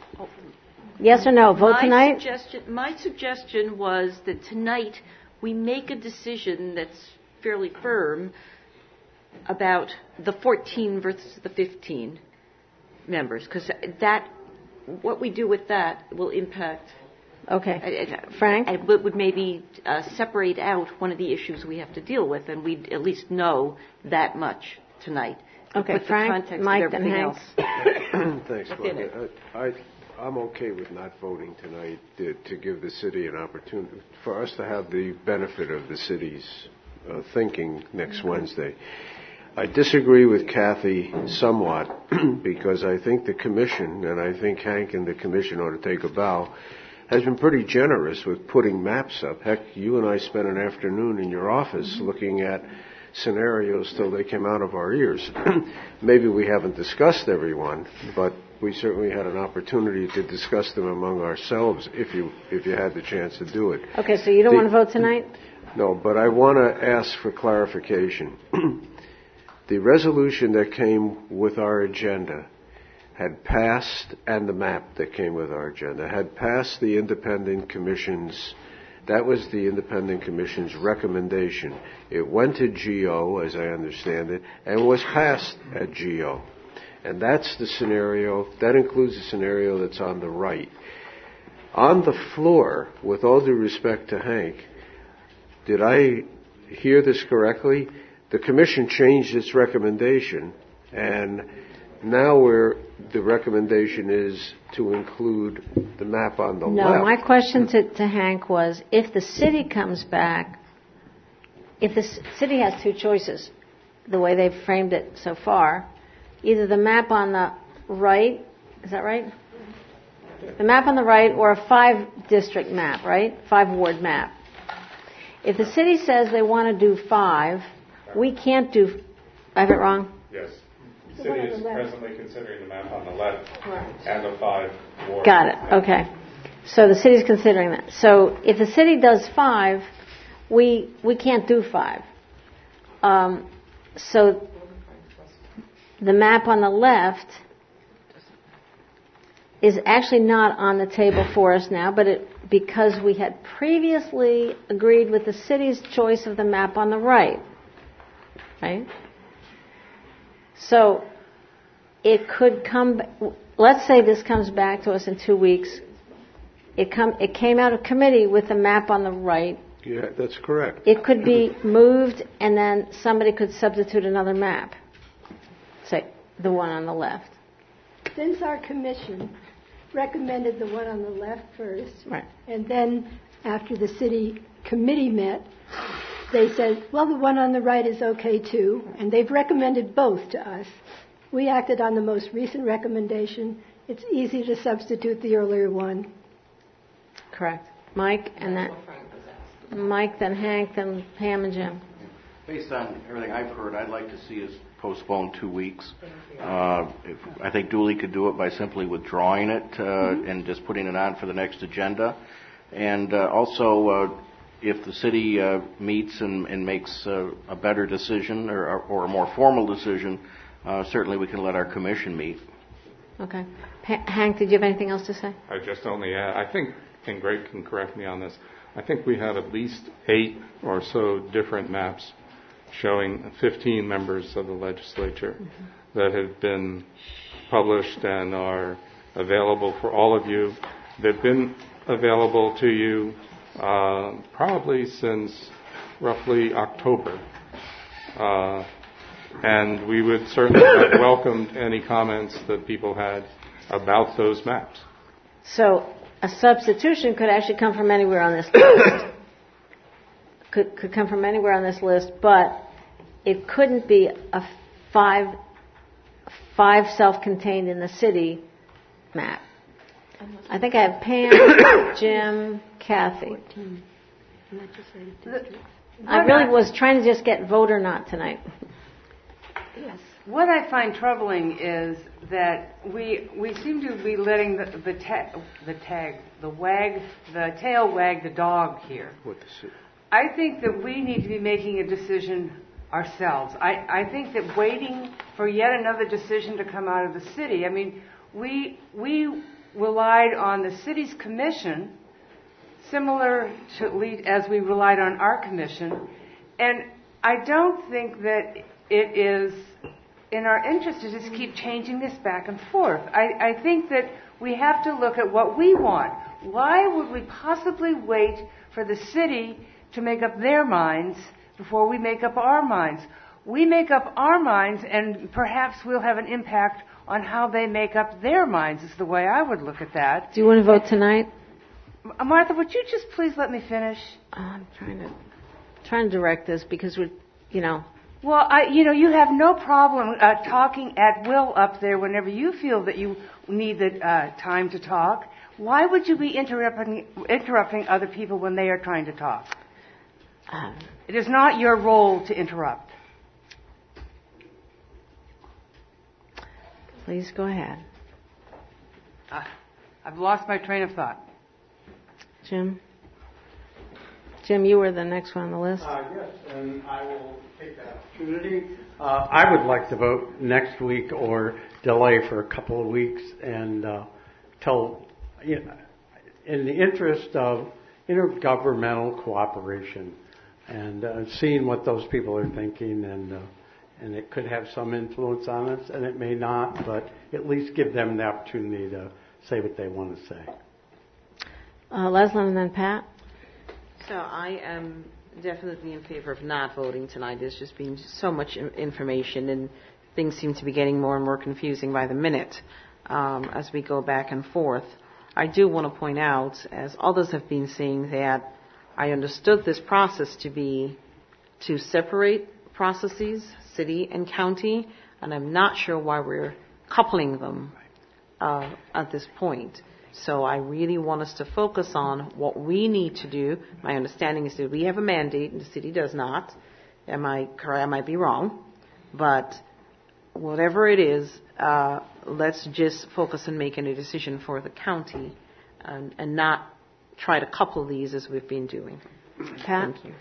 Yes or no? Vote my tonight? Suggestion, my suggestion was that tonight we make a decision that's fairly firm about the fourteen versus the fifteen members, because that, what we do with that will impact. Okay. Uh, Frank? It would maybe uh, separate out one of the issues we have to deal with, and we'd at least know that much tonight. Okay, Frank, Mike, and Hank. Thanks, Margaret. I, I, I'm okay with not voting tonight to, to give the city an opportunity, for us to have the benefit of the city's uh, thinking next mm-hmm. Wednesday. I disagree with Kathy somewhat because I think the commission, and I think Hank and the commission ought to take a bow, has been pretty generous with putting maps up. Heck, you and I spent an afternoon in your office mm-hmm. looking at scenarios till they came out of our ears. Maybe we haven't discussed every one, but we certainly had an opportunity to discuss them among ourselves if you if you had the chance to do it. Okay, so you don't the, want to vote tonight? No, but I want to ask for clarification. The resolution that came with our agenda had passed, and the map that came with our agenda, had passed the independent commission's, that was the independent commission's recommendation. It went to G O, as I understand it, and was passed at G O. And that's the scenario, that includes the scenario that's on the right. On the floor, with all due respect to Hank, did I hear this correctly? The Commission changed its recommendation, and now we're, the recommendation is to include the map on the no, left. No, my question to, to Hank was, if the city comes back, if the c- city has two choices, the way they've framed it so far, either the map on the right, is that right? The map on the right or a five-district map, right? Five-ward map. If the city says they want to do five, we can't do, I have it wrong? Yes. The city is presently considering the map on the left and the five ward. Got it. Okay. So the city's considering that. So if the city does five, we we can't do five. Um, so the map on the left is actually not on the table for us now, but it, because we had previously agreed with the city's choice of the map on the right, right? So it could come, let's say this comes back to us in two weeks. It come, it came out of committee with the map on the right. Yeah, that's correct. It could be moved and then somebody could substitute another map. Say, the one on the left. Since our commission recommended the one on the left first, right, and then after the city committee met, they said, well, the one on the right is okay too, and they've recommended both to us. We acted on the most recent recommendation. It's easy to substitute the earlier one. Correct. Mike, and then Mike, then Hank, then Pam and Jim. Based on everything I've heard, I'd like to see us postpone two weeks. Uh, if, I think Dooley could do it by simply withdrawing it uh, mm-hmm. and just putting it on for the next agenda. And uh, also, uh, if the city uh, meets and, and makes uh, a better decision or, or a more formal decision, uh, certainly we can let our commission meet. Okay. Pa- Hank, did you have anything else to say? I just only add, I think, and Greg can correct me on this, I think we have at least eight or so different maps showing fifteen members of the legislature mm-hmm. that have been published and are available for all of you. They've been available to you uh, probably since roughly October. Uh, and we would certainly have welcomed any comments that people had about those maps. So a substitution could actually come from anywhere on this list. Could, could come from anywhere on this list, but it couldn't be a five, five self-contained in the city map. I think I have Pam, Jim, Kathy. I really was trying to just get vote or not tonight. Yes. What I find troubling is that we we seem to be letting the the, ta- the tag the wag the tail wag the dog here. What the I think that we need to be making a decision ourselves. I, I think that waiting for yet another decision to come out of the city, I mean, we we relied on the city's commission, similar to lead as we relied on our commission, and I don't think that it is in our interest to just keep changing this back and forth. I, I think that we have to look at what we want. Why would we possibly wait for the city to make up their minds before we make up our minds? We make up our minds, and perhaps we'll have an impact on how they make up their minds, is the way I would look at that. Do you want to vote tonight? Martha, would you just please let me finish? Oh, I'm trying to trying to direct this because we're, you know. Well, I, you know, you have no problem uh, talking at will up there whenever you feel that you need the uh, time to talk. Why would you be interrupting interrupting other people when they are trying to talk? Um, it is not your role to interrupt. Please go ahead. Uh, I've lost my train of thought. Jim? Jim, you were the next one on the list. Uh, yes, and I will take that opportunity. Uh, I would like to vote next week or delay for a couple of weeks and uh, tell, you know, in the interest of intergovernmental cooperation and uh, seeing what those people are thinking and uh, and it could have some influence on us, and it may not, but at least give them the opportunity to say what they want to say. Uh, Leslie and then Pat. So I am definitely in favor of not voting tonight. There's just been so much information, and things seem to be getting more and more confusing by the minute um, as we go back and forth. I do want to point out, as others have been saying, that I understood this process to be to separate processes, city and county, and I'm not sure why we're coupling them uh, at this point. So I really want us to focus on what we need to do. My understanding is that we have a mandate and the city does not. Am I correct? I might be wrong. But whatever it is, uh, let's just focus on making a decision for the county and, and not try to couple these as we've been doing. Pat? Thank you.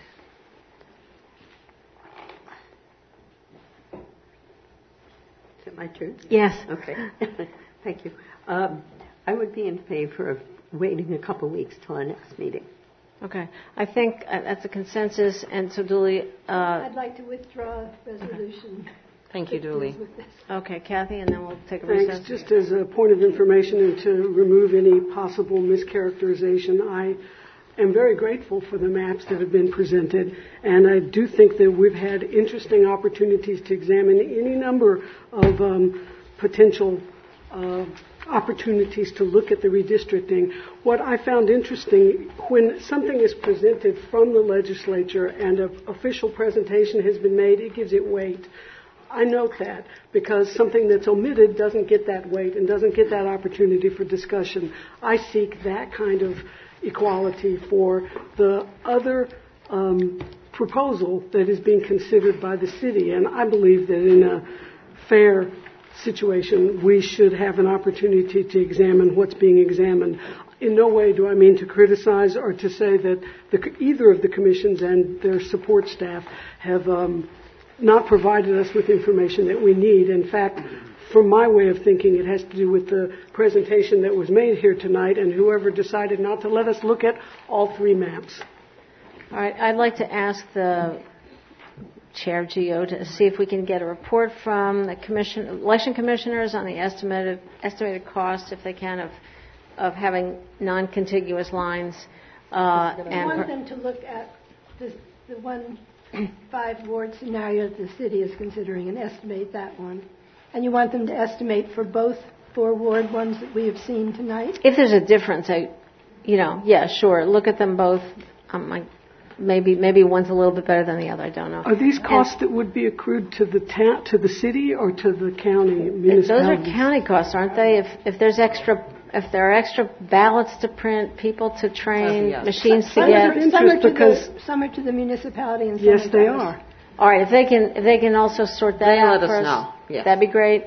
Is it my turn? Yes. Okay. Thank you. Um, I would be in favor of waiting a couple of weeks till our next meeting. Okay. I think uh, that's a consensus, and so duly... Uh, I'd like to withdraw resolution. Thank you, that Dooley. deals with this. Okay, Kathy, and then we'll take a Thanks. recess. Just as a point of information and to remove any possible mischaracterization, I am very grateful for the maps that have been presented, and I do think that we've had interesting opportunities to examine any number of um, potential uh, opportunities to look at the redistricting. What I found interesting, when something is presented from the legislature and an official presentation has been made, it gives it weight. I note that because something that's omitted doesn't get that weight and doesn't get that opportunity for discussion. I seek that kind of equality for the other um, proposal that is being considered by the city, and I believe that in a fair situation we should have an opportunity to examine what's being examined. In no way do I mean to criticize or to say that the, either of the commissions and their support staff have um, not provided us with information that we need. In fact, from my way of thinking, it has to do with the presentation that was made here tonight and whoever decided not to let us look at all three maps. All right. I'd like to ask the Chair of G O to see if we can get a report from the commission, election commissioners on the estimated estimated cost, if they can, of of having non-contiguous lines. Uh, I and want them to look at the, the one five ward scenario that the city is considering and estimate that one. And you want them to estimate for both four ward ones that we have seen tonight? if there's a difference, I, you know, yeah, sure. Look at them both. Um, like maybe maybe one's a little bit better than the other. I don't know. Are these costs and, that would be accrued to the ta- to the city or to the county municipality? Those are county costs, aren't they? If if there's extra. If there are extra ballots to print, people to train, yes. machines some, to get, some are to the, some are to the municipality and some yes, are they to us. are. All right, if they can, if they can also sort that They out let for us know. Yes. that'd be great.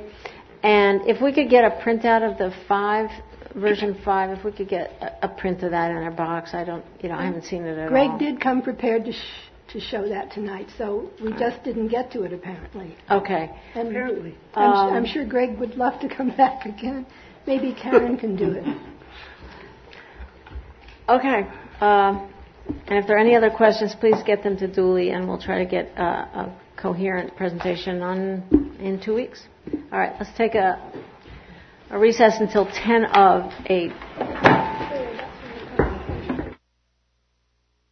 And if we could get a printout of the five version five, if we could get a, a print of that in our box, I don't, you know, I haven't seen it at Greg all. did come prepared to sh- to show that tonight, so we just didn't get to it apparently. Okay. And apparently, I'm, um, I'm sure Greg would love to come back again. Maybe Karen can do it. Okay. Um, and if there are any other questions, please get them to Dooley, and we'll try to get uh, a coherent presentation on in two weeks. All right. Let's take a, a recess until ten of eight.